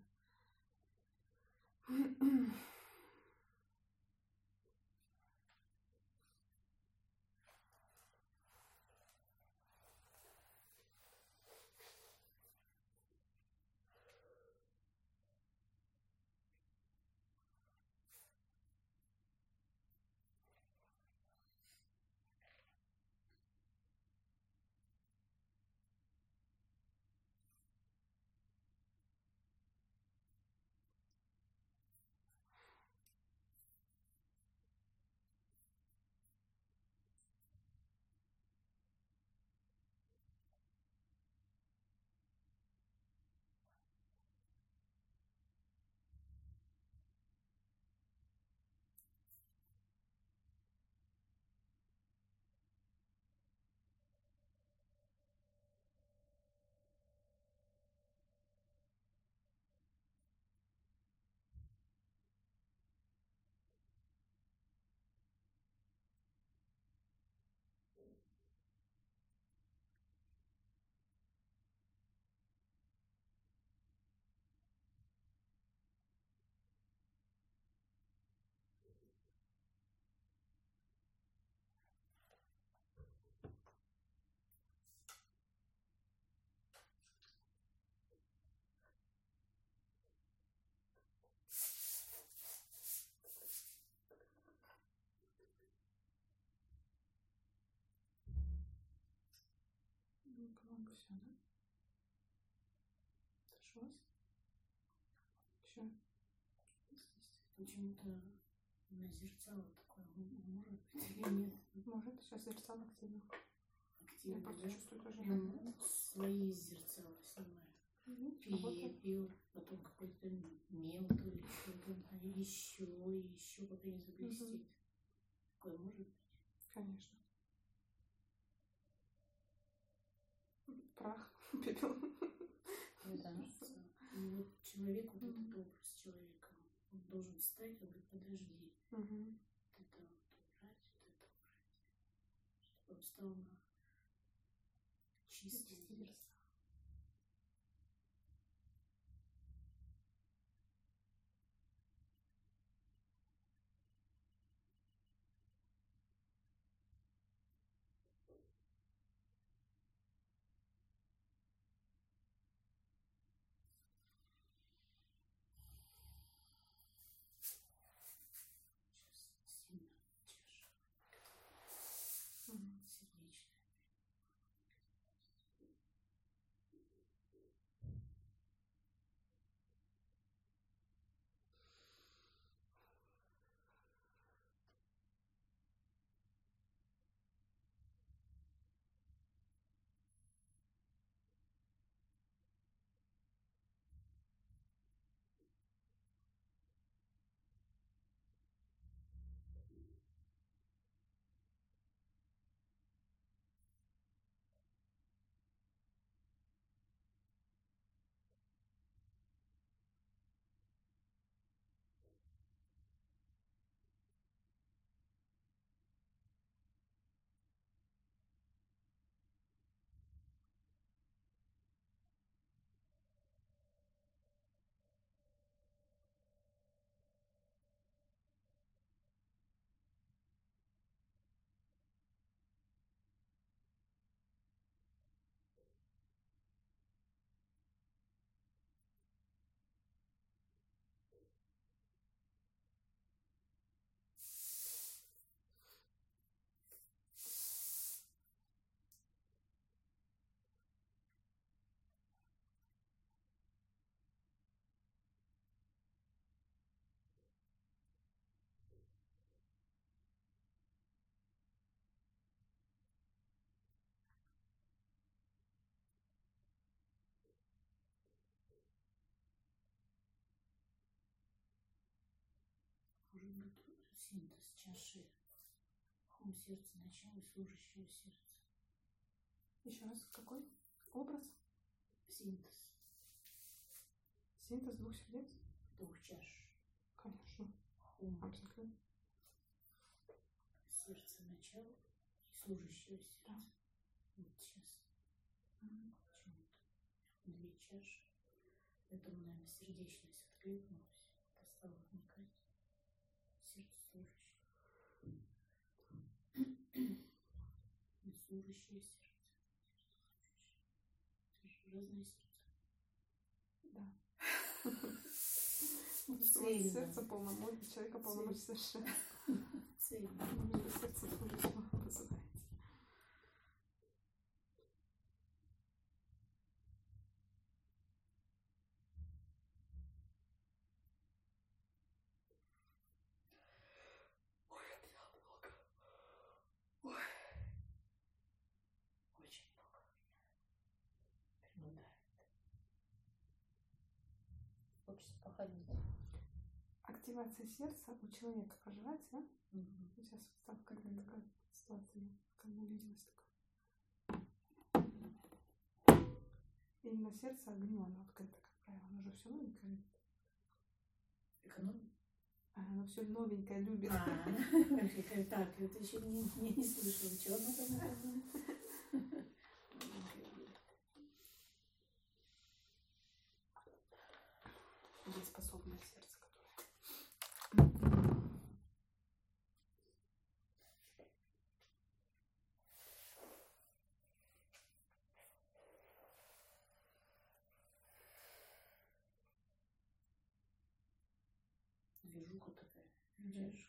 Ну, по-моему, все, да? Сошлось? Еще?
Почему-то на зерцало такое может быть или нет?
Может, сейчас зерцало активно.
Активно,
Я просто
да?
чувствую тоже.
Ну, свои зерцала снимаю.
Угу.
Пепел, потом какой-то мел, то ли что-то, еще, еще пока не заблестит. Такое может быть?
Конечно. Прах, пепел.
Да.
И вот человек, вот этот образ человека, он должен встать, он говорит, подожди,
Угу.
вот это вот убрать, вот это убрать, чтобы он встал на чистый зеркало. Синтез чаши. Хум сердца, начало служащего сердца.
Еще раз, какой образ?
Синтез
Синтез двух сердец?
двух чаш.
Конечно.
Хум
Абсолютно.
сердце, начало и служащего сердца.
Да.
Вот сейчас.
Мгм.
Почему-то две чаши. Поэтому, наверное, сердечность откликнулась. Это стало вникать. Сердце служащее. И служащее сердце. Это же разные сердца.
Да.
Цельно.
Сердце полномочий, человека полномочий совершенно.
Цельно.
Сердце служащего называется.
Очень много. Преобладает.
Хочется походить.
Активация сердца у человека проживается, да?
Мгм.
Сейчас вот там когда такая ситуация, как мне виделась такая. Именно сердце огню, оно открыто, как правило. Оно же все новенькое любит.
Экономия?
А, оно все новенькое любит.
А, так, это еще не, не, не слышала. Чего она там экономит?
Дееспособное сердце, которое.
Движуха такая.
Мгм.
Чашка.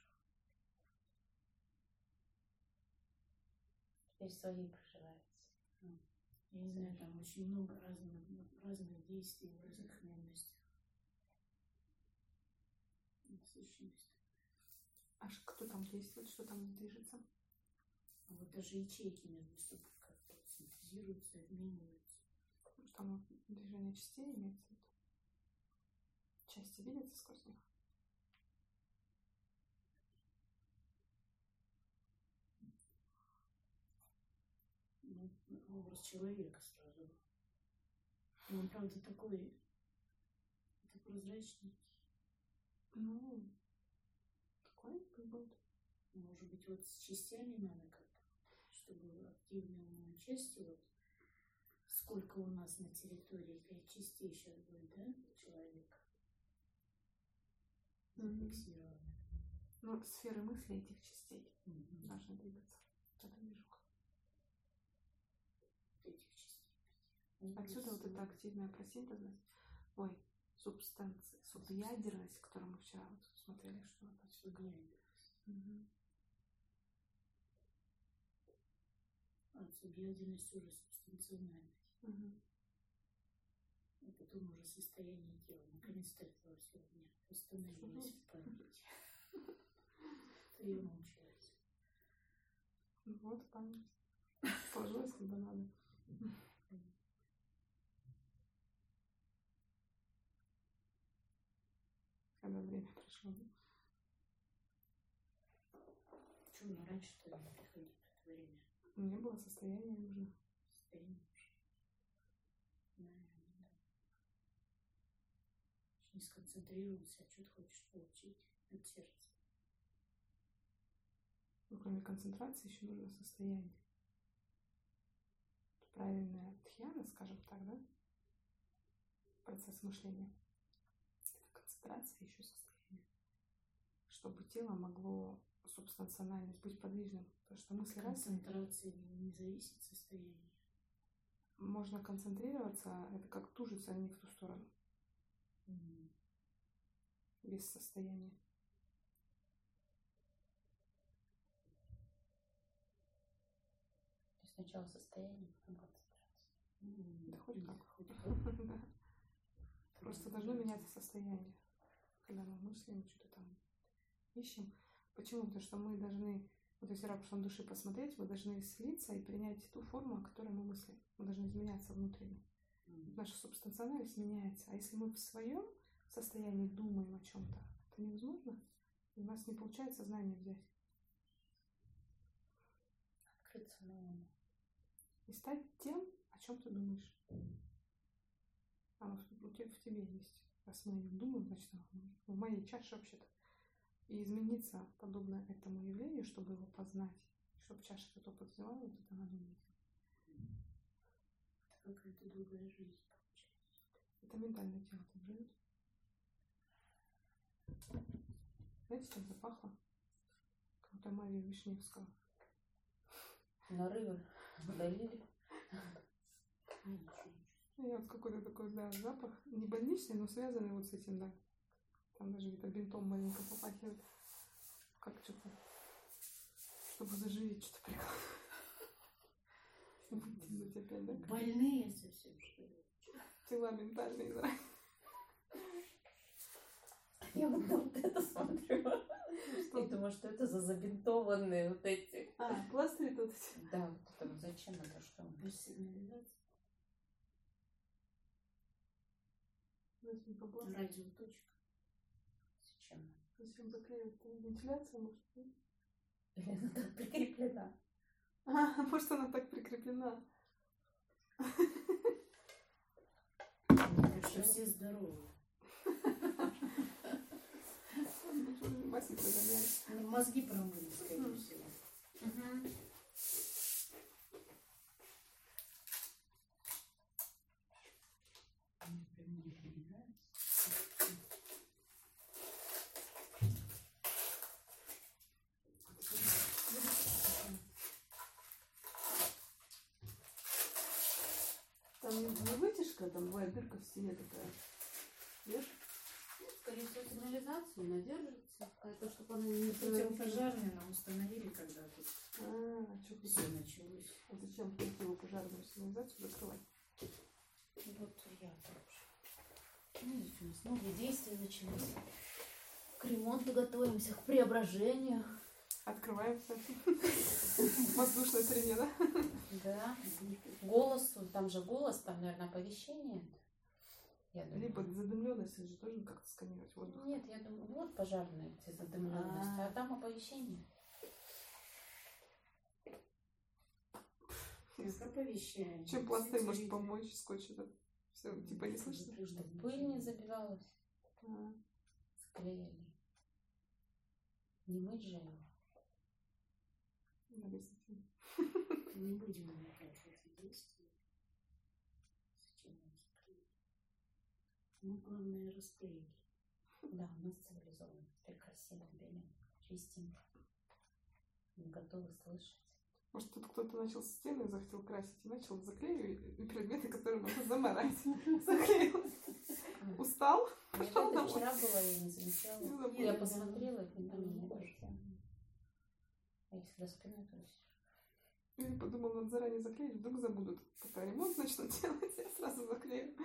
Теперь свои проживается.
Я не знаю, там очень много разных, разных действий в разных местностях. Насыщенность.
А ш- кто там действует, что там движется?
А вот даже ячейки между собой как-то синтезируются, обмениваются.
Потому что там движение частей имеется в виду. Части видятся сквозь них.
Ну, образ человека сразу. И он, правда, такой, это прозрачный.
Ну, такой будет.
Может быть, вот с частями надо как-то, чтобы активные части, вот сколько у нас на территории пять частей сейчас будет, да, человека зафиксировано.
Ну, сферы мысли этих частей
Мгм.
должны двигаться. Это движуха.
Этих частей.
Отсюда вот эта активная просинтезность. Ой, субстанция, субъядерность, которую мы вчера вот смотрели, что это отсюда. Мгм.
А субъядерность уже субстанциональность.
Мгм.
И потом уже состояние тела. Наконец-то этого всего дня восстановилось в памяти. То я научилась.
Вот память. Сложилось, когда надо. Когда время пришло.
Почему мне раньше-то не приходило это время?
Не было состояния нужно.
Состояние уже. Наверное, да. Не сконцентрировался, а что ты хочешь получить от сердца.
Ну, кроме концентрации еще нужно состояние. Правильная дхьяна, скажем так, да? Процесс мышления. Это концентрация, еще состояние. Чтобы тело могло субстанциональность быть подвижным. Потому что мысли разные.
Концентрация не зависит состояние.
Можно концентрироваться, это как тужиться, а не в ту сторону.
Mm.
Без состояния.
То есть сначала состояние, потом концентрация.
Mm.
Да хоть как.
Хоть как.
Да. Просто должно меняться состояние. Когда мы мыслим, что-то там ищем. Почему? Потому что мы должны, вот если ракурсом души посмотреть, мы должны слиться и принять ту форму, о которой мы мыслим. Мы должны изменяться внутренне.
Mm.
Наша субстанциональность меняется. А если мы в своем состоянии думаем о чем-то, это невозможно. У нас не получается знания взять.
Открыться новому.
И стать тем, о чем ты думаешь. Оно в, в тебе есть. Раз мы о нем думаем, значит, оно в моей чаше вообще-то. И измениться подобно этому явлению, чтобы его познать, чтобы чаша этот опыт взяла, вот это надо уметь.
Это какая-то другая жизнь получается.
Это ментальное тело там живет. Знаете, чем запахло? Как-то Мария Вишневского.
Нарывы удалили.
И вот какой-то такой, да, запах, не больничный, но связанный вот с этим, да. Там даже где-то бинтом маленько попахивает. Как что-то, чтобы заживить, что-то прикладывать. опять, да?
Больные совсем, что ли?
Тела ментальные, да.
Я вот на вот это смотрю. И думаю, что это за забинтованные вот эти.
А, пластыри тут.
Да, вот это вот зачем это что?
Без сигнализации.
Возьми попластырь.
Радиоточка.
Зачем?
Зачем заклеивать? Вентиляция, может быть?
Или она так прикреплена?
А, может, она так прикреплена.
Так что все здоровы.
Мастер загоняет.
Ну, мозги промыли, скорее всего.
Угу.
Мне прям не нравится.
Там не вытяжка, там бывает дырка в стене такая. Нет?
Скорее всего, сигнализацию надержится. Это чтобы она не
Противопожарные нам установили когда-то.
А, а что
Все началось.
А зачем противопожарную сигнализацию закрывать?
Вот я тоже. Ну, здесь у нас новые действия начались. К ремонту готовимся, к преображению.
Открываемся. Воздушной среде, да?
Да. Голосу, там же голос, там, наверное, оповещение. Я думаю.
Либо задымленность же тоже как-то сканировать воздух.
Нет, я думаю, вот пожарные эти задымленности, а там оповещение.
Как оповещаем.
Чем пластырь может помочь, скотч этот? Все, типа не слышно?
Чтобы пыль не забивалась.
А,
Склеили. Не мыть же его.
надо с этим.
Не будем намекать эти действия. Зачем нам склеить? Мы, главное, расклеили.
Да, у нас цивилизованно. Теперь красиво белим. Чистим. Мы готовы слышать.
Может, тут кто-то начал стены, захотел красить и начал заклеивать и предметы, которые можно замарать. Заклеил. Устал?
Я
Пошел
это
домой.
вчера была, я не замечала.
Не забыла.
Я посмотрела, и не поняла. Я всегда спиной то есть.
Я подумала, надо заранее заклеить, вдруг забудут. Пока ремонт начнут делать, я сразу заклею.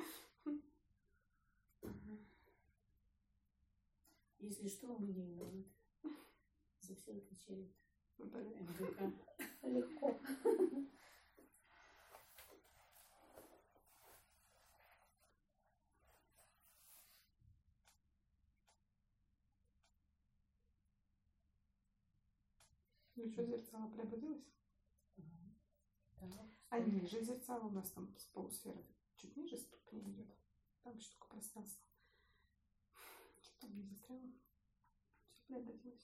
Если что, мы не виноваты. За все отвечает
Наталья.
эм гэ ка.
Легко.
Ну что, зеркало преобразилось?
Да.
А ниже зеркало у нас там с полусферы чуть ниже ступни идет. Там еще только пространство. Что там не застряло? Все преобразилось.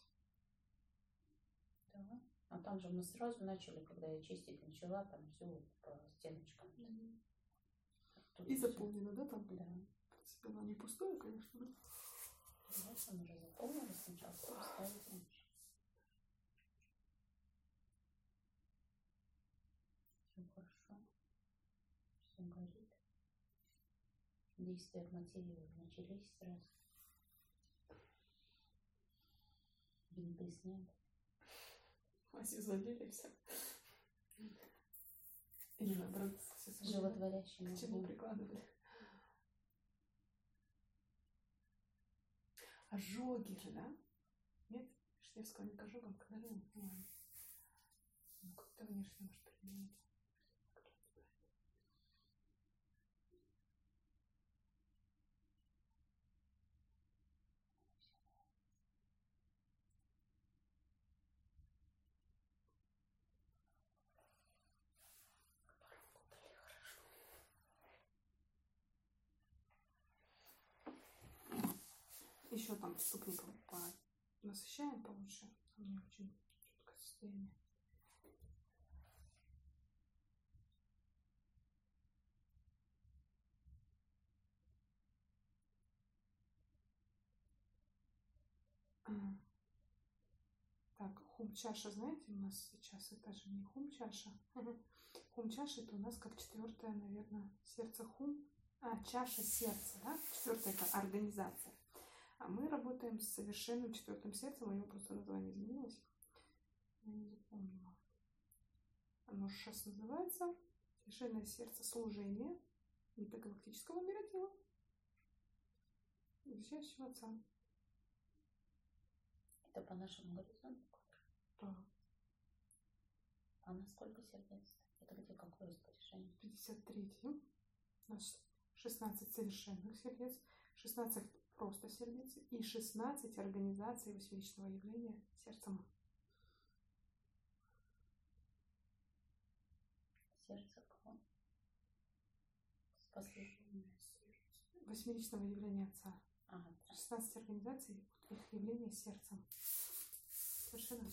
Да. А там же мы сразу начали, когда я чистить начала, там все по стеночкам. Тут
И
всё.
заполнено, да, там?
Да.
В принципе, оно не пустое, конечно, да?
Вот он уже заполнили сначала, ставить раньше. Все хорошо. Все горит. Действия от материи начались сразу. Бинты сняли.
Асю задели все. Или наоборот, все
Животворящим
к чему
огнем.
прикладывали. Ожоги же, да? Нет? Вишневского не к ожогам, к ожогам. Ну, как-то внешне может применить. Еще там ступни по насыщаем получше. У меня очень четкое состояние. Так, хум-чаша, знаете, у нас сейчас это же не хум-чаша. Хум-чаша это у нас как четвертое, наверное, сердце хум. А, чаша сердца, да? Четвертое это организация. А мы работаем с совершенным четвертым сердцем, у него просто название изменилось. Я не запомнила. Оно сейчас называется совершенное сердце служения метагалактического мира тела. Возвращающего отца.
Это по нашему горизонту?
Да.
А на сколько сердец? Это где какое распоряжение?
пятьдесят третий. У нас шестнадцать совершенных сердец, шестнадцать просто сердец и шестнадцать организаций восьмеричного явления сердцем.
Сердце кого? Последнее сердце.
Восьмеричного явления отца.
Ага.
шестнадцать организаций их явления сердцем. Совершенно.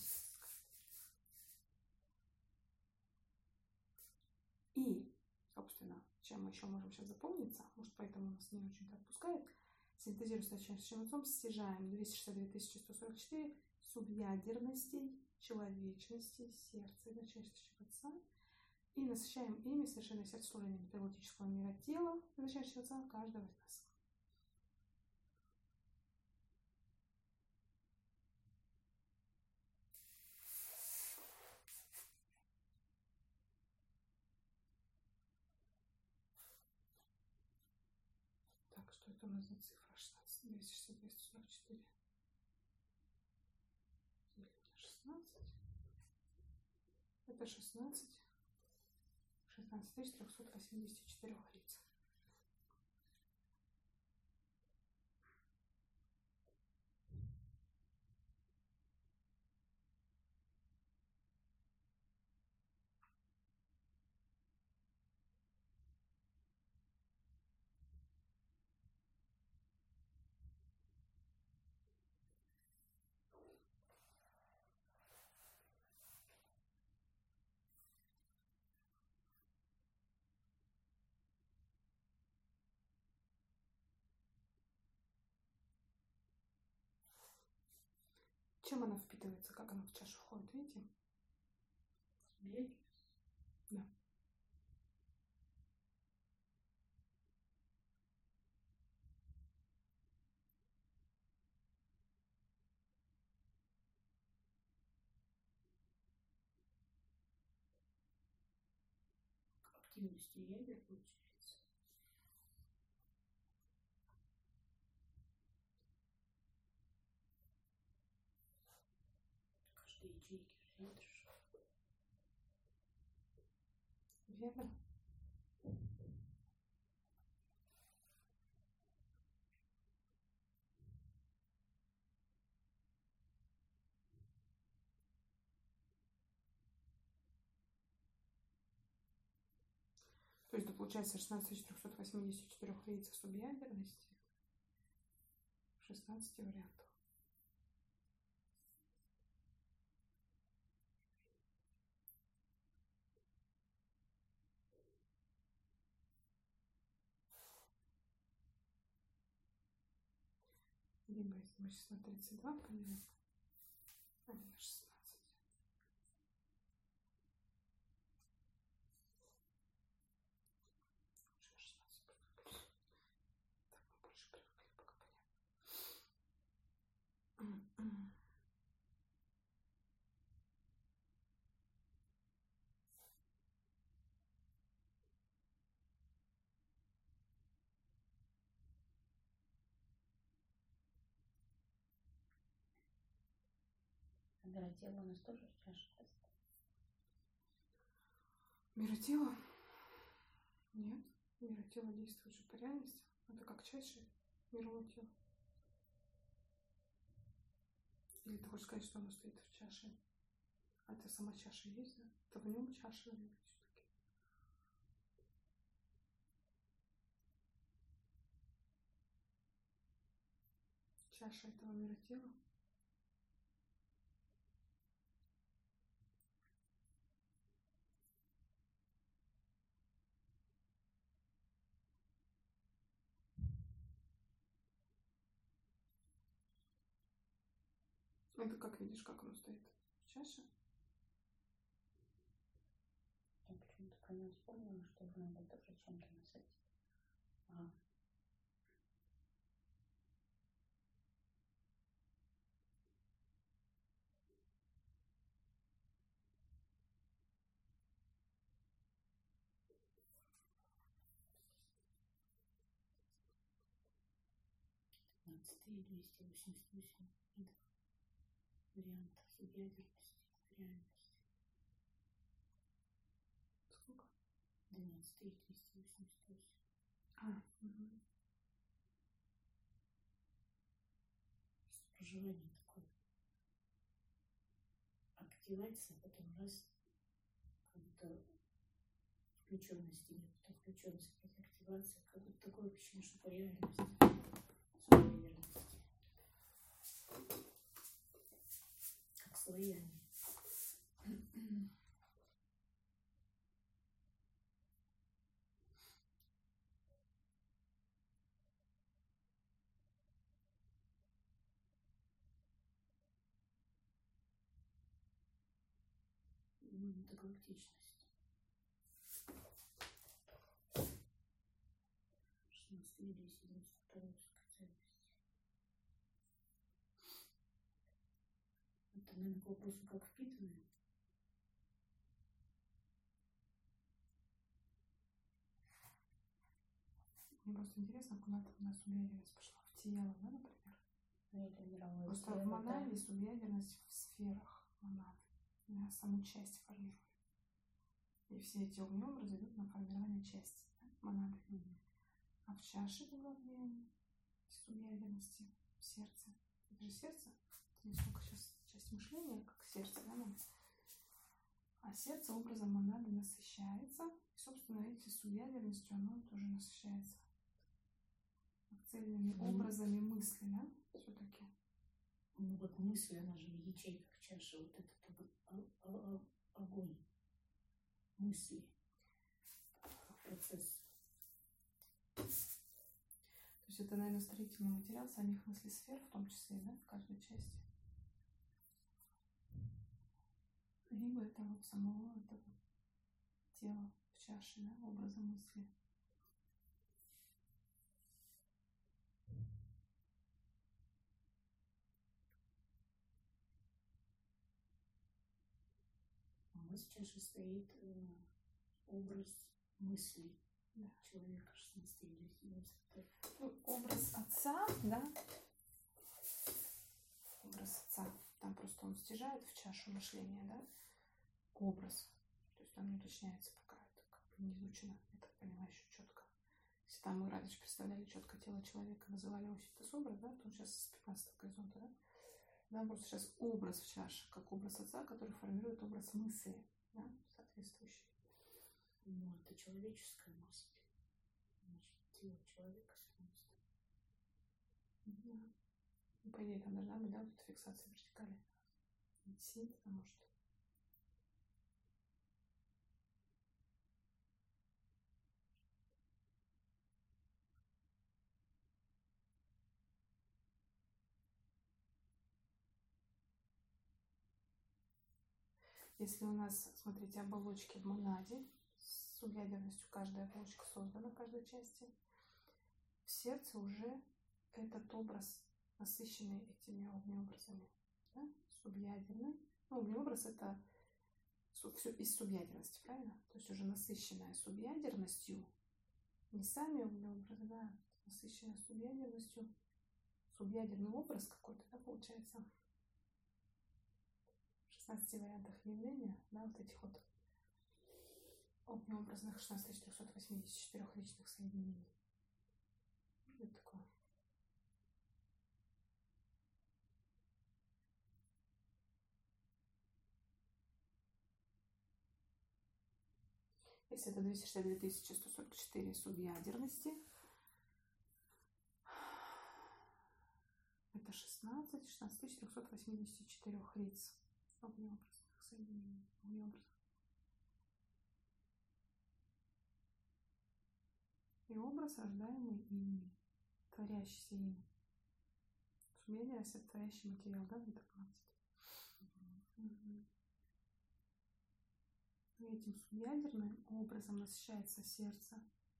И, собственно, чем мы еще можем сейчас заполниться, может, поэтому нас не очень-то отпускает, синтезируя с начальным отцом, стяжаем двести шестьдесят две тысячи сто сорок четыре субъядерностей, человечности, сердца и начальствующего отца, и насыщаем ими совершенное сердце служения метагалактического мира тела, начальствующего отца каждого из нас. Что это у нас за цифра? шестнадцать, двести шестьдесят, двести сорок четыре. шестнадцать. Это шестнадцать. шестнадцать тысяч триста восемьдесят четыре лиц. Чем она впитывается? Как она в чашу входит? Видите?
Медленно.
Да.
Активностью ядер получается. Каждой ячейки ядер.
Верно? То есть это получается шестнадцать тысяч триста восемьдесят четыре лиц субъядерности, шестнадцать вариантов. Либо если мы сейчас на тридцать два поделим, а не на шестнадцать. Уже шестнадцать. Так, мы больше привыкли, пока понятно.
Миротело у нас тоже в чаше теста?
Миротело? Нет. Миротело действует же по реальности. Это как чаша мирового тела. Или ты хочешь сказать, что оно стоит в чаше? А это сама чаша есть, да? Это в нем чаша, наверное, все-таки. чаша этого мира тела. Ну, ты как видишь, как оно стоит? Чаша?
Я почему-то про него вспомнила, что его надо тоже чем-то насытить. Ага.
пятнадцатый и двести восемьдесят восемь видов вариантов субъядерности в реальности.
Сколько?
двенадцатый и двести восемьдесят восемь.
А, угу.
Проживание такое. Активация, потом раз, как будто включенность идет, потом включенность, опять активация, как будто такое ощущение, что по реальности. Субъядерности. Как слоями. Ну, это галактичность. шестнадцатый двести девяносто второй специальности. Это, наверное, к вопросу, как впитываем.
Мне просто интересно, куда-то у нас субъядерность пошла в тело, да, например?
Я тренировала
Просто
тело,
в монаде
да.
субъядерность в сферах монады. На саму часть формирует. И все эти огнеобразы идут на формирование части, да, монады.
Мгм.
А в чаше было влияние субъядерности в сердце. Это же сердце. Это не столько сейчас часть мышления, как сердце, да, нам. А сердце образом монады насыщается. И, собственно, эти субъядерностью оно тоже насыщается. Цельными
Мгм.
образами мысли, да, все-таки.
Ну вот мысль, она же в ячейках чаши, вот этот ог- о- о- о- огонь мысли, процесс.
То есть это, наверное, строительный материал самих мыслесфер, в том числе, да, в каждой части. Либо это вот самого этого тела в чаше, да, образа мысли.
У нас в чаше стоит э, образ мыслей
Да.
человека шестнадцатый двести девяносто второй.
Ну, образ отца, да, образ отца. Там просто он стяжает в чашу мышления, да, образ. То есть там не уточняется пока, это как бы не изучено, я так понимаю, еще четко. Если там мы раньше представляли четко тело человека, называли оситос образ, да, то сейчас с пятнадцатого горизонта, да, нам просто сейчас образ в чаше, как образ отца, который формирует образ мысли, да, соответствующий.
Ну, это человеческая мысль. Значит, тело человека семнадцатый.
Да. Ну, по идее, там должна быть, да, вот эта фиксация вертикали. Синт, а может. Если у нас, смотрите, оболочки в монаде, с субъядерностью каждая оболочка создана в каждой части, в сердце уже этот образ, насыщенный этими огнеобразами, да? Субъядерный. Ну, огнеобраз — это все из субъядерности, правильно? То есть уже насыщенная субъядерностью, не сами огнеобразы, да, насыщенная субъядерностью, субъядерный образ какой-то, да, получается, в шестнадцати вариантах явления, да, вот этих вот огнеобразных шестнадцать тысяч четыреста восемьдесят четыре личных соединений. Что это такое? Если это двести шестьдесят две тысячи сто сорок четыре субъядерности, Это шестнадцать, шестнадцать тысяч трехсот восемьдесят четыре лиц. Огнеобразных соединений. Огнеобразных. И образ, рождаемый ими, творящийся ими. Субъядерность — это творящий материал, да, в метагалактике? Угу. И этим субъядерным образом насыщается сердце.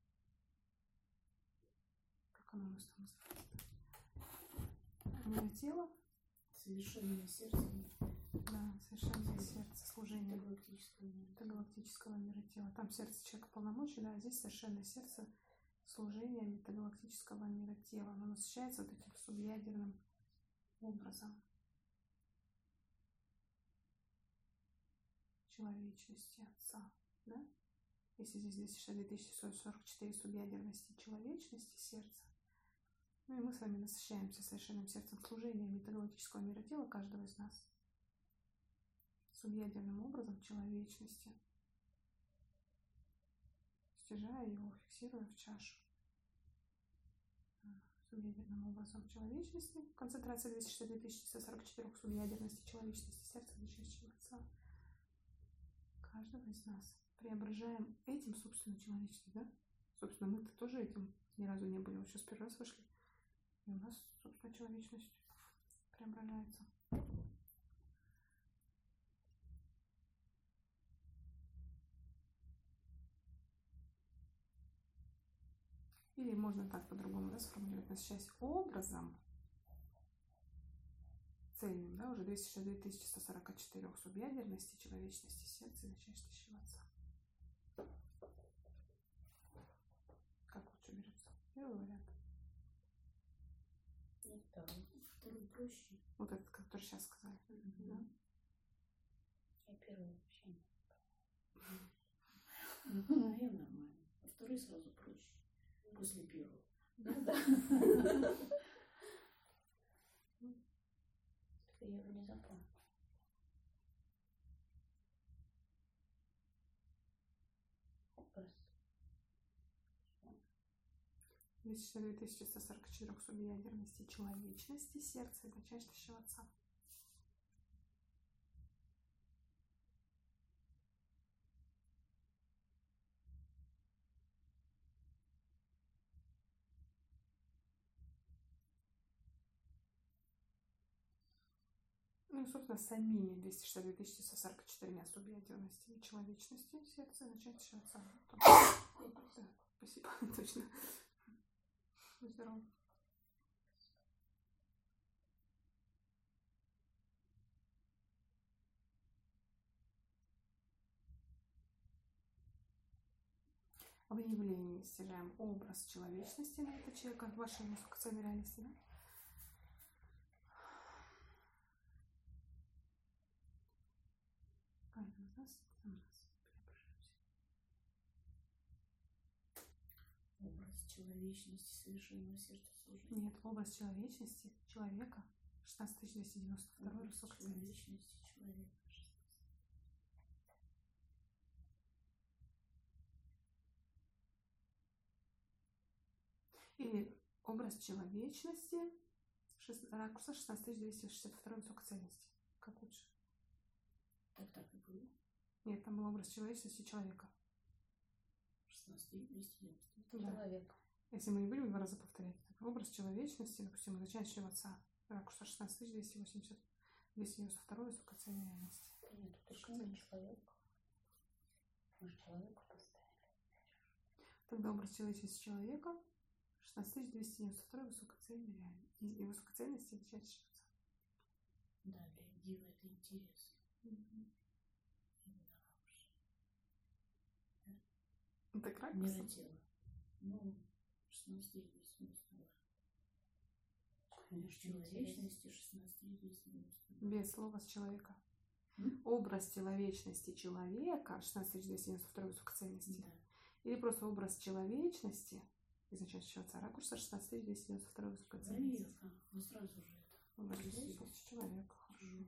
Как оно у нас там называется? Мое тело?
Совершенное сердце.
Да, совершенное сердце, служение
галактического мира.
галактического мира тела. Там сердце человека полномочий, да, а здесь совершенное сердце служения метагалактического мира тела. Оно насыщается вот этим субъядерным образом человечности Отца, да? Если здесь двести шестьдесят две тысячи сорок четыре субъядерности человечности сердца, ну и мы с вами насыщаемся совершенным сердцем служения метагалактического мира тела каждого из нас субъядерным образом человечности, стяжая его, фиксируя в чашу. Субъядерным образом человечности. Концентрация двести шестьдесят две тысячи сто сорок четыре субъядерности человечности сердца, изучающего Отца. Каждого из нас. Преображаем этим собственную человечность, да? Собственно, мы-то тоже этим ни разу не были. Вот сейчас первый раз вышли. И у нас, собственно, человечность преображается. Или можно так по-другому, да, сформулировать, насыщаясь образом цельным, да, уже двести шестьдесят две тысячи сто сорок четыре субъядерности человечности сердца, начальствующего Отца. Как лучше берется? Первый вариант.
Ну, да, второй проще.
Вот этот, который сейчас сказали.
Mm-hmm.
Да?
Я первый вообще. Ну, я нормально. А второй сразу проще. После первого.
Ну да.
Я его не запомнила.
Образ.
двести шестьдесят две тысячи сто сорок четыре субъядерности человечности сердца, начальствующего Отца. Ну и, собственно, самими двести шестьдесят две тысячи сто сорок четыре субъядерностями человечности сердца, начальствующего Отца. Да, спасибо, точно. Здорово. В явлении стяжаем образ человечности на это человека в вашей высокоценной реальности, да? Каждый из нас, у нас преображаемся.
Образ человечности, совершенного сердца служения.
Нет, образ человечности человека шестнадцать тысяч двести девяносто два высокоценной
человечности человека.
Или образ человечности ракурса шестнадцать тысяч двести шестьдесят два высокоценности. Как лучше?
Так так и было.
Нет, там был образ человечности человека.
шестнадцать тысяч двести девяносто.
Да.
Человек.
Если мы не будем два раза повторять, так образ человечности, допустим, изначального Отца, ракурса шестнадцать тысяч двести восемьдесят двести девяносто два высокоценной реальности.
Нет, уточнение человек. Мы же человека поставили.
Тогда образ человечности человека шестнадцать тысяч двести девяносто два высокоценной реальности. И высокоценности изначального Отца.
Да, для Дивы это интересно.
Mm-hmm.
Именно ракурс.
Да? Так ракурс?
Мира тела. Ну, шестнадцать тысяч двести девяносто два. Конечно, человечности шестнадцать тысяч двести девяносто два.
Без слова с человека.
М?
Образ человечности человека шестнадцать тысяч двести девяносто два высокоценности.
Да.
Или просто образ человечности изначального Отца, ракурса шестнадцать тысяч двести девяносто два высокоценности.
Проверка. Ну сразу же это.
Образ человечности человека. Хорошо.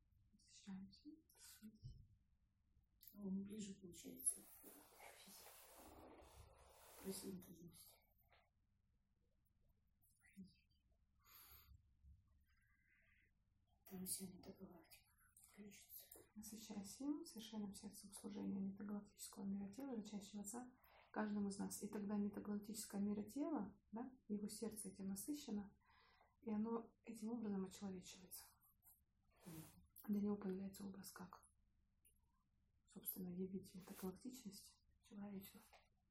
Защищаемся.
Он ближе получается. Про синтезность. Там вся метагалактика включится.
Насыщая силу, совершенным сердцем служения метагалактического мира тела, рычащего Отца, каждому из нас. И тогда метагалактическое мира тела, да, его сердце этим насыщено, и оно этим образом очеловечивается. Для него появляется образ как, собственно, явить метагалактичность человечеству.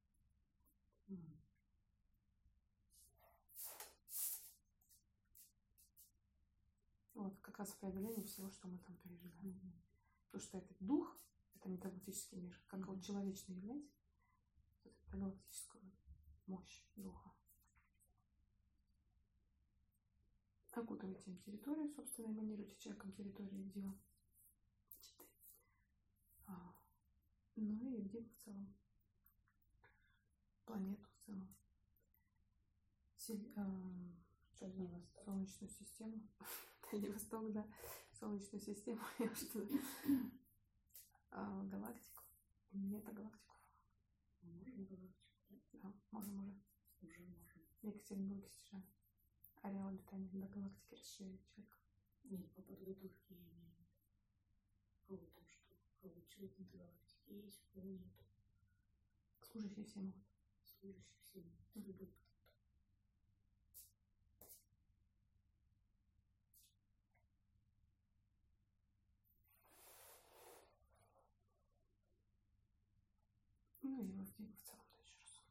Вот, как раз преодоление всего, что мы там переживаем. Mm-hmm. Потому что этот дух, это метагалактический мир, как mm-hmm. вот человечный являть, это метагалактическую мощь духа. Окутывайте им территорию, собственно, эманируйте человеком территории, где он. А, ну и где в целом. Планету в целом. Сель, а, Солнечную систему. Дальний Восток, да. Солнечную систему. Я что а, галактику. Метагалактику.
Можем галактику, да?
Да, можем уже.
Уже можем.
Екатеринбург стяжаем. Ареал обитания до галактики расширить человека.
Нет, по подготовке я имею в виду. Кого там что? Кого человек на галактике есть, кого нет.
Служащие все могут.
Служащие все могут. Любой кто-то.
Ну и вот в целом да, еще раз.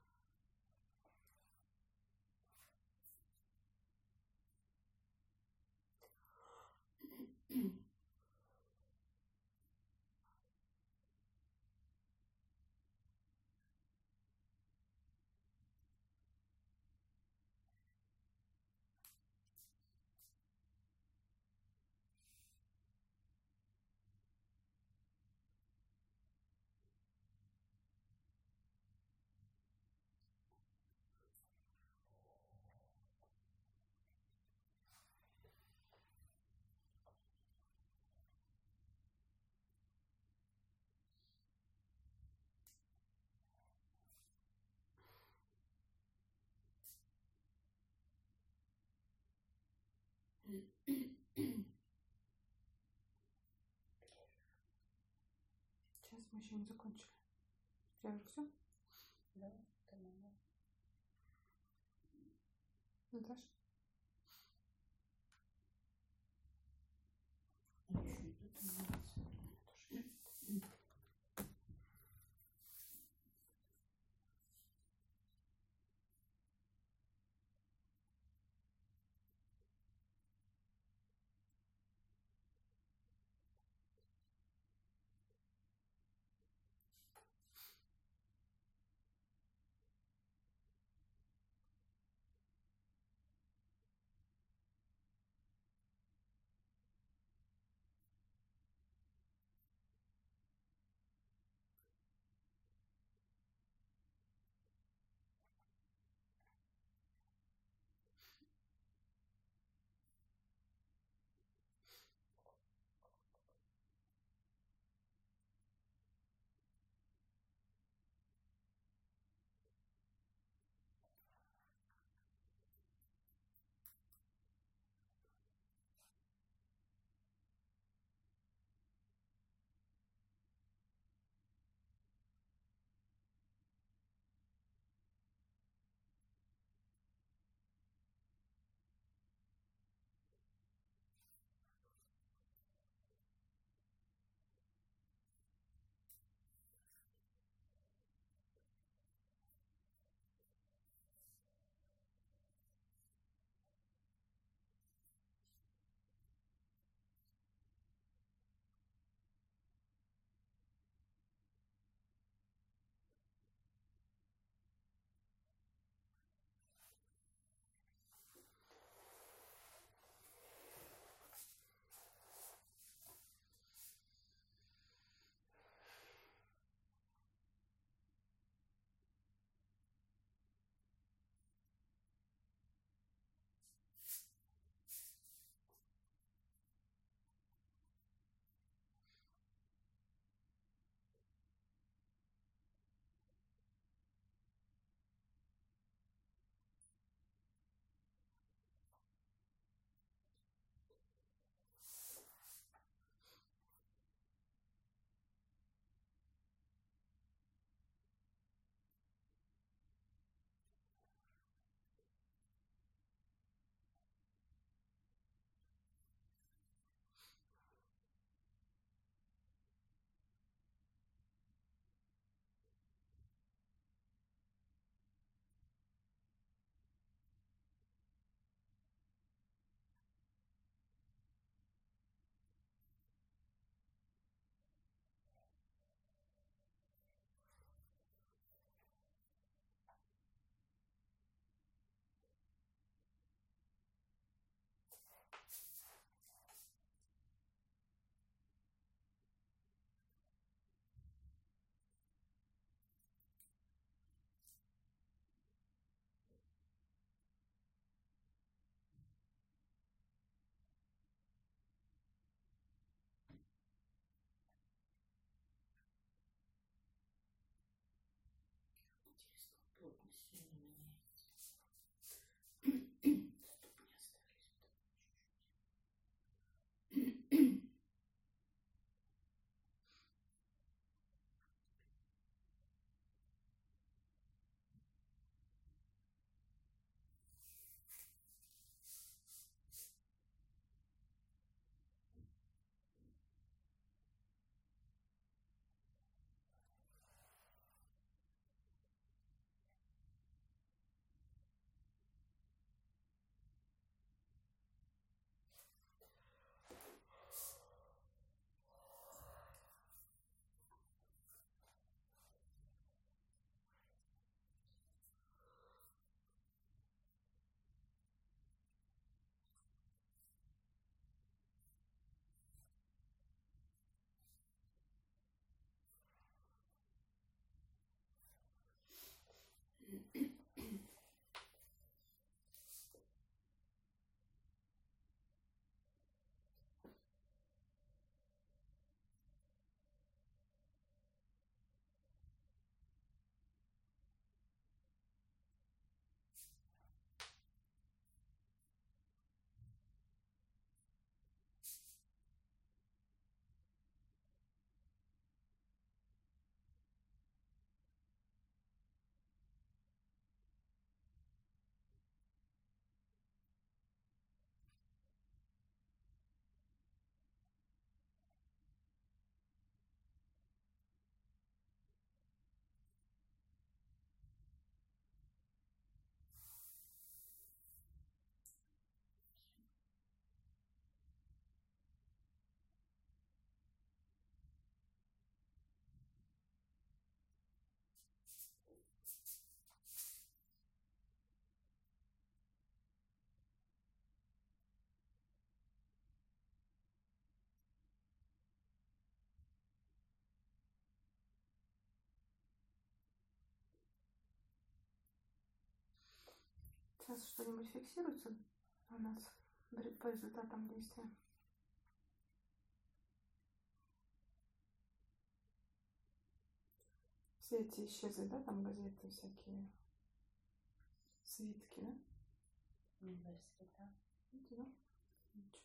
Сейчас мы еще не закончили. У тебя уже все?
Да, это надо.
Наташа?
Еще идет анимация.
Сейчас что-нибудь фиксируется у нас по результатам действия? Все эти исчезли, да, там газеты всякие, свитки, да?
Университет, да.
Да? Ничего.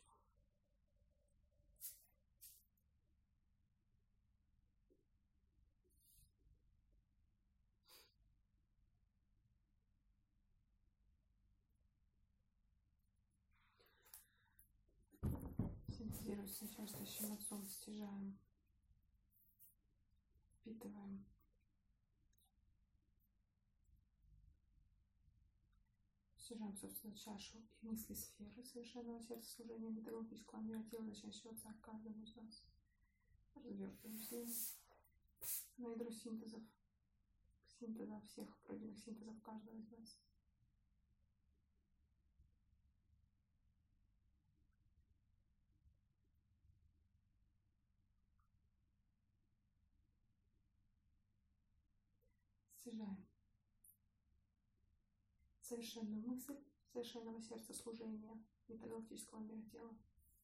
Синтезируем с начальствующим отцом, стяжаем, впитываем. Стяжаем, собственно, чашу и мысли сферы совершенного сердца служения металлургического мира тела, начинающего отца каждому из нас. Развертываем все на ядро синтезов, синтеза всех пройденных синтезов каждого из нас. Стяжаем совершенную мысль совершенного сердца служения метагалактического мира тела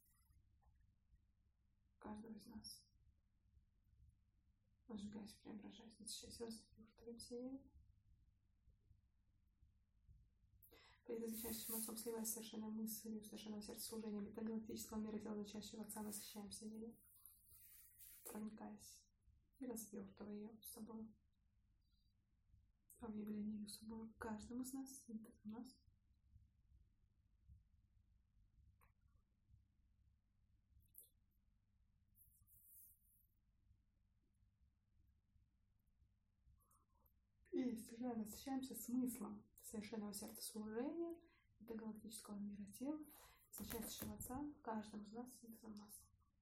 каждого из нас. Возжигаясь, преображаясь, насыщаясь, развертываем сеем. Предназначающим отцом, сливаясь с совершенной мыслью совершенного сердца служения метагалактического мира тела, начащего отца, насыщаемся ею, проникаясь и развертывая ее с собой. В явлении ее собой каждому из нас, синтез у нас. И стяжая, насыщаемся смыслом совершенного сердца служения метагалактического мира тела, начащего отца каждому из нас, синтезом нас.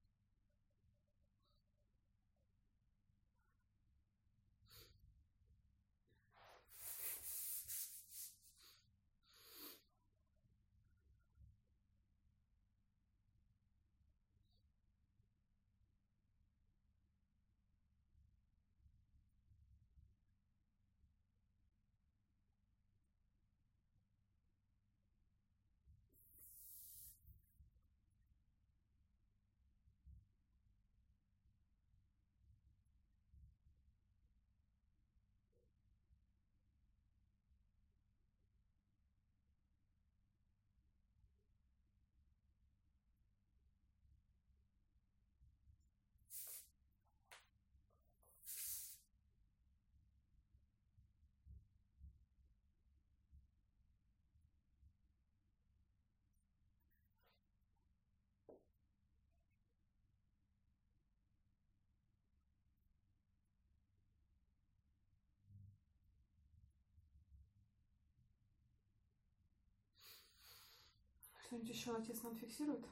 Что-нибудь еще отец нам фиксирует?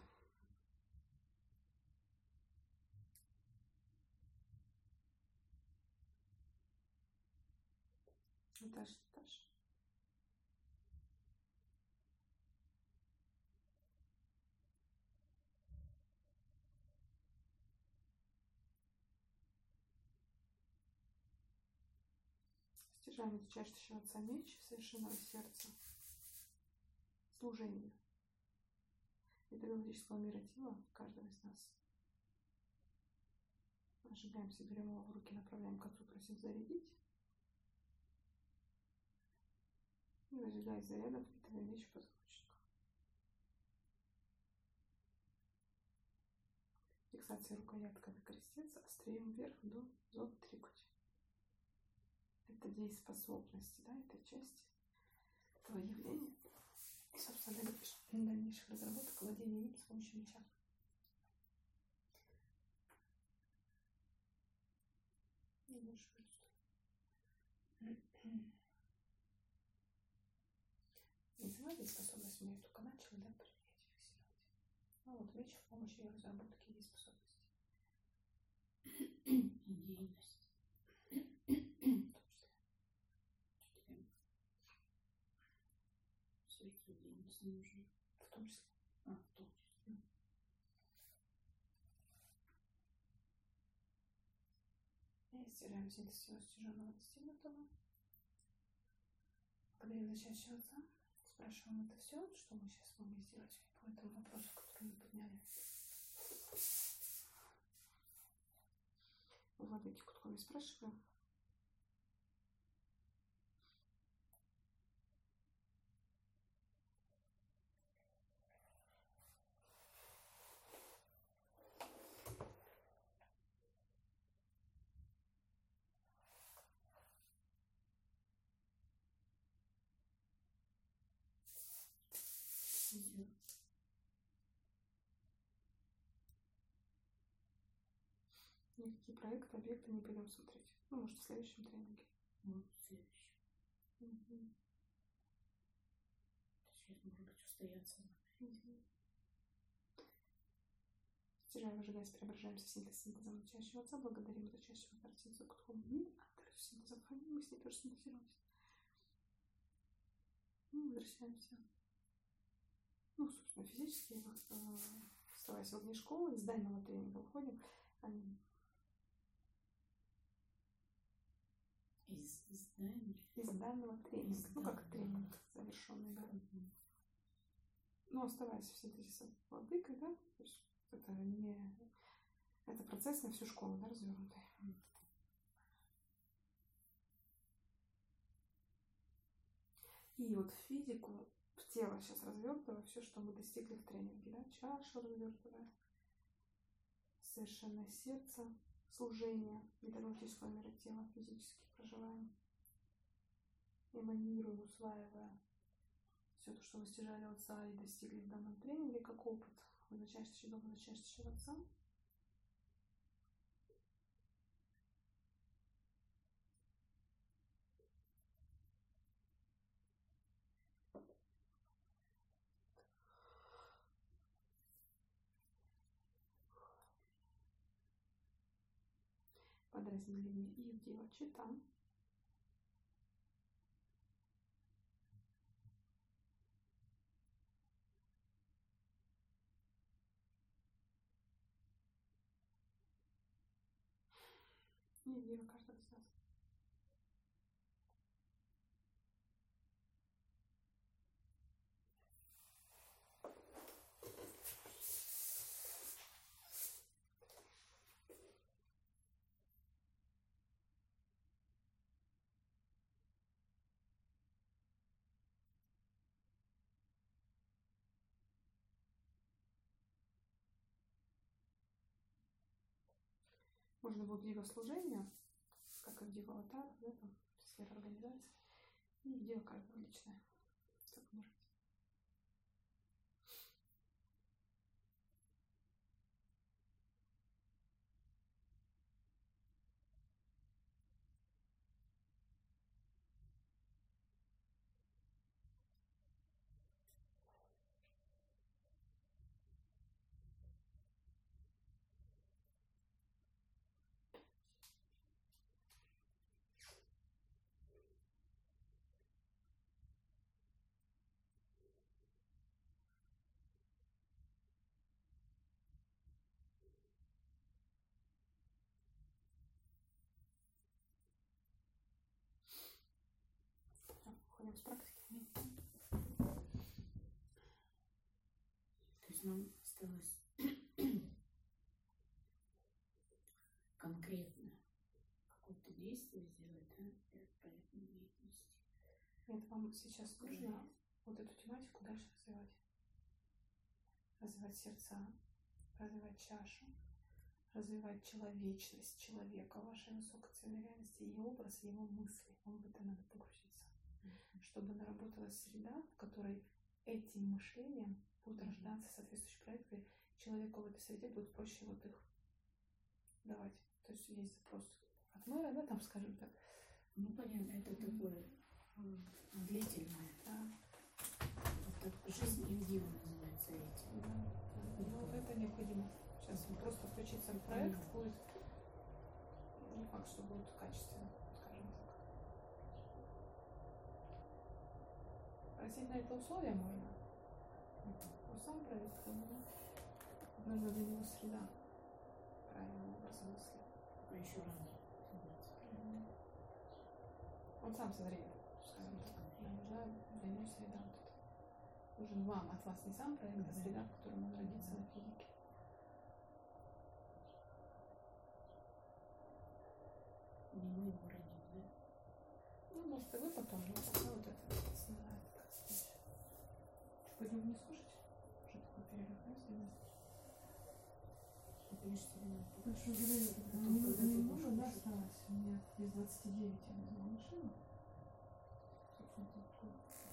Наташа, Наташа. Стяжаем изучающего отца меч совершенного сердца служения метагалактического мира тела каждого из нас. Ожигаемся, берем его в руки, направляем к отцу, просим зарядить. И выжигая зарядом, впитываем меч в позвоночник. Фиксация рукоятка на крестец, острием вверх до зон трикути. Это дееспособность, да, этой части этого явления. И, собственно, для дальнейших разработок владения им с помощью меча. Называли способность, мы ее только начали, да, применять, фиксировать. А вот меч в помощь ее разработки дееспособности.
Идейность. Все-таки идейность не нужна.
В том числе.
А, в том числе.
И стираем синтез всего стяженного достигнутого. Благодарим начащего отца. Спрашиваем, это все, что мы сейчас могли сделать по этому вопросу, который мы подняли. У Владыки Кутковой спрашиваем. Никакие проекты, объекты не пойдем смотреть. Ну, может, в следующем тренинге.
Ну, в следующем.
Угу.
Сейчас, может быть, устояться.
Угу. Стяжая, выжидаясь, преображаемся синтез синтезом настоящего отца, благодарим за частью партийцу к духовному миру, а также синтезом храним, мы с ней тоже синтезировались. Ну, возвращаемся. Ну, собственно, физически, э, оставаясь в огне школы, из дальнего тренинга выходим. Они...
Из, из дальнего?
Из дальнего тренинга.
Из
ну, как
дальнего.
тренинг завершенный, да.
Угу.
Ну, оставаясь в синтезе с владыкой, да, то есть это не... Это процесс на всю школу, да, развернутый. И вот в физику, в тело сейчас развертывая все, что мы достигли в тренинге, да, чашу развертывая, совершенное сердце, служение метагалактического мира тела физически проживаем, эманируя, усваивая все то, что вы стяжали отца и достигли в данном тренинге, как опыт высочайшего дома, высочайшего отца. Подразделение и в дело читам. И в дело каждого из нас. Можно будет дело служения, как и в дело аватара, да, там, сфера организации, и в дело каждого личное. Как может. Уходим с практики.
То есть нам осталось конкретно какое-то действие сделать, да, для проектной деятельности.
Нет, вам сейчас нужно вот эту тематику дальше развивать. Развивать сердца, развивать чашу, развивать человечность человека, вашей высокоценной реальности, ее образ, его мысли. Вам в это надо погрузиться. Mm-hmm. Чтобы наработалась среда, в которой этим мышлением будут рождаться соответствующие проекты, человеку в этой среде будет проще вот их давать. То есть есть запрос от мэра, да, там, скажем так.
Ну, понятно, это такое длительное.
Да.
Это жизнь индива называется этим.
Да. Ну, это необходимо. Сейчас просто включиться в проект mm-hmm. будет, не факт, что будет качественно, скажем так. Просить на это условия можно. Mm-hmm. Но сам проект, ну, нужна для него среда правильного образа мысли.
А еще рано.
Он сам созреет, скажем так. Нужна для него среда. нужен вам, от вас не сам проект, а
Мгм.
среда, в которой он родится на физике.
Не мы его родим, да?
Ну, может, и вы потом, но пока вот это вот основная такая встреча. Пойдем вниз кушать? Уже такой перерыв, да, сделаем?
Ты понимаешь, что надо
Ну что, говорю,
Потом,
немного,
когда ты
немного,
будешь
да,
кушать.
осталось. У меня без двадцати девяти я взяла машину. Собственно, тут